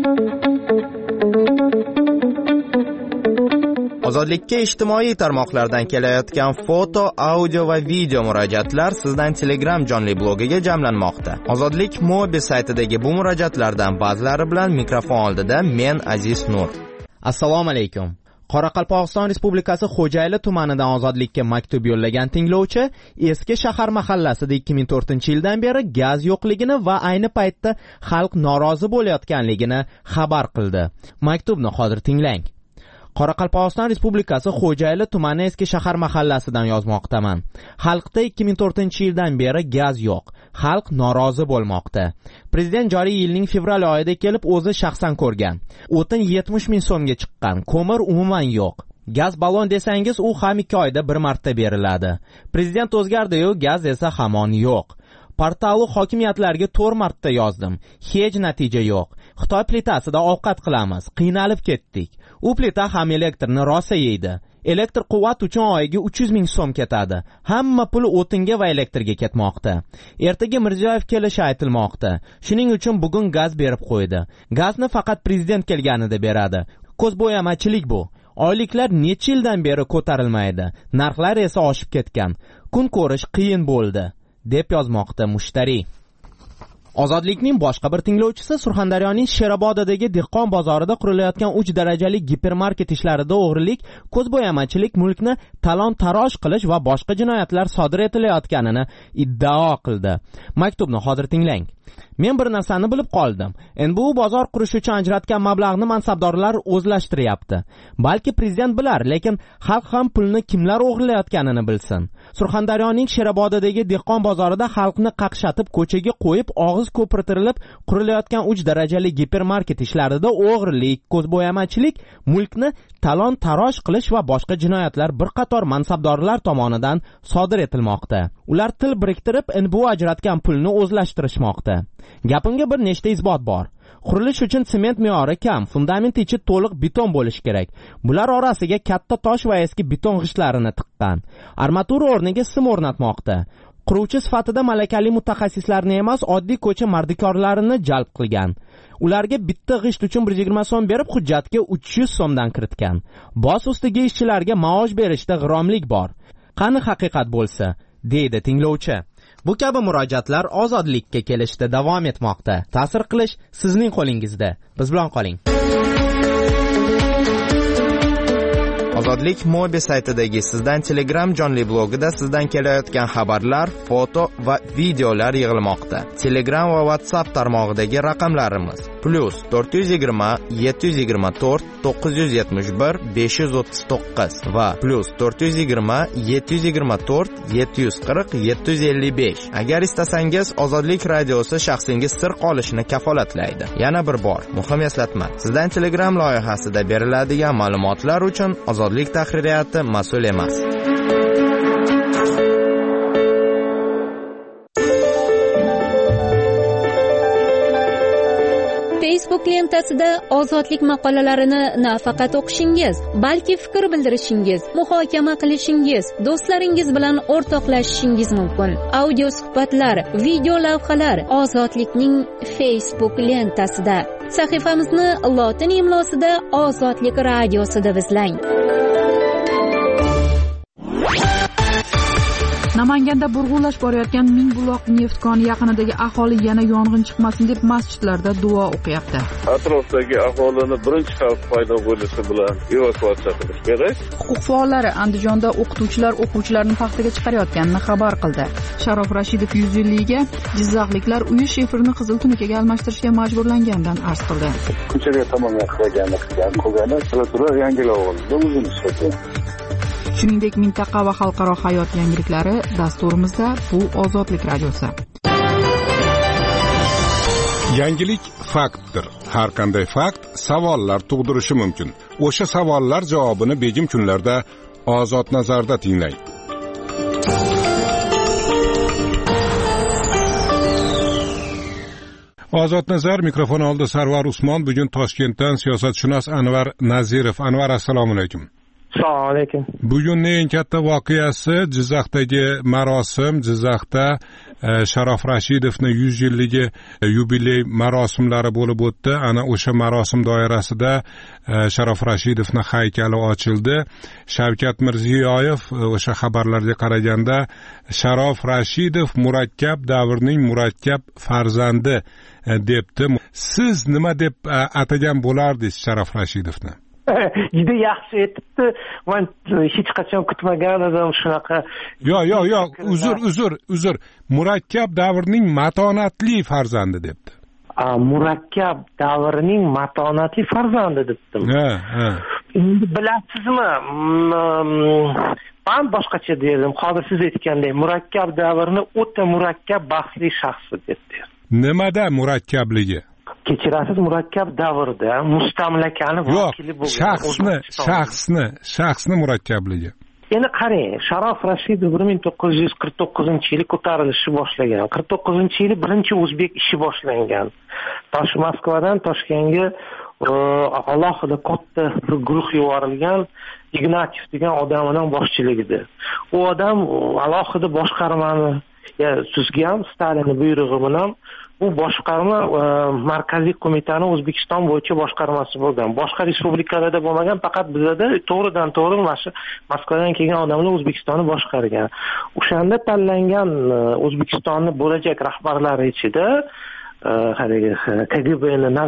Ozodlikka ijtimoiy tarmoqlardan kelayotgan foto, audio va video murojaatlar sizdan Telegram jonli blogiga jamlanmoqda. Ozodlik Mobi saytidagi bu murojaatlardan ba'zilari bilan mikrofon oldida men Aziz Nur. Assalomu alaykum. Qoraqalpog'iston Respublikasi Xo'jayli tumanidan Ozodlikka maktub yo'llagan tinglovchi eski shahar mahallasida ikki ming to'rtinchi yildan beri gaz yo'qligini va ayni paytda xalq norozi bo'layotganligini xabar qildi. Maktubni hozir tinglang. Qoraqalpog'iston Respublikasi Xo'jayli tumani eski shahar mahallasidan yozmoqdaman. Xalqda ikki ming to'rtinchi yildan beri gaz yo'q. Xalq norozi bo'lmoqda. Prezident joriy yilning fevral oyida kelib o'zi shaxsan ko'rgan. O'tin yetmish ming so'mga chiqqan, ko'mir umuman yo'q. Gaz balon desangiz, u ham ikki oyda bir marta beriladi. Prezident o'zgardi-yu, gaz esa hamon yo'q. Portali hokimiyatlarga to'rt marta yozdim. Hech natija yo'q. Xitoy plitasida ovqat qilamiz. Qiynalib ketdik. U plita ham elektrni rosa yeydi. Elektr quvvat uchun oyiga uch yuz ming so'm ketadi. Hamma pul o'tinga va elektrga ketmoqda. Ertaga Mirziyoyev kelishi aytilmoqda. Shuning uchun bugun gaz berib qo'ydi. Gazni faqat prezident kelganida beradi. Ko'zbo'yamachilik bu. Oyliklar necha yildan beri ko'tarilmaydi. Narxlar esa oshib ketgan. Kun ko'rish qiyin bo'ldi, deb yozmoqda mushtari. Ozodlikning boshqa bir tinglovchisi Surxondaryoning Sherobodidagi dehqon bozorida qurilayotgan uch darajali gipermarket ishlarida o'g'rilik, ko'zbo'yamachilik, mulkni talon-taroj qilish va boshqa jinoyatlar sodir etilayotganini iddao qildi. Maktubni hozir tinglang. Men bir narsani bilib qoldim. Endi bu bozor qurish uchun ajratgan mablag'ni mansabdorlar o'zlashtiryapti. Balki prezident bilar, lekin xalq ham pulni kimlar o'g'irlayotganini bilsin. Surxondaryoning Sherobodidagi dehqon bozorida xalqni qaqshatib ko'chaga qo'yib, og'iz ko'pirtirilib qurilayotgan uch darajali gipermarket ishlarida o'g'irlik, ko'zbo'yamachilik, mulkni talon-taroj qilish va boshqa jinoyatlar bir qator mansabdorlar tomonidan sodir etilmoqda. Ular til biriktirib, endi bu ajratgan pulni o'zlashtirishmoqda. Gapimga bir nechta isbot bor. Qurilish uchun sement me'yori kam, fundamenti ichi to'liq beton bo'lishi kerak. Bular orasiga katta tosh va eski beton g'ishtlarini tiqqan. Armatura o'rniga sim o'rnatmoqda. Quruvchi sifatida malakali mutaxassislarni emas, oddiy ko'cha mardikorlarini jalb qilgan. Ularga bitta g'isht uchun bir yuz yigirma so'm berib, hujjatga uch yuz so'mdan kiritgan. Boz ustiga ishchilarga maosh berishda g'iromlik bor. Qani haqiqat bo'lsa, deydi tinglovchi. Bu kabi murojaatlar ozodlikka kelishda davom etmoqda. Ta'sir qilish sizning qo'lingizda. Biz bilan qoling. Ozodlik Mobi saytidagi sizdan Telegram jonli blogida sizdan kelayotgan xabarlar, foto va videolar yig'ilmoqda. Telegram va WhatsApp tarmog'idagi raqamlarimiz plus to'rt yuz yigirma yetti yuz yigirma to'rt to'qqiz yuz yetmish bir besh yuz o'ttiz to'qqiz va plus to'rt yuz yigirma yetti yuz yigirma to'rt yetti yuz qirq yetti yuz ellik besh. Agar istasangiz, Ozodlik radiosi shaxsingiz sir qolishini kafolatlaydi. Yana bir bor, muhim eslatma. Sizdan Telegram loyihasida beriladigan ma'lumotlar uchun Ozodlik tahririyati mas'ul emas. Facebook lentasida ozodlik maqolalarini nafaqat o'qishingiz, balki fikr bildirishingiz, muhokama qilishingiz, do'stlaringiz bilan o'rtoqlashishingiz mumkin. Audio suhbatlar, video lavhalar Ozodlikning Facebook lentasida. Sahifamizni lotin imlosida Ozodlik radiosida izlang. Namanganda burg'ulash borayotgan Mingbuloq neft koni yaqinidagi aholi yana yong'in chiqmasin deb masjidlarda duo o'qiyapti. Atrofdagi aholini birinchi xavf paydo bo'lishi bilan evakuatsiya qilish kerak. Huquq faollari Andijonda o'qituvchilar o'quvchilarni paxtaga chiqarayotganini xabar qildi. Sharof Rashidov yuz ellikga jizzaxliklar uyi shifrni qizil tunikaga almashtirishga majburlangandan arz qildi. Ko'chaga tomonga qilgani qilgan qilgani tura yangilab oldi. O'zini ishlatdi. Shuningdek, mintaqa va xalqaro hayot yangiliklari dasturimizda bu Ozodlik radiosi. Yangilik faktdir. Har qanday fakt savollar tug'dirishi mumkin. O'sha savollar javobini begim kunlarda Ozod nazarda tinglang. Ozod nazar mikrofon oldi Sarvar Usmon. Bugun Toshkentdan siyosatshunos Anvar Nazirov. Anvar, assalomu alaykum. Assalomu alaykum. Bugunning eng katta voqeasi Jizzaxdagi marosim. Jizzaxda Sharof Rashidovning yuz yilligi yubiley marosimlari bo'lib o'tdi. Ana o'sha marosim doirasida Sharof Rashidovning haykali ochildi. Shavkat Mirziyoyev o'sha xabarlarga qaraganda Sharof Rashidov murakkab davrning murakkab farzandi debdi. Siz nima deb atagan bo'lardingiz Sharof Rashidovni? Juda yaxshi aytibdi. Men hech qachon kutmagan edim shunaqa. Yo'q, yo'q, yo'q, uzr, uzr, uzr. Murakkab davrning matonatli farzandi debdi. A, murakkab davrning matonatli farzandi debdim. Ha, ha. Endi bilasizmi? Men boshqacha derdim. Hozir siz aytgandek, murakkab davrni o'ta murakkab bahsli shaxsi debdi. Nimada murakkabligi? Kechirasiz, murakkab davrda mustamlakani vakili bo'lgan shaxsni shaxsni shaxsni murakkabligi. Endi qarang, Sharof Rashidov bir ming to'qqiz yuz qirq to'qqizinchi yili ko'tarilishni boshlagan. qirq to'qqizinchi yili birinchi o'zbek ishi boshlangan. Tosh Moskvadan Toshkentga alohida katta bir guruh yuborilgan. Ignatiev degan odamning boshchiligida. U odam alohida boshqarmani, ya sizga ham Stalinning buyrug'i bilan bu boshqarma markaziy qo'mitani O'zbekiston bo'yicha boshqarmasi bo'lgan. Boshqa respublikalarda bo'lmagan, faqat bizda to'g'ridan to'g'ri mana Moskvadan kelgan odamlar O'zbekistonni boshqargan. O'shanda tanlangan O'zbekistonning bo'lajak rahbarlari ichida haligi K G B'ni nazar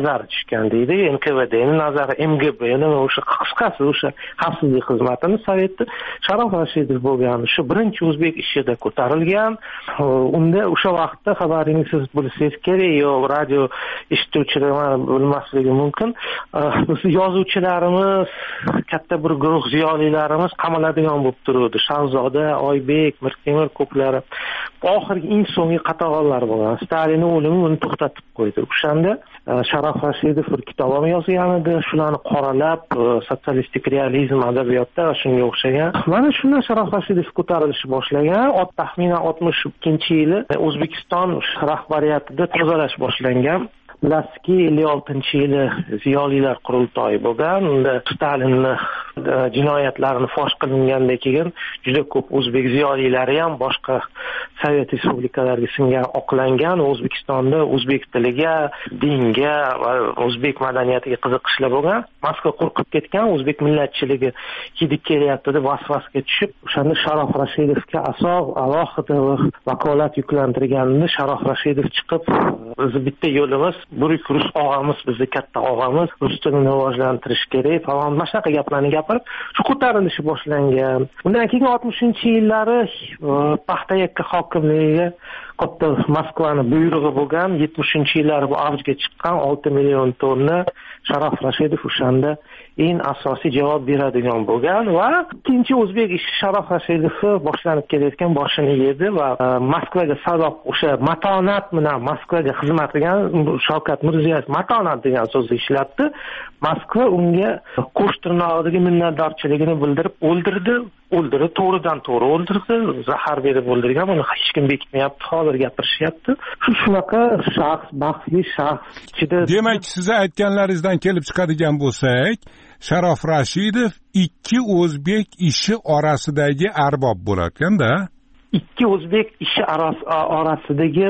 o'tgan deydi. N K V Dning nazari M G B ni o'sha qisqasi o'sha xavfsizlik xizmatini sovetda Sharof Rashidov bo'lgan. Shu birinchi o'zbek ishida ko'tarilgan. Unda o'sha vaqtda xabaringiz bo'lsangiz kerak, yo radio eshituvchilar bilmasligi mumkin. Biz yozuvchilarimiz, katta bir guruh ziyolilarimiz qamaladigan bo'lib turdi. Shahzoda, Oybek, Mirtemir ko'plari. Oxirgi eng so'nggi qatag'onlar bo'lgan. Stalin o'limi uni to'xtatib qo'ydi. O'shanda Sharof Rashidov bir kitob ham yozgan edi. Shularni qoralab, sotsialistik realizm adabiyotda shunga o'xshagan. Mana shundan Sharof Rashidov ko'tarilishi boshlagan. Ot taxminan oltmish ikkinchi yili O'zbekiston rahbariyatida tozalash boshlangan. Bilasizki, ellik oltinchi yili ziyolilar qurultoyi bo'lgan. Unda Stalinni jinoyatlarini fosh qilingandan keyin juda ko'p o'zbek ziyolilari ham boshqa Sovet respublikalariga singari oqlangan. O'zbekistonda o'zbek tiliga, dinga va o'zbek madaniyatiga qiziqishlar bo'lgan. Moskva qo'rqib ketgan, o'zbek millatchiligi hidi kelyapti deb vasvasga tushib, o'shanda Sharof Rashidovga asob alohida vakolat yuklantirganini Sharof Rashidov chiqib, o'zi bitta yo'limiz Burik Rus og'amiz, bizni katta og'amiz, rus tilini rivojlantirish kerak falan, mana shunaqa gaplarni gapirib, shu ko'tarilishi boshlangan. Undan keyin oltmishinchi yillari paxta yakka hokimligiga katta Moskvani buyrug'i bo'lgan, yetmishinchi yillari bu avjga chiqqan olti million tonna Sharof Rashidov o'shanda eng asosiy javob beradigan bo'lgan va ikkinchi o'zbek ishi Sharof Rashidov boshlanib kelayotgan boshini yedi va Moskvaga sadoq o'sha matonat bilan Moskvaga xizmat qilgan Shavkat Mirziyoyev matonat degan so'zni ishlatdi. Moskva unga qo'sh tirnog'idagi minnatdorchiligini bildirib o'ldirdi. O'ldirib, to'g'ridan to'g'ri o'ldirdi, zahar berib o'ldirgan, buni hech kim bekitmayapti, hozir gapirishyapti. Shu shunaqa shaxs, baxtli shaxs ichida. Demak, siz aytganlaringizdan kelib chiqadigan bo'lsak, Sharof Rashidov ikki o'zbek ishi orasidagi arbob bo'larkan-da. Ikki o'zbek ishi orasidagi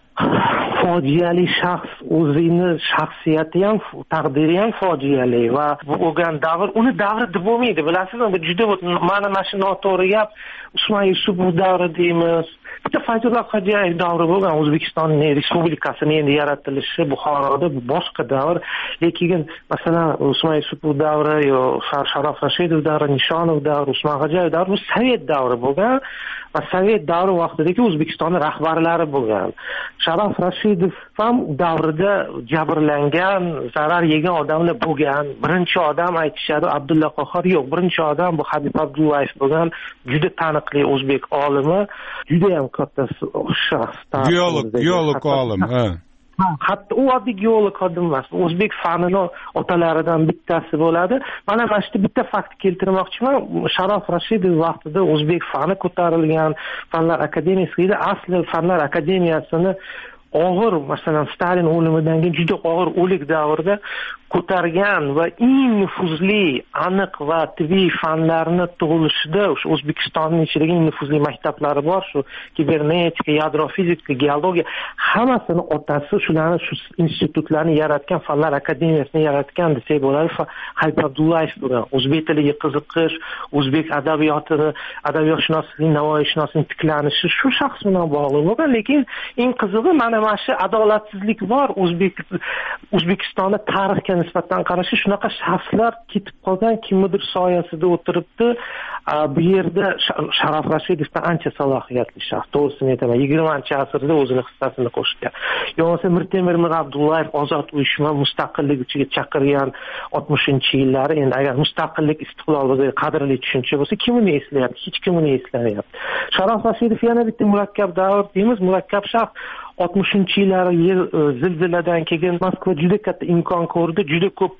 fojiali shaxs, o'zini shaxsiyati ham, taqdiri ham fojiali va bo'lgan davr, uni davri deb bo'lmaydi, bilasizmi? Bu juda mana mana shu noto'g'ri gap. Usmon Yusupov davri deymiz. Bitta Fayzullo Xo'jayev davri bo'lgan, O'zbekiston Respublikasining endi yaratilishi Buxoroda boshqa davr. Lekin masalan Usmon Yusupov davri yo Sharof Rashidov davri, Nishonov davri, Usmon Xo'jayev davri bu Sovet davri bo'lgan va Sovet davri vaqtidagi O'zbekistonning rahbarlari bo'lgan. Sharof Rashidov ham davrida jabrlangan, zarar yegan odamlar bo'lgan. Birinchi odam aytishadi Abdulla Qahhor, yo'q, birinchi odam bu Habib Abdullayev bo'lgan, juda taniqli o'zbek olimi, juda ham katta shaxs. Geolog, geolog olim, ha. Hatto u oddiy geolog odim emas. O'zbek fanining otalaridan bittasi bo'ladi. Mana mana shu bitta fakt keltirmoqchiman. Sharof Rashidov vaqtida o'zbek fani ko'tarilgan, Fanlar akademiyasida asli Fanlar akademiyasini og'ir, masalan Stalin o'limidan keyin juda og'ir o'lik davrida ko'targan va eng nufuzli, aniq va tibbiy fanlarni tug'ilishida o'sha O'zbekistonning ichidagi eng nufuzli maktablari bor, shu kibernetika, yadro fizika, geologiya, hammasini otasi shularni shu institutlarni yaratgan, Fanlar akademiyasini yaratgan desak bo'ladi. Habib Abdullayev bo'lgan, o'zbek tiliga qiziqish, o'zbek adabiyotini, adabiyotshunoslik, navoiyshunoslik tiklanishi shu shaxs bilan bog'liq bo'lgan. Lekin eng qizig'i mana mana shu adolatsizlik bor o'zbek O'zbekistonda tarixga nisbatan qarashi, shunaqa shaxslar ketib qolgan, kimnidir soyasida o'tiribdi. Bu yerda Sharof Rashidovdan ancha salohiyatli shaxs, to'g'risini aytaman, yigirmanchi asrda o'zini hissasini qo'shgan. Yo'qsa Mirtemir Abdullayev ozod uyushma mustaqillik uchiga chaqirgan oltmishinchi yillari, endi agar mustaqillik istiqlol bo'lsa, qadrli tushuncha bo'lsa, kim uni eslayapti? Hech kim uni eslamayapti. Sharof Rashidov yana bitta murakkab davr deymiz, murakkab shaxs. oltmishinchi yillari yer zilziladan keyin Moskva juda katta imkon ko'rdi, juda ko'p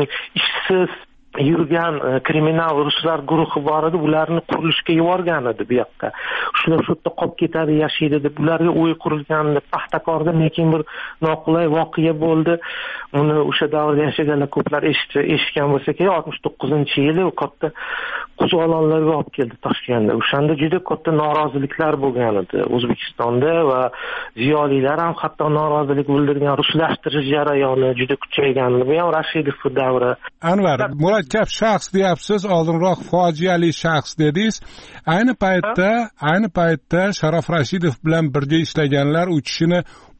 ishsiz yurgan kriminal ruslar guruhi bor edi, ularni qurilishga yuborgan edi bu yoqqa. Shular shu yerda qolib ketadi, yashaydi deb ularga o'y qurilgandi. Paxtakorda lekin bir noqulay voqea bo'ldi. Uni o'sha davrda yashaganlar ko'plar eshitgan bo'lsa kerak, oltmish to'qqizinchi yili u katta qo'zg'olonlarga olib keldi Toshkentda. O'shanda juda katta noroziliklar bo'lgan edi O'zbekistonda va ziyolilar ham hatto norozilik bildirgan, ruslashtirish jarayoni juda kuchaygan. Bu ham Rashidov davri. Anvar, murakkab shaxs deyapsiz, oldinroq fojiali shaxs dedingiz. Ayni paytda, ayni paytda Sharof Rashidov bilan birga ishlaganlar u kishini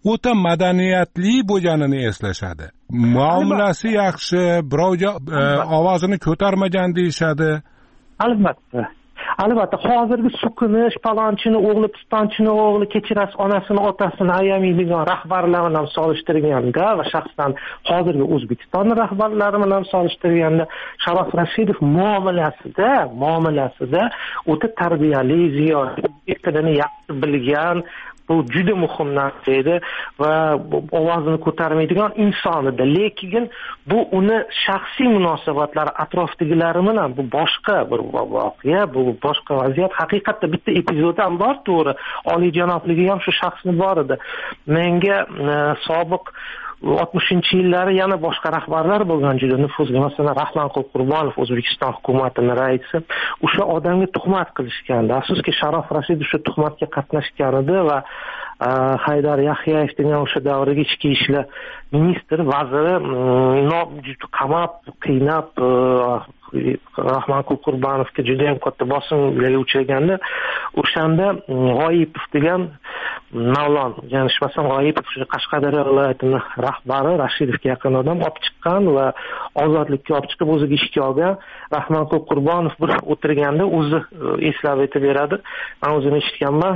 o'ta madaniyatli bo'lganini eslashadi. Muomalasi yaxshi, birovga ovozini ko'tarmagan deyishadi. Albatta. Albatta, hozirgi so'kinish, palonchini o'g'li, pistonchini o'g'li, kechirasiz onasini, otasini ayamaydigan rahbarlar bilan solishtirganda va shaxsan hozirgi O'zbekiston rahbarlari bilan solishtirganda Sharof Rashidov muomalasida, muomalasida o'ta tarbiyali, ziyoli, tilini yaxshi bilgan, bu juda muhim narsa edi va ovozini ko'tarmaydigan inson edi. Lekin bu uni shaxsiy munosabatlari atrofdagilari bilan bu boshqa bir voqea, bu boshqa vaziyat. Haqiqatda bitta epizod ham bor, to'g'ri. Oliyjanobligi ham shu shaxsni bor edi. Menga sobiq oltmishinchi yillari yana boshqa rahbarlar bo'lgan juda nufuzli, masalan Rahmonqul Qurbonov, O'zbekiston hukumatining raisi, o'sha odamga tuhmat qilishgandi. Afsuski Sharof Rashidov shu tuhmatga qatnashgan edi va Haydar Yahyayev degan o'sha davrdagi ichki ishlar ministri, vaziri qamab, qiynab Rahmonqul Qurbonovga juda ham katta bosimlarga uchraganda, o'shanda G'oyipov degan Mavlon, yanglishmasam G'oyipov shu Qashqadaryo viloyatining rahbari, Rashidovga yaqin odam olib chiqqan va ozodlikka olib chiqib o'ziga ishga olgan. Rahmonqul Qurbonov bir o'tirganda o'zi eslab aytib beradi. Men o'zim eshitganman,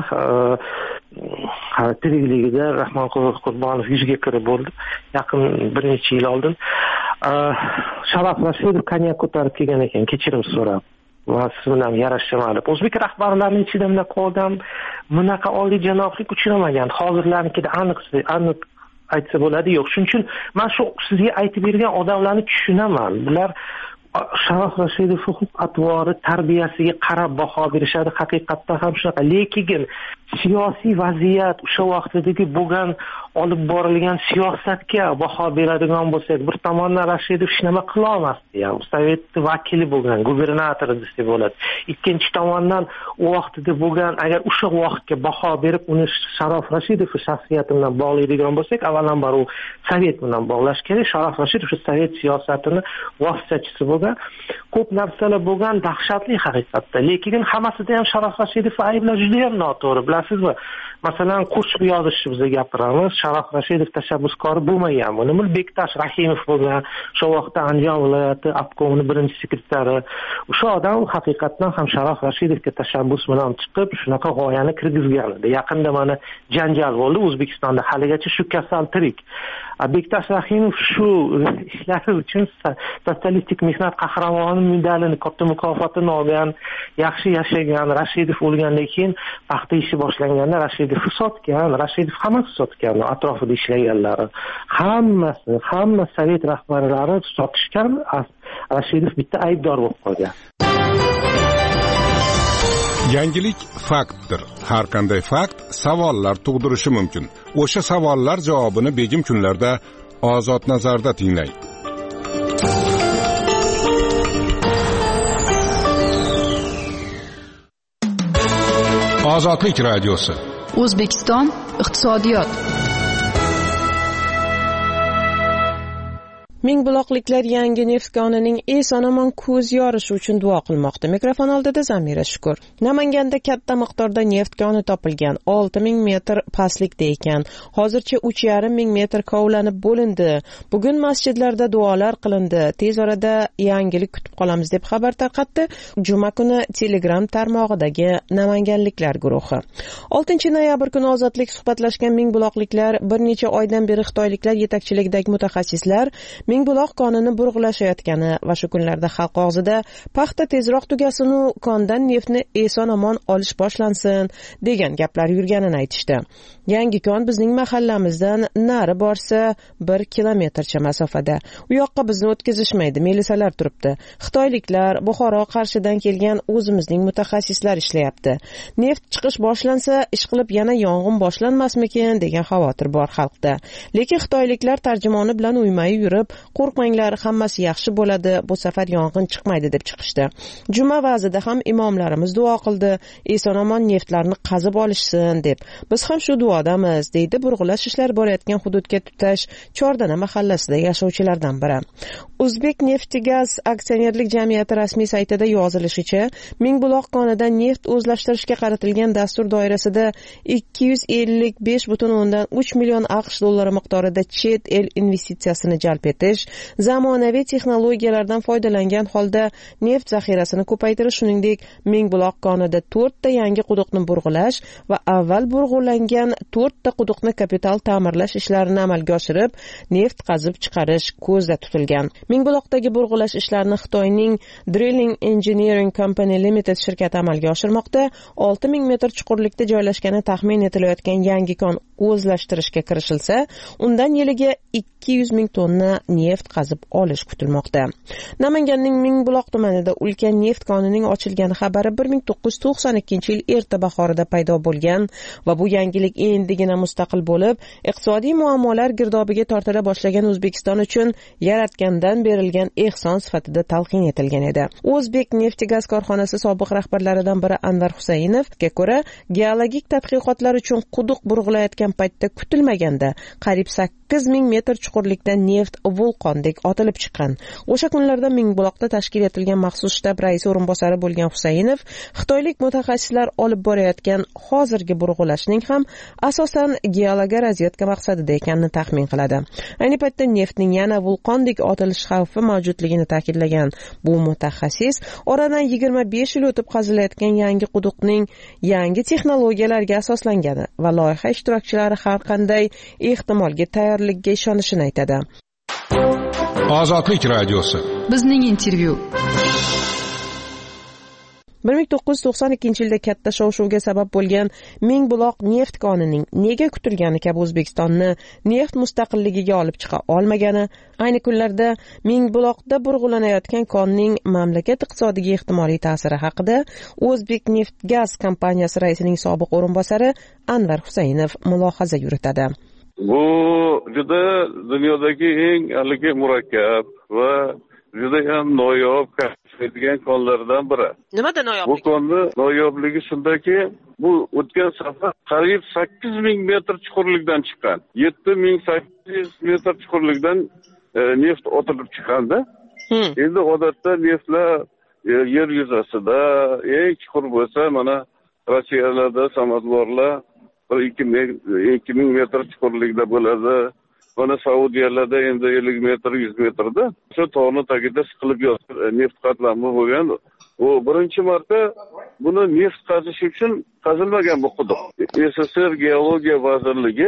tirikligida Rahmonqul Qurbonov yuzga kirib bo'ldi, yaqin bir necha yil oldin. Sharof Rashidov konyak ko'tarib kelgan ekan, kechirim so'rab. Va siz bilan yarashmaydi. O'zbek rahbarlarining ichida bunaqa odam, bunaqa oliyjanoblik uchramagan. Hozirlarnikida aniq aniq aytsa bo'ladi, yo'q. Shuning uchun men shu sizga aytib bergan odamlarni tushunaman. Bular Sharof Rashidov huquq atvori, tarbiyasiga qarab baho berishadi. Haqiqatda ham shunaqa. Lekin siyosiy vaziyat, o'sha vaqtdagi bo'lgan olib borilgan siyosatga baho beradigan bo'lsak, bir tomondan Rashidov hech nima qila olmasdi ham. Sovet vakili bo'lgan, gubernator desa bo'ladi. Ikkinchi tomondan u vaqtda bo'lgan, agar o'sha vaqtga baho berib uni Sharof Rashidov shaxsiyati bilan bog'laydigan bo'lsak, avvalambor u Sovet bilan bog'lash kerak. Sharof Rashidov shu Sovet siyosatini vositachisi bo'lgan. Ko'p narsalar bo'lgan, dahshatli haqiqatda. Lekin hammasida ham Sharof Rashidov ayblash juda ham noto'g'ri. Bilasizmi? Masalan, qo'shiq yozishni bizga gapiramiz. Sharof Rashidov tashabbuskori bo'lmagan. Buni Bektash Rahimov bo'lgan, shu vaqtda Andijon viloyati obkomining birinchi sekretari. O'sha odam haqiqatdan ham Sharof Rashidovga tashabbus bilan chiqib, shunaqa g'oyani kirgizgan edi. Yaqinda mana janjal bo'ldi O'zbekistonda, haligacha shu kasal tirik. Bektash Rahimov shu ishlari uchun sotsialistik mehnat qahramoni medalini, katta mukofotini olgan, yaxshi yashagan. Rashidov o'lgandan keyin paxta ishi boshlanganda Rashidov sotgan, Rashidov hammasi sotgan, atrofida ishlaganlari. Hammasi, hamma Sovet rahbarlari sotishgan, Rashidov bitta aybdor bo'lib qolgan. Yangilik faktdir. Har qanday fakt savollar tug'dirishi mumkin. O'sha savollar javobini begim kunlarda Ozod nazarda tinglang. Ozodlik radiosi. O'zbekiston iqtisodiyot. Mingbuloqliklar yangi neft konining eson-omon ko'z yorishi uchun duo qilmoqda. Mikrofon oldida Zamira Shukur. Namanganda katta miqdorda neft koni topilgan. olti ming metr pastlikda ekan. Hozircha uch yarim ming metr kovlanib bo'lindi. Bugun masjidlarda duolar qilindi. Tez orada yangilik kutib qolamiz deb xabar tarqatdi juma kuni Telegram tarmog'idagi namanganliklar guruhi. oltinchi noyabr kuni Ozodlik suhbatlashgan mingbuloqliklar bir necha oydan beri xitoyliklar yetakchiligidagi mutaxassislar Mingbuloq konini burg'ulashayotgani va shu kunlarda xalq og'zida paxta tezroq tugasin u kondan neftni eson-omon olish boshlansin degan gaplar yurganini aytishdi. Yangi kon bizning mahallamizdan nari borsa bir kilometrcha masofada. U yoqqa bizni o'tkazishmaydi, milisalar turibdi. Xitoyliklar, Buxoro, Qarshidan kelgan o'zimizning mutaxassislar ishlayapti. Neft chiqish boshlansa, ish qilib yana yong'in boshlanmasmikin degan xavotir bor xalqda. Lekin xitoyliklar tarjimoni bilan uymayib yurib, qo'rqmanglar, hammasi yaxshi bo'ladi, bu safar yong'in chiqmaydi deb chiqishdi. Juma va'zida ham imomlarimiz duo qildi, eson-omon neftlarni qazib olishsin deb. Biz ham shu duodamiz, deydi burg'ulash ishlari borayotgan hududga tutash Chordana mahallasida yashovchilardan biri. O'zbek Neftigaz aksionerlik jamiyati rasmiy saytida yozilishicha, Mingbuloq konidan neft o'zlashtirishga qaratilgan dastur doirasida ikki yuz ellik besh butun o'ndan uch million AQSh dollari miqdorida chet el investitsiyasini jalb etish, zamonaviy texnologiyalardan foydalangan holda neft zaxirasini ko'paytirish, shuningdek Mingbuloq konida to'rtta yangi quduqni burg'ulash va avval burg'ulangan to'rtta quduqni kapital ta'mirlash ishlarini amalga oshirib, neft qazib chiqarish ko'zda tutilgan. Mingbuloqdagi burg'ulash ishlarini Xitoyning Drilling Engineering Company Limited shirkati amalga oshirmoqda. olti ming metr chuqurlikda joylashgani taxmin etilayotgan yangi kon o'zlashtirishga kirishilsa, undan yiliga ikki yuz ming tonna neft qazib olish kutilmoqda. Namanganning Mingbuloq tumanida ulkan neft konining ochilgani xabari bir ming to'qqiz yuz to'qson ikkinchi yil erta bahorida paydo bo'lgan va bu yangilik endigina mustaqil bo'lib, iqtisodiy muammolar girdobiga tortila boshlagan O'zbekiston uchun yaratgandan berilgan ehson sifatida talqin etilgan edi. O'zbek Neftigaz korxonasi sobiq rahbarlaridan biri Anvar Husaynovga ko'ra, geologik tadqiqotlar uchun quduq burg'ulayotgan paytda kutilmaganda qariyb sakkiz ming metr chuqurlikda neft vulqondek otilib chiqqan. O'sha kunlarda Mingbuloqda tashkil etilgan maxsus shtab raisi o'rinbosari bo'lgan Husaynov xitoylik mutaxassislar olib borayotgan hozirgi burg'ulashning ham asosan geologiya razvedka maqsadida ekanini taxmin qiladi. Ayni paytda neftning yana vulqondek otilish xavfi mavjudligini ta'kidlagan bu mutaxassis, oradan yigirma besh yil o'tib qazilayotgan yangi quduqning yangi texnologiyalarga asoslangani va loyiha ishtirokchilari har qanday ehtimolga tayyorlikka ishonishini aytadi. Ozodlik radiosi. Bizning intervyu. bir ming to'qqiz yuz to'qson ikkinchi yilda katta shov-shuvga sabab bo'lgan Mingbuloq neft konining nega kutilgani kabi O'zbekistonni neft mustaqilligiga olib chiqa olmagani, ayni kunlarda Mingbuloqda burg'ulanayotgan konning mamlakat iqtisodiga ehtimoliy ta'siri haqida O'zbek Neftgaz kompaniyasi raisining sobiq o'rinbosari Anvar Husaynov mulohaza yuritadi. Bu juda dunyodagi eng haligi murakkab va juda ham noyob kashfetilgan konlardan biri. Nimada noyob? Bu konni noyobligi shundaki, bu o'tgan safar qariyb sakkiz ming metr chuqurlikdan chiqqan. yetti ming sakkiz yuz metr chuqurlikdan e, neft otilib chiqqanda. Hmm. Endi odatda neftlar e, yer yuzasida eng chuqur bo'lsa, mana Rossiyalarda samolyotlar bir ikki ming metr chuqurlikda bo'ladi. Mana Saudiyalarda endi ellik metr, yuz metrda shu tog'ni tagida siqilib yotgan neft qatlami bo'lgan. U birinchi marta buni neft qazish uchun qazilmagan bu quduq. S S R Geologiya vazirligi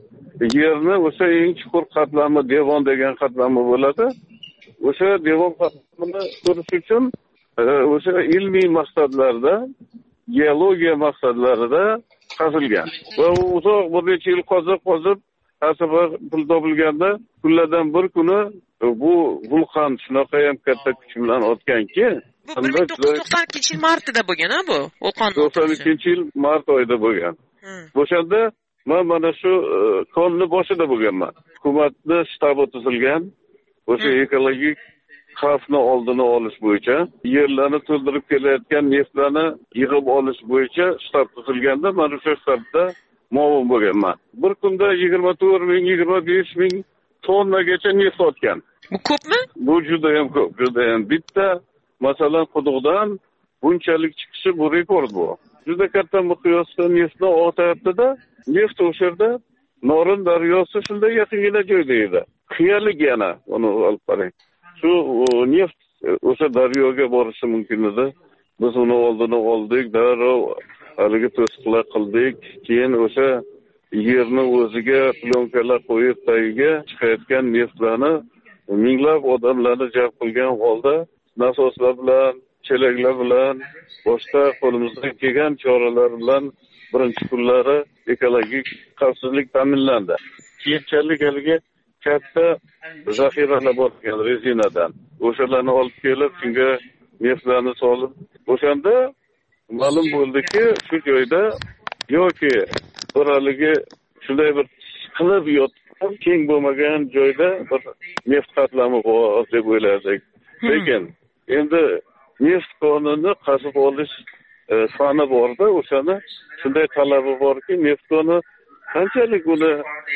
yerni o'sha eng chuqur qatlami devon degan qatlami bo'ladi. O'sha devon qatlamini ko'rish uchun o'sha ilmiy maqsadlarda, geologiya maqsadlarida qazilgan. Va u uzoq bir necha yil qozib qozib Asafar pul topilganda kunlardan bir kuni bu vulqon shunaqa ham katta kuch bilan otganki, bu bir ming to'qqiz yuz to'qson ikkinchi yil martida bo'lgan-a bu vulqon. to'qson ikkinchi yil mart oyida bo'lgan. O'shanda men mana shu konni boshida bo'lganman. Hukumatning shtabi tuzilgan. O'sha ekologik xavfni oldini olish bo'yicha, yerlarni to'ldirib kelayotgan neftlarni yig'ib olish bo'yicha shtab tuzilganda, men o'sha shtabda muavin bo'lganman. Bir kunda yigirma to'rt ming, yigirma besh ming tonnagacha neft otgan. Bu ko'pmi? Bu juda ham ko'p, juda ham. Bitta masalan quduqdan bunchalik chiqishi bu rekord bu. Juda katta miqyosda neftni otayapti-da, neft o'sha yerda Norin daryosi shunday yaqingina joyda edi. Qiyalik yana uni olib qarang. Shu neft o'sha daryoga borishi mumkin edi. Biz uni oldini oldik, darrov haligi to'siqlar qildik. Keyin o'sha yerni o'ziga plyonkalar qo'yib tagiga chiqayotgan neftlarni minglab odamlarni jalb qilgan holda nasoslar bilan, chelaklar bilan, boshqa qo'limizdan kelgan choralar bilan birinchi kunlari ekologik xavfsizlik ta'minlandi. Keyinchalik haligi katta zaxiralar bo'lgan rezinadan. O'shalarni olib kelib, shunga neftlarni solib, o'shanda ma'lum bo'ldiki, shu joyda yoki bir haligi shunday bir qilib keng bo'lmagan joyda bir neft qatlami bor deb o'ylardik. Lekin endi neft konini qazib olish fani borda, o'shani shunday talabi borki, neft koni qanchalik uni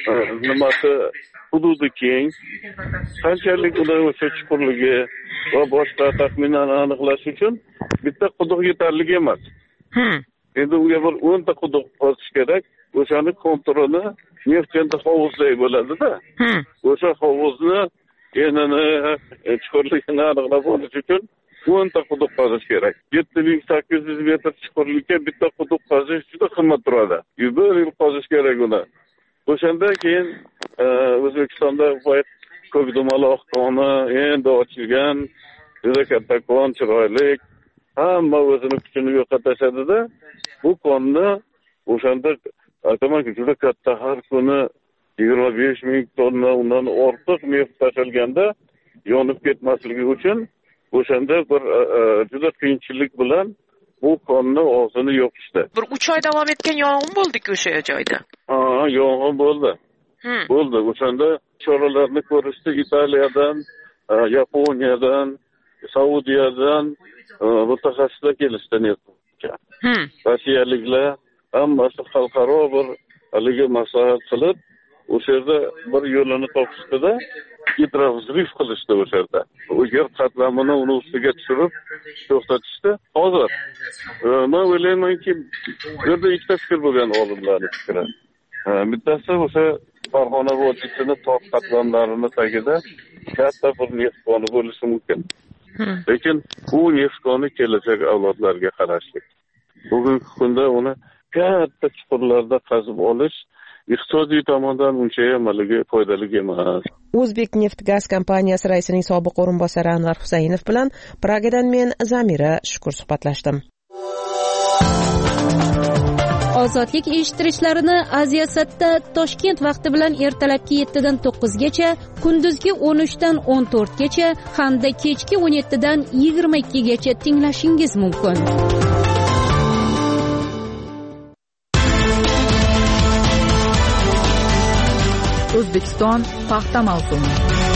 nimasi hududi keng, qanchalik uni o'sha chuqurligi va boshqa taxminan aniqlash uchun bitta quduq yetarli emas. Endi unga bir o'nta quduq qozish kerak. O'shani kontrolini neft endi hovuzday bo'ladi-da. O'sha hovuzni enini, chuqurligini aniqlab olish uchun o'nta quduq qozish kerak. yetti ming sakkiz yuz metr chuqurlikka bitta quduq qozish juda qimmat turadi. Bir yil qozish kerak uni. O'shandan keyin O'zbekistonda Ko'kdumaloq koni endi ochilgan, juda katta kon, chiroyli. Hamma o'zini kuchini yo'qotadi-da, bu konni o'shanda aytamanki juda katta, har kuni yigirma besh ming tonna undan ortiq neft tashilganda yonib ketmasligi uchun o'shanda bir juda qiyinchilik bilan bu konni og'zini yopishdi. Bir uch oy davom etgan yong'in bo'ldi-ku o'sha joyda. Ha, yong'in bo'ldi. Bo'ldi. O'shanda choralarni ko'rishdi Italiyadan, Yaponiyadan, Saudiyadan mutaxassislar kelishdi neftga. Rossiyaliklar hammasi xalqaro bir haligi maslahat qilib, o'sha yerda bir yo'lini topishdi-da, gidrovzriv qilishdi o'sha yerda. U yer qatlamini uni ustiga tushirib to'xtatishdi. Hozir men o'ylaymanki, bu yerda ikkita fikr bo'lgan olimlarning fikri. Bittasi o'sha Farg'ona vodiysining tog' qatlamlarini tagida katta bir neft koni bo'lishi mumkin. Lekin bu neft koni kelajak avlodlarga qarashli. Bugungi kunda uni katta chuqurlarda qazib olish iqtisodiy tomondan uncha ham haligi foydali emas. O'zbek neft gaz kompaniyasi raisining sobiq o'rinbosari Anvar Husaynov bilan Pragadan men Zamira Shukur suhbatlashdim. Ozodlik eshittirishlarini Aziyasatda Toshkent vaqti bilan ertalabki yetti dan to'qqiz gacha, kunduzgi o'n uch dan o'n to'rt gacha hamda kechki o'n yetti dan yigirma ikki gacha tinglashingiz mumkin. O'zbekiston paxta mavsumi.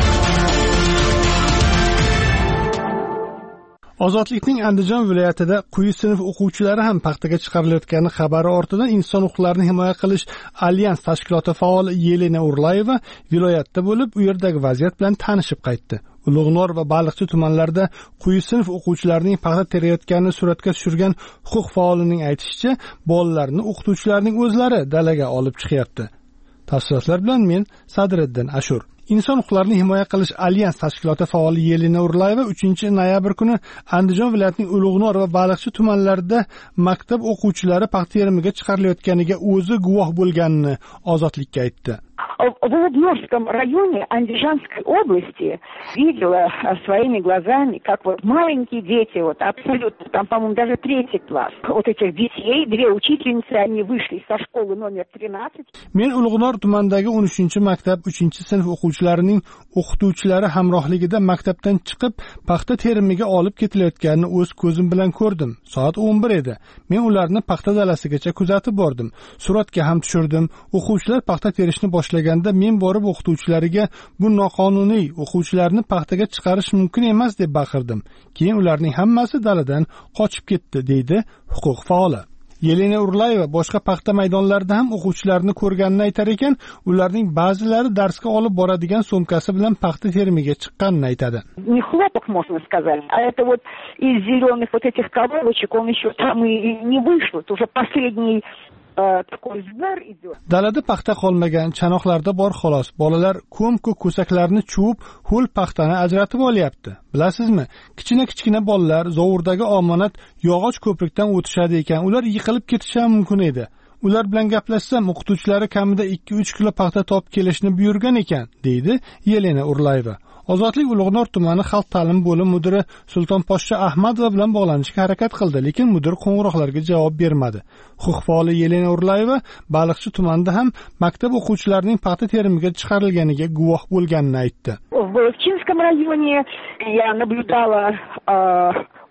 Ozodlikning Andijon viloyatida quyi sinf o'quvchilari ham paxtaga chiqarilayotgani xabari ortidan inson huquqlarini himoya qilish alyans tashkiloti faoli Yelena Urlayeva viloyatda bo'lib, u yerdagi vaziyat bilan tanishib qaytdi. Ulug'nor va Baliqchi tumanlarida quyi sinf o'quvchilarining paxta terayotganini suratga tushirgan huquq faolining aytishicha, bolalarni o'qituvchilarning o'zlari dalaga olib chiqyapti. Tafsilotlar bilan men Sadriddin Ashur. Inson huquqlarini himoya qilish alyans tashkiloti faoli Yelena Urlayeva uchinchi noyabr kuni Andijon viloyatining Ulug'nor va Baliqchi tumanlarida maktab o'quvchilari paxta terimiga chiqarilayotganiga o'zi guvoh bo'lganini Ozodlikka aytdi. В Улугнорском районе Андижанской области видела своими глазами, как вот маленькие дети, вот абсолютно, там, по-моему, даже третий класс, вот этих детей, две учительницы, они вышли со школы номер тринадцать. Men Ulug'nor tumanidagi o'n uchinchi maktab uchinchi sinf o'quvchilarining o'qituvchilari hamrohligida maktabdan chiqib, paxta terimiga olib ketilayotganini o'z ko'zim bilan ko'rdim. Soat o'n bir edi. Men ularni paxta dalasigacha kuzatib bordim. Suratga ham tushirdim. O'quvchilar paxta terishni boshlaganda men borib o'qituvchilariga bu noqonuniy, o'quvchilarni paxtaga chiqarish mumkin emas deb baqirdim. Keyin ularning hammasi daladan qochib ketdi, deydi huquq faoli. Yelena Urlayeva boshqa paxta maydonlarida ham o'quvchilarni ko'rganini aytar ekan, ularning ba'zilari darsga olib boradigan sumkasi bilan paxta terimiga chiqqanini aytadi. Не хлопок, можно сказать, а это вот из зеленых вот этих коробочек, он еще там и не вышел, это уже последний Dalada paxta qolmagan, chanoqlarda bor xolos. Bolalar ko'm-ku ko'saklarni chuvib, ho'l paxtani ajratib olyapti. Bilasizmi? Kichina-kichkina bolalar zovurdagi omonat yog'och ko'prikdan o'tishadi ekan, ular yiqilib ketishi ham mumkin edi. Ular bilan gaplashsam, o'qituvchilari kamida ikki uch kilo paxta topib kelishni buyurgan ekan, deydi Yelena Urlayeva. Ozodlik Ulug'nor tumani xalq ta'lim bo'limi mudiri Sultonposhsha Ahmadova bilan bog'lanishga harakat qildi, lekin mudir qo'ng'iroqlarga javob bermadi. Huquq faoli Yelena Urlayeva Baliqchi tumanida ham maktab o'quvchilarining paxta terimiga chiqarilganiga guvoh bo'lganini aytdi. В Балыкчинском районе я наблюдала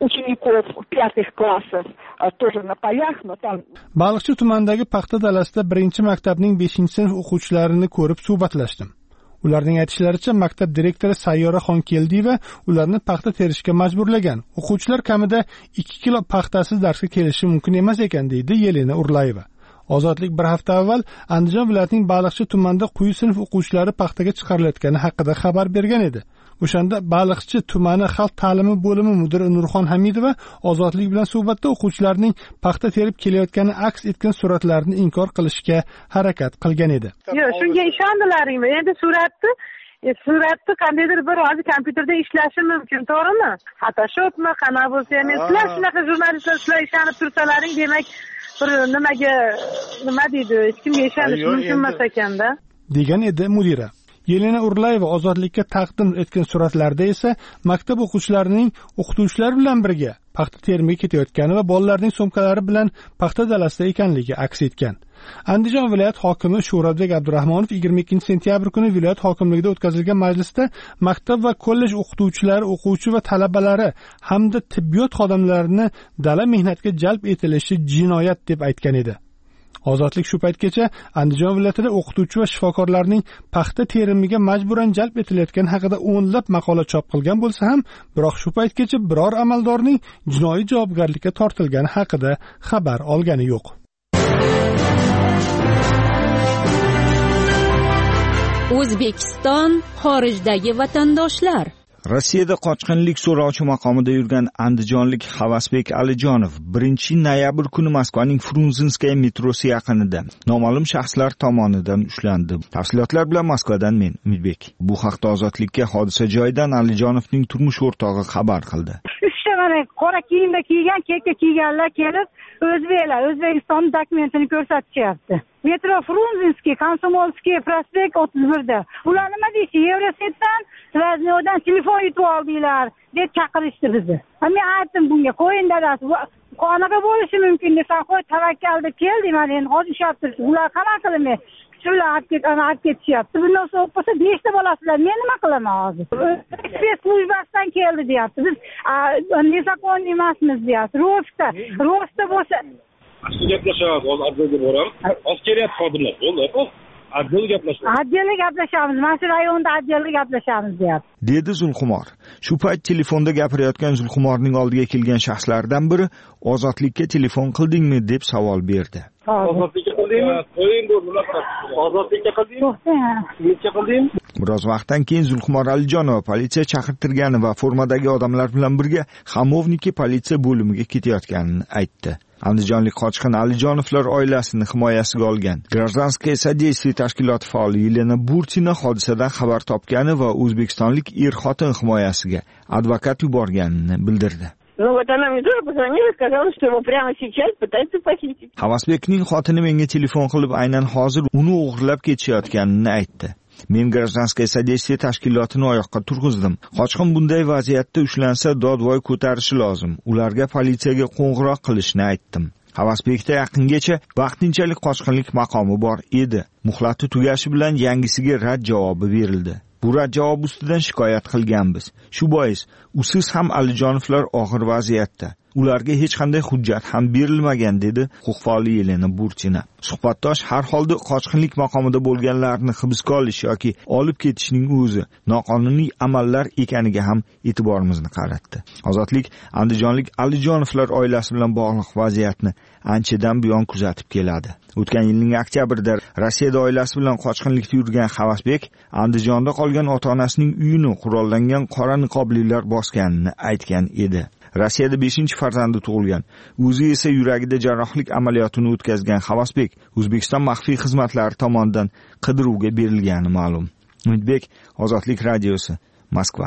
учеников пятых классов тоже на полях, но там... Baliqchi tumanidagi paxta dalasida birinchi maktabning beshinchi sinf o'quvchilarini ko'rib suhbatlashdim. Ularning aytishlaricha, maktab direktori Sayyoraxon Keldiyeva ularni paxta terishga majburlagan. O'quvchilar kamida ikki kilo paxtasiz darsga kelishi mumkin emas ekan, deydi Yelena Urlayeva. Ozodlik bir hafta avval Andijon viloyatining Baliqchi tumanida quyi sinf o'quvchilari paxtaga chiqarilayotgani haqida xabar bergan edi. O'shanda Baliqchi tumani xalq ta'limi bo'limi mudiri Nurxon Hamidova Ozodlik bilan suhbatda o'quvchilarning paxta terib kelayotgani aks etgan suratlarni inkor qilishga harakat qilgan edi. Yo'q, shunga ishondilaringmi? Endi suratni suratni qandaydir bir hozir kompyuterda ishlashi mumkin, to'g'rimi? Photoshopmi, qanaqa bo'lsa ham, sizlar shunaqa jurnalistlar sizlar ishonib tursalaring, demak bir nimaga nima deydi, hech kimga ishonish mumkin emas ekanda, degan edi mudira. Yelena Urlayeva Ozodlikka taqdim etgan suratlarda esa maktab o'quvchilarining o'qituvchilar bilan birga paxta terimiga ketayotgani va bolalarning sumkalari bilan paxta dalasida ekanligi aks etgan. Andijon viloyat hokimi Sho'rabek Abdurahmonov yigirma ikkinchi sentyabr kuni viloyat hokimligida o'tkazilgan majlisda maktab va kollej o'qituvchilari, o'quvchi va talabalari hamda tibbiyot xodimlarini dala mehnatga jalb etilishi jinoyat deb aytgan edi. Ozodlik shu paytgacha Andijon viloyatida o'qituvchi va shifokorlarning paxta terimiga majburan jalb etilayotgani haqida o'nlab maqola chop qilgan bo'lsa ham, biroq shu paytgacha biror amaldorning jinoiy javobgarlikka tortilgani haqida xabar olgani yo'q. O'zbekiston xorijdagi vatandoshlar. Rossiyada qochqinlik so'rovchi maqomida yurgan andijonlik Havasbek Alijonov birinchi noyabr kuni Moskvaning Frunzinskaya metrosi yaqinida noma'lum shaxslar tomonidan ushlandi. Tafsilotlar bilan Moskvadan men Umidbek. Bu haqda Ozodlikka hodisa joyidan Alijonovning turmush o'rtog'i xabar qildi. Uchta mana qora kiyimda kiygan, kekka kiyganlar kelib, o'zbeklar O'zbekiston dokumentini ko'rsatishyapti. Metro Frunzinskiy, Komsomolskiy prospekt o'ttiz birda. Ular nima deydi? Yevrosetdan, Svaznodan telefon yutib oldinglar deb chaqirishdi bizni. Men aytdim bunga, qo'ying dadasi, qanaqa bo'lishi mumkin desa, qo'y tavakkal deb keldim, men endi hozir ishlab ular qanaqa qilaman? Shular olib ket, ana olib ketishyapti. Bundan so'ng bo'lsa beshta bolasizlar, men nima qilaman hozir? Spes slujbasidan keldi deyapti. Biz nezakon emasmiz deyapti. Ro'fda, ro'fda bo'lsa gaplashamiz, hozir adliyaga boramiz. Hozir kelyapti xodimlar. Bo'ldi. Adliyaga gaplashamiz. Adliyaga gaplashamiz. Mana shu rayonda adliyaga gaplashamiz deyapti. Dedi Zulxumor. Shu payt telefonda gapirayotgan Zulxumorning oldiga kelgan shaxslardan biri Ozodlikka telefon qildingmi deb savol berdi. Ozodlikka qildingmi? Qo'ying bu bunaqa. Ozodlikka qildingmi? Necha qilding? Biroz vaqtdan keyin Zulxumor Alijonova politsiya chaqirtirgani va formadagi odamlar bilan birga Xamovniki politsiya bo'limiga ketayotganini aytdi. Andijonlik qochqin Alijonovlar oilasini himoyasiga olgan Gражданское содействие tashkiloti faoli Yelena Burtina hodisadan xabar topgani va o'zbekistonlik er-xotin himoyasiga advokat yuborganini bildirdi. Ну вот она мне тоже позвонила и сказала, что его прямо сейчас пытаются похитить. Havasbekning xotini menga telefon qilib aynan hozir uni o'g'irlab ketishayotganini aytdi. Men Gражданское содействие tashkilotini oyoqqa turg'izdim. Qochqin bunday vaziyatda ushlansa dodvoy ko'tarishi lozim. Ularga politsiyaga qo'ng'iroq qilishni aytdim. Havasbekda yaqingacha vaqtinchalik qochqinlik maqomi bor edi. Muhlati tugashi bilan yangisiga rad javobi berildi. Bu rad javob ustidan shikoyat qilganmiz. Shu bois usiz ham Alijonovlar og'ir vaziyatda. Ularga hech qanday hujjat ham berilmagan, dedi huquqfa'ol Yelena Burtina. Suhbatdosh har holda qochqinlik maqomida bo'lganlarni hibsga olish yoki olib ketishning o'zi noqonuniy amallar ekaniga ham e'tiborimizni qaratdi. Ozodlik andijonlik Alijonovlar oilasi bilan bog'liq vaziyatni anchadan buyon kuzatib keladi. O'tgan yilning oktyabrida Rossiyada oilasi bilan qochqinlikda yurgan Havasbek Andijonda qolgan ota-onasining uyini qurollangan qora niqoblilar bosganini aytgan edi. Rossiyada beshinchi farzandi tug'ilgan. O'zi esa yuragida jarrohlik amaliyotini o'tkazgan Havasbek O'zbekiston maxfiy xizmatlari tomonidan qidiruvga berilgani ma'lum. Umidbek, Ozodlik radiosi, Moskva.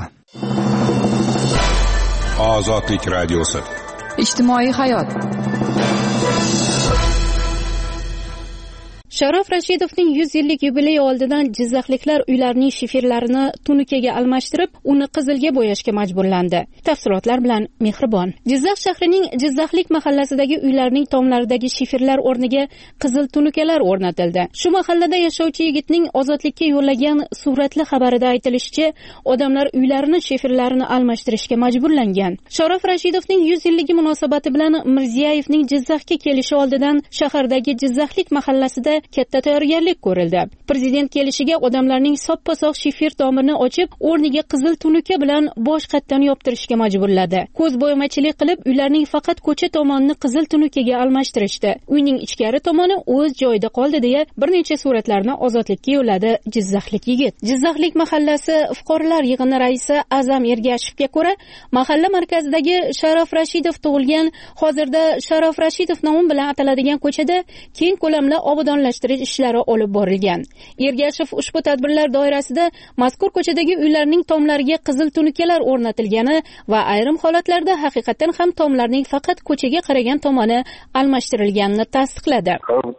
Ozodlik radiosi. Ijtimoiy hayot. Sharof Rashidovning yuz yillik yubileyi oldidan jizzaxliklar uylarining shifirlarini tunukaga almashtirib, uni qizilga bo'yashga majburlandi. Tafsilotlar bilan Mehribon. Jizzax shahrining Jizzaxlik mahallasidagi uylarning tomlaridagi shifirlar o'rniga qizil tunukalar o'rnatildi. Shu mahallada yashovchi yigitning ozodlikka yo'llagan suratli xabarida aytilishicha, odamlar uylarini shifirlarini almashtirishga majburlangan. Sharof Rashidovning yuz yilligi munosabati bilan Mirziyoyevning Jizzaxga kelishi oldidan shahardagi Jizzaxlik mahallasida katta tayyorgarlik ko'rildi. Prezident kelishiga odamlarning soppa-sog' shifir tomirini ochib, o'rniga qizil tunuka bilan bosh qatdan yoptirishga majburladi. Ko'zbo'yamachilik qilib, uylarning faqat ko'cha tomonini qizil tunukaga almashtirishdi. Uyning ichkari tomoni o'z joyida qoldi deya bir necha suratlarni ozodlikka yo'lladi Jizzaxlik yigit. Jizzaxlik mahallasi fuqarolar yig'ini raisi Azam Ergashevga ko'ra, mahalla markazidagi Sharof Rashidov tug'ilgan, hozirda Sharof Rashidov nomi bilan ataladigan ko'chada keng ko'lamli obodonlashtirish ishlari olib borilgan. Ergashev ushbu tadbirlar doirasida mazkur ko'chadagi uylarning tomlariga qizil tunukalar o'rnatilgani va ayrim holatlarda haqiqatan ham tomlarning faqat ko'chaga qaragan tomoni almashtirilganini tasdiqladi.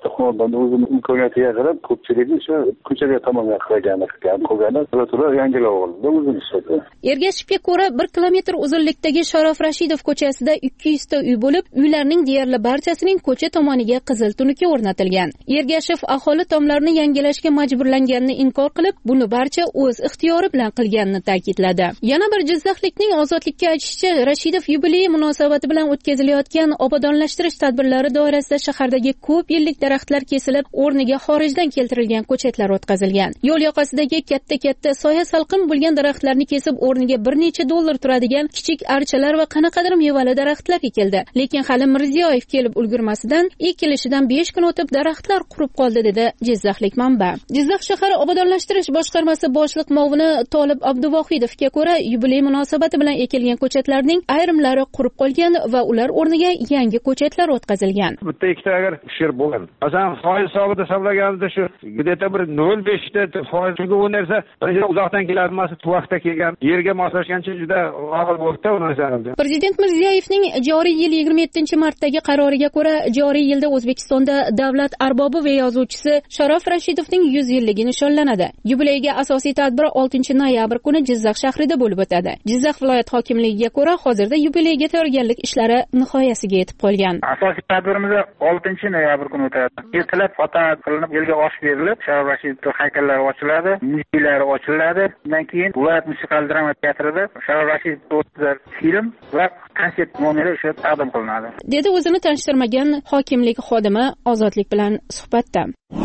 Imkoniyatiga qarab ko'pchilik o'sha ko'chaga tomonga qaragan ekan, qolgani turib yangilab oldi o'zini istadi. Ergashevga ko'ra bir kilometr uzunlikdagi Sharof Rashidov ko'chasida ikki yuz ta uy bo'lib, uylarning deyarli barchasining ko'cha tomoniga qizil tunuka o'rnatilgan. Ergashev aholi tomlarini yangilashga majburlanganini inkor qilib, buni barcha o'z ixtiyori bilan qilganini ta'kidladi. Yana bir jizzaxlikning ozodlikka aytishicha, Rashidov yubileyi munosabati bilan o'tkazilayotgan obodonlashtirish tadbirlari doirasida shahardagi ko'p yillik daraxtlar kesilib, o'rniga xorijdan keltirilgan ko'chatlar o'tkazilgan. Yo'l yoqasidagi katta-katta soya salqin bo'lgan daraxtlarni kesib, o'rniga bir necha dollar turadigan kichik archalar va qanaqadir mevali daraxtlar ekildi. Lekin hali Mirziyoyev kelib ulgurmasidan ekilishidan besh kun o'tib daraxtlar qurib qoldi dedi Jizzaxlik manba. Jizzax shahar obodonlashtirish boshqarmasi boshliq muavini Tolib Abduvohidovga ko'ra, yubiley munosabati bilan ekilgan ko'chatlarning ayrimlari qurib qolgan va ular o'rniga yangi ko'chatlar o'tkazilgan. Bitta ikkita agar she'r bo'lgan. Masalan, foiz hisobida hisoblaganida shu где-то bir nol besh ta foiz bu narsa birinchi uzoqdan keladi, emas vaqtda kelgan, yerga moslashgancha juda og'ir bo'ldi u narsani. Prezident Mirziyoyevning joriy yil yigirma yettinchi martdagi qaroriga ko'ra, joriy yilda O'zbekistonda davlat arbobi va yozuvchisi Sharof Rashidovning yuz yilligi nishonlanadi. Yubileyga asosiy tadbir oltinchi noyabr kuni Jizzax shahrida bo'lib o'tadi. Jizzax viloyat hokimligiga ko'ra, hozirda yubileyga tayyorgarlik ishlari nihoyasiga yetib qolgan. Asosiy tadbirimiz oltinchi noyabr kuni o'tadi. Ertalab foto qilinib, elga osh berilib, Sharof Rashidov haykallari ochiladi, muzeylari ochiladi. Undan keyin viloyat musiqal drama teatrida Sharof Rashidov film va konsert nomeri o'sha taqdim qilinadi. Dedi o'zini tanishtirmagan hokimlik xodimi Ozodlik bilan suhbatda.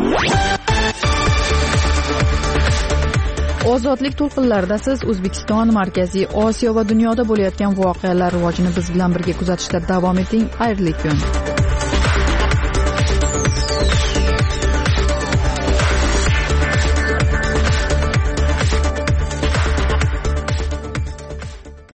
Ozodlik to'lqinlarida siz O'zbekiston, Markaziy Osiyo va dunyoda bo'layotgan voqealar rivojini biz bilan birga kuzatishda davom eting. Xayrli kun.